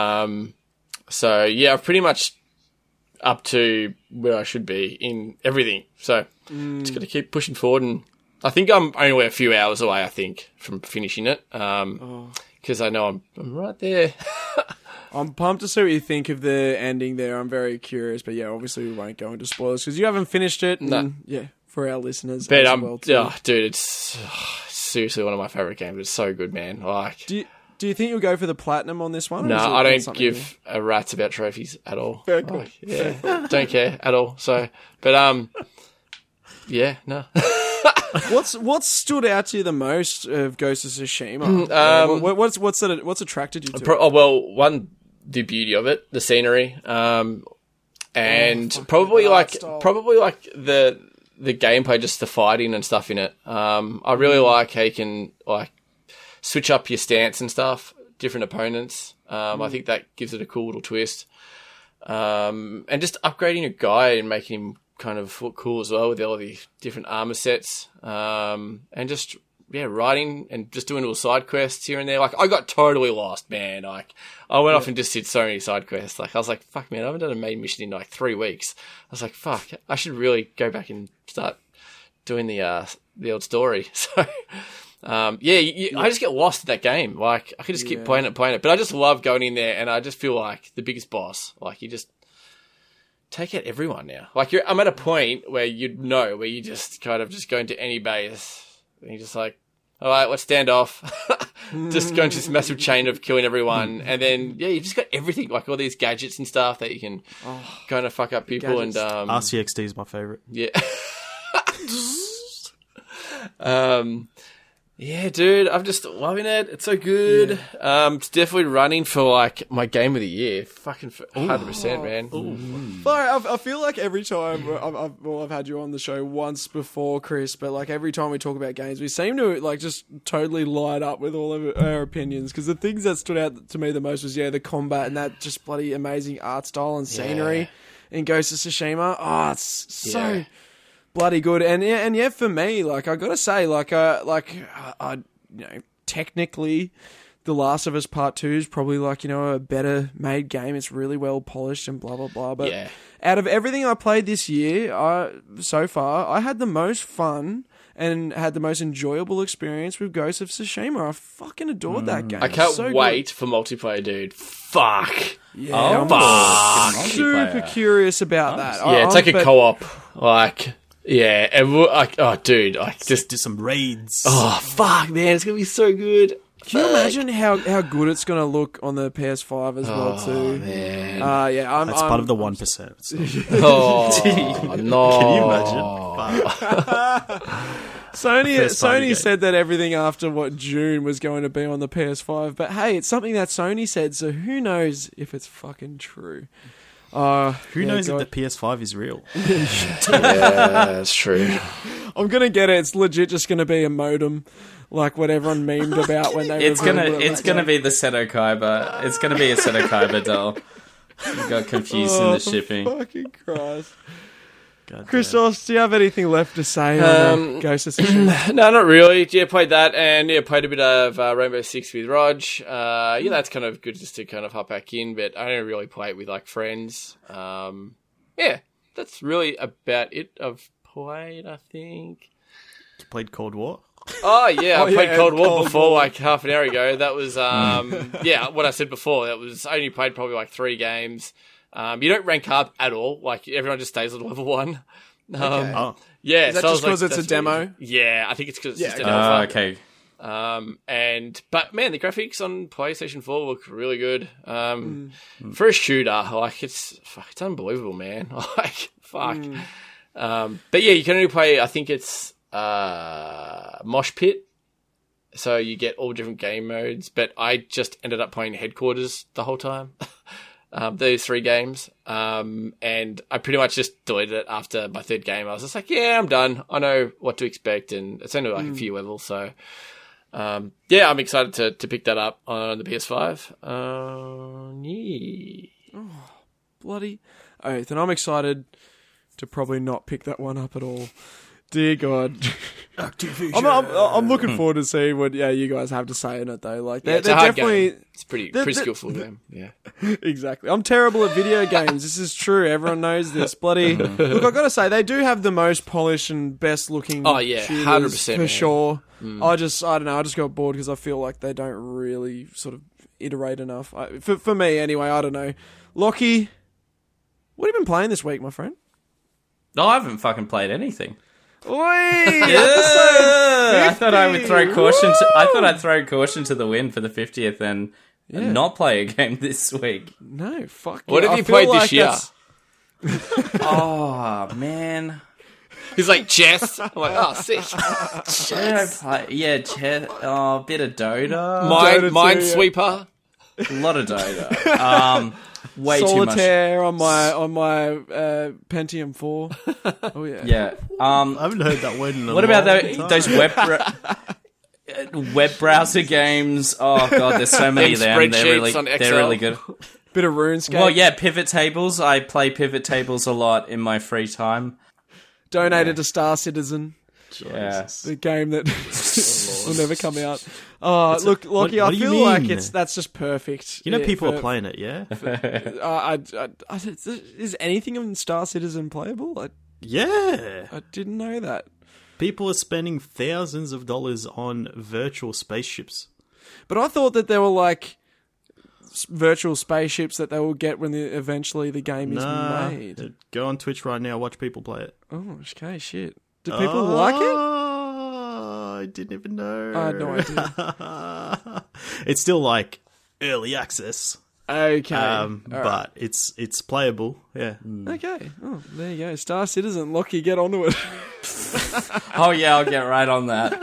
So yeah, I'm pretty much up to where I should be in everything. So just got to keep pushing forward. And I think I'm only a few hours away, I think, from finishing it. Because I know I'm right there. I'm pumped to see what you think of the ending there. I'm very curious, but yeah, obviously we won't go into spoilers because you haven't finished it. And, No. Yeah, for our listeners But as well too. dude, it's seriously one of my favorite games. It's so good, man. Like, Do you think you'll go for the platinum on this one? or no, is it I don't something give a rat's about trophies at all. Very cool. Like, yeah, don't care at all. So, but yeah, no. What's stood out to you the most of Ghost of Tsushima? What's attracted you to it? One, the beauty of it, the scenery, and probably like the gameplay, just the fighting and stuff in it. I really like how you can like switch up your stance and stuff, different opponents. I think that gives it a cool little twist. And just upgrading a guy and making him kind of look cool as well with all the different armor sets. And just riding and just doing little side quests here and there. Like, I got totally lost, man. Like, I went off and just did so many side quests. Like, I was like, fuck, man, I haven't done a main mission in like 3 weeks. I was like, fuck, I should really go back and start doing the old story. So, I just get lost in that game. Like, I could just keep playing it. But I just love going in there and I just feel like the biggest boss. Like, you just take out everyone now. Like, I'm at a point where where you just kind of just go into any base and you're just like, all right, let's stand off. Just go into this massive chain of killing everyone. And then, you just got everything, like all these gadgets and stuff that you can kind of fuck up people. Gadgets. And RCXD is my favorite. yeah. Yeah, dude, I'm just loving it. It's so good. It's definitely running for like my game of the year. Fucking 100%, man. But I feel like every time I've had you on the show once before, Chris, but like every time we talk about games, we seem to like just totally light up with all of our opinions. Because the things that stood out to me the most was the combat and that just bloody amazing art style and scenery in Ghost of Tsushima. Oh, it's so bloody good. And for me, like I gotta say, technically, The Last of Us Part 2 is probably like, a better made game. It's really well polished and blah blah blah. But out of everything I played this year, so far, I had the most fun and had the most enjoyable experience with Ghost of Tsushima. I fucking adored that game. I can't So wait for multiplayer, dude. Fuck. Yeah, I'm fuck. super curious about that. Yeah, it's like a co-op. Like, yeah, and dude, like Just do some raids. oh fuck, man, it's gonna be so good. Can you imagine how good it's going to look on the PS5 as well too? Man. That's part of the 1%. So. Oh no! Can you imagine? Fuck. Sony said that everything after June was going to be on the PS5, but hey, it's something that Sony said, so who knows if it's fucking true? Who knows if the PS5 is real? Yeah, that's true. I'm gonna get it. It's legit just gonna be a modem, like what everyone memed about when they. It's gonna be the Seto Kaiba. It's gonna be a Seto Kaiba doll. You got confused in the shipping. Fucking Christ. God Christos, do you have anything left to say on Ghost of Tsushima? No, not really. Yeah, played that, and played a bit of Rainbow Six with Rog. That's kind of good just to kind of hop back in, but I don't really play it with like friends. That's really about it. I've played, I think. You played Cold War? Oh yeah, I played Cold War Cold before, War. like half an hour ago. That was what I said before. That was I only played probably like 3 games. You don't rank up at all. Like everyone just stays at level 1. Oh. Yeah, Is that so I just was like, 'cause it's a that's demo? really- yeah, I think it's because it's just a okay. demo. Okay. But man, the graphics on PlayStation 4 look really good. For a shooter, like it's unbelievable, man. Like fuck. But yeah, you can only play. I think it's Mosh Pit, so you get all different game modes. But I just ended up playing Headquarters the whole time. Those 3 games, and I pretty much just deleted it after my 3rd game. I was just like, yeah, I'm done. I know what to expect, and it's only like a few levels, so I'm excited to pick that up on the PS5. Yeah. Bloody oath. And I'm excited to probably not pick that one up at all. Dear God. I'm looking forward to seeing what you guys have to say in it, though. Like, Yeah, it's they're a hard definitely... game. It's pretty skillful game. Yeah. Exactly. I'm terrible at video games. This is true. Everyone knows this. Bloody... Look, I've got to say, they do have the most polished and best looking shooters 100%, for man. sure. I don't know, I just got bored because I feel like they don't really sort of iterate enough. For me, anyway, I don't know. Lockie, what have you been playing this week, my friend? No, I haven't fucking played anything. Oi! I thought I would throw caution. I thought I'd throw caution to the wind for the 50th and not play a game this week. No, fuck. What yeah. have I you feel played like this year? that's- Oh man, He's like chess. I'm like, oh, sick. what did I play? Yeah, chess. Oh, a bit of Dota. Dota too, Minesweeper. A lot of Dota. Way Solitaire on my Pentium 4. Oh yeah. too much. Yeah. I haven't heard that word in a What about long those web browser games? Oh god, there's so many of them. Spreadsheets on They're Excel. really good. Bit of RuneScape. Well, yeah, pivot tables. I play pivot tables a lot in my free time. Donated to Star Citizen, Yeah. the game that will never come out. Oh, look, Lockie, what I do you feel like mean? that's just perfect. You know, Yeah, people for- are playing it, yeah? is anything in Star Citizen playable? Yeah. I didn't know that. People are spending thousands of dollars on virtual spaceships. But I thought that there were like virtual spaceships that they will get when eventually the game is made. Go on Twitch right now, watch people play it. Oh, okay, shit. Do people like it? I didn't even know. I had no idea. It's still like early access. Okay. All right. But it's playable, yeah. Okay. Oh, there you go. Star Citizen. Lockie, get onto it. Oh yeah, I'll get right on that.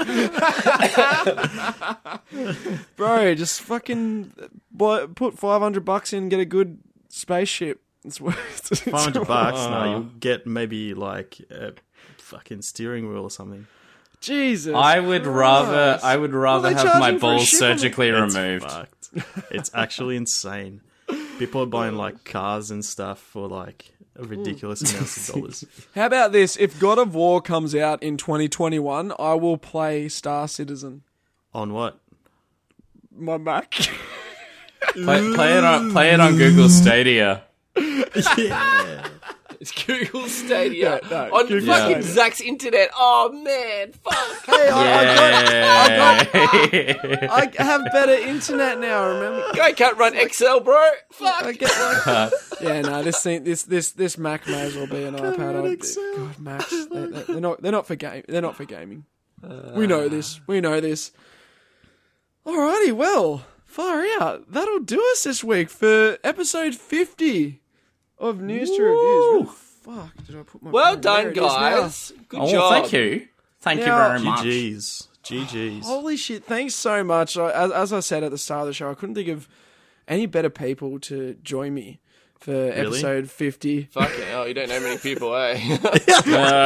Bro, just fucking put $500 in and get a good spaceship. It's worth it. $500. No, you'll get maybe like a fucking steering wheel or something. Jesus. I would rather they have charging my for a balls ship? surgically It's removed. fucked. It's actually insane. People are buying like cars and stuff for like a ridiculous amounts of dollars. How about this? If God of War comes out in 2021, I will play Star Citizen. On what? My Mac. Play it on Google Stadia. Yeah. It's Google Stadia No, on Google fucking Stadia. Zach's internet. Oh man, fuck. Hey, Yeah. I have better internet now. Remember? I can't run Excel, bro. Fuck. I get like, yeah, no. This Mac may as well be an iPad. God, Macs. They're not for game. They're not for gaming. We know this. Alrighty, well, far out. That'll do us this week for episode 50 of News to Reviews. Where the fuck did I put my Well phone? done, There it is now. guys. Good Oh, job. thank you. Thank you Now- very much. GG's. Holy shit, thanks so much. As I said at the start of the show, I couldn't think of any better people to join me for episode 50 Fucking hell, you don't know many people, eh?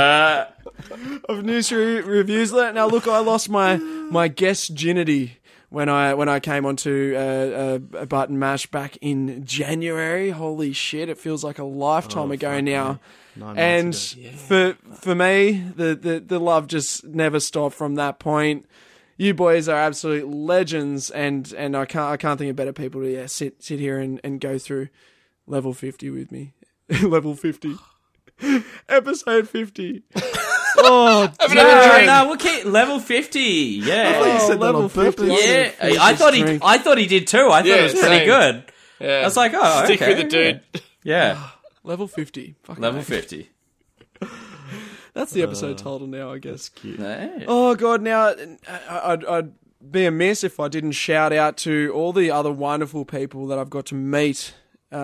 of News Reviews. Now, look, I lost my guest-ginity when I came onto a Button Mash back in January. Holy shit, it feels like a lifetime ago now. 9 And months ago. for me, the love just never stopped from that point. You boys are absolute legends, and I can't think of better people to sit here and go through level 50 with me. Level 50. Episode 50. Oh, No, we'll keep level 50. Yeah. thought you said that level on purpose. 50. Yeah, Finish I this thought drink. he did too. I thought it was pretty same. good. Yeah. I was like, oh, Stick okay. with the dude. Yeah, Level 50. Fucking level A. 50. That's the episode title now, I guess. Yeah. Oh God! Now I'd be amiss if I didn't shout out to all the other wonderful people that I've got to meet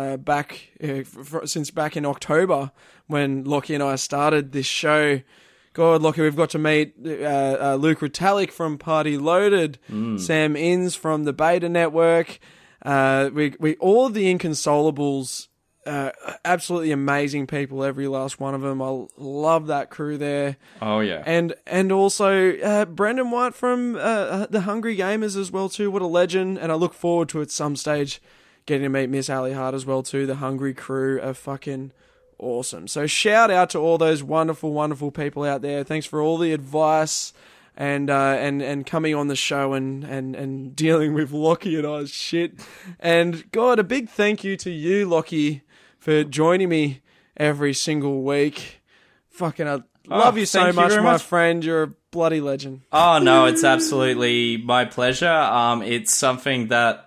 since back in October when Lockie and I started this show. God, Lockie, we've got to meet Luke Ritalik from Party Loaded, Sam Inns from the Beta Network. We all of the Inconsolables. Absolutely amazing people, every last one of them. I love that crew there. Oh yeah. And also Brendan White from the Hungry Gamers as well too. What a legend! And I look forward to at some stage getting to meet Miss Ali Hart as well too. The Hungry crew are fucking awesome. So shout out to all those wonderful, wonderful people out there. Thanks for all the advice and coming on the show and dealing with Lockie and I's shit. And God, a big thank you to you, Lockie, for joining me every single week. Fucking, I love you so thank you much, very my much. friend. You're a bloody legend. Oh no, it's absolutely my pleasure. It's something that,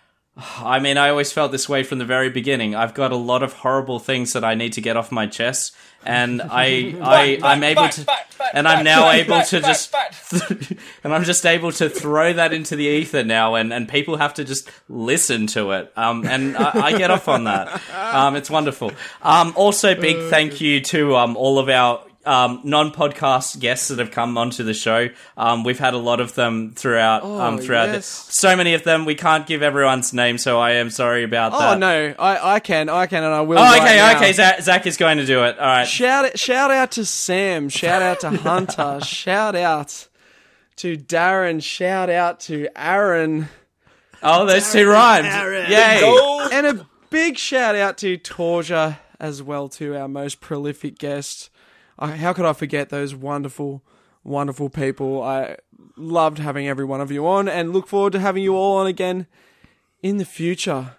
I mean, I always felt this way from the very beginning. I've got a lot of horrible things that I need to get off my chest, and I'm able to, and I'm now able to just, and I'm just able to throw that into the ether now, and people have to just listen to it. And I get off on that. It's wonderful. Also, big thank you to all of our non-podcast guests that have come onto the show. We've had a lot of them throughout. Yes. So many of them. We can't give everyone's name, so I am sorry about that. Oh no, I can, and I will. Oh, right okay, now. okay. Zach is going to do it. All right. Shout out to Sam. Shout out to Hunter. Shout out to Darren. Shout out to Aaron. Oh, those two rhymes. Yay. And a big shout out to Torja as well, to our most prolific guest. How could I forget those wonderful, wonderful people? I loved having every one of you on and look forward to having you all on again in the future.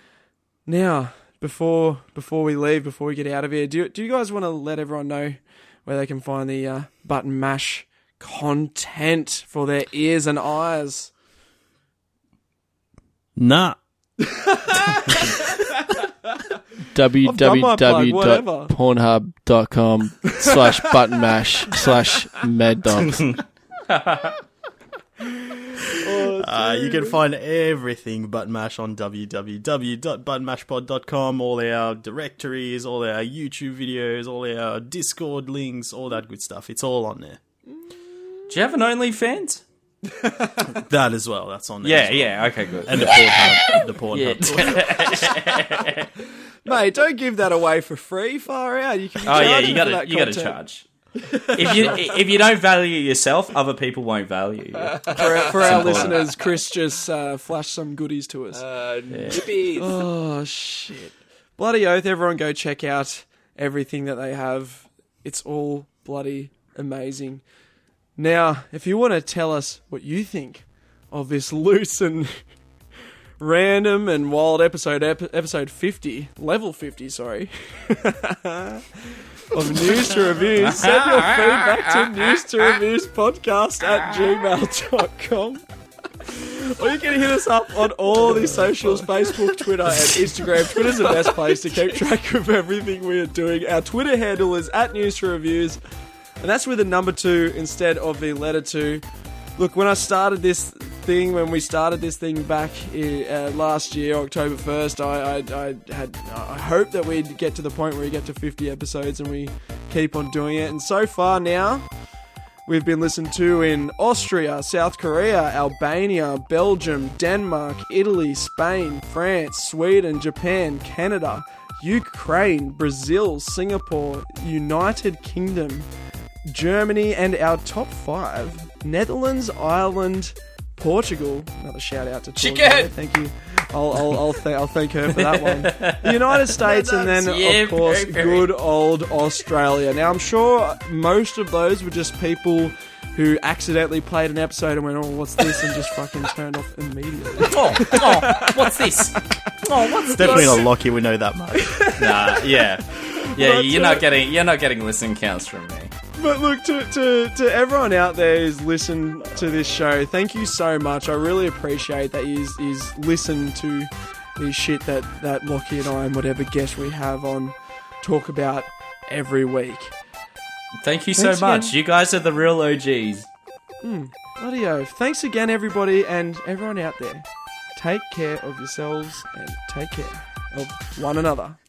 Now, before we leave, before we get out of here, do you guys want to let everyone know where they can find the Button Mash content for their ears and eyes? Nah. www.pornhub.com/buttonmash/maddogs. You can find everything Button Mash on www.buttonmashpod.com. All our directories, all our YouTube videos, all our Discord links, all that good stuff. It's all on there. Do you have an OnlyFans? That as well. That's on there. Yeah, okay, good. And the Pornhub. The Pornhub. Mate, don't give that away for free. Far out. You can. Oh yeah, charge you them for got that to content. charge. If you don't value yourself, other people won't value you. For our listeners, Chris just flashed some goodies to us. Nippies. Oh, shit. Bloody oath, everyone go check out everything that they have. It's all bloody amazing. Now, if you want to tell us what you think of this loose and random and wild episode 50, level 50, sorry, of News to Reviews, send your feedback to newstoreviews@gmail.com. Or you can hit us up on all the socials, Facebook, Twitter, and Instagram. Twitter's the best place to keep track of everything we are doing. Our Twitter handle is @NewsToReviews, and that's with a number 2 instead of the letter 2. Look, when we started this thing back last year, October 1st, I hoped that we'd get to the point where we get to 50 episodes and we keep on doing it. And so far now, we've been listened to in Austria, South Korea, Albania, Belgium, Denmark, Italy, Spain, France, Sweden, Japan, Canada, Ukraine, Brazil, Singapore, United Kingdom, Germany, and our top 5, Netherlands, Ireland, Portugal, another shout out to Chicken! Portugal. Thank you. I'll thank her for that one. The United States, and then of course good old Australia. Now I'm sure most of those were just people who accidentally played an episode and went, "Oh, what's this?" and just fucking turned off immediately. What's this? What's Definitely not Lockie, we know that much. Nah, yeah. But, you're not getting listen counts from me. But look, to everyone out there who's listened to this show, thank you so much. I really appreciate that is listen to the shit that Lockie and I and whatever guest we have on talk about every week. Thank you Thanks so much. again. You guys are the real OGs. Bloody oath. Thanks again, everybody, and everyone out there. Take care of yourselves and take care of one another.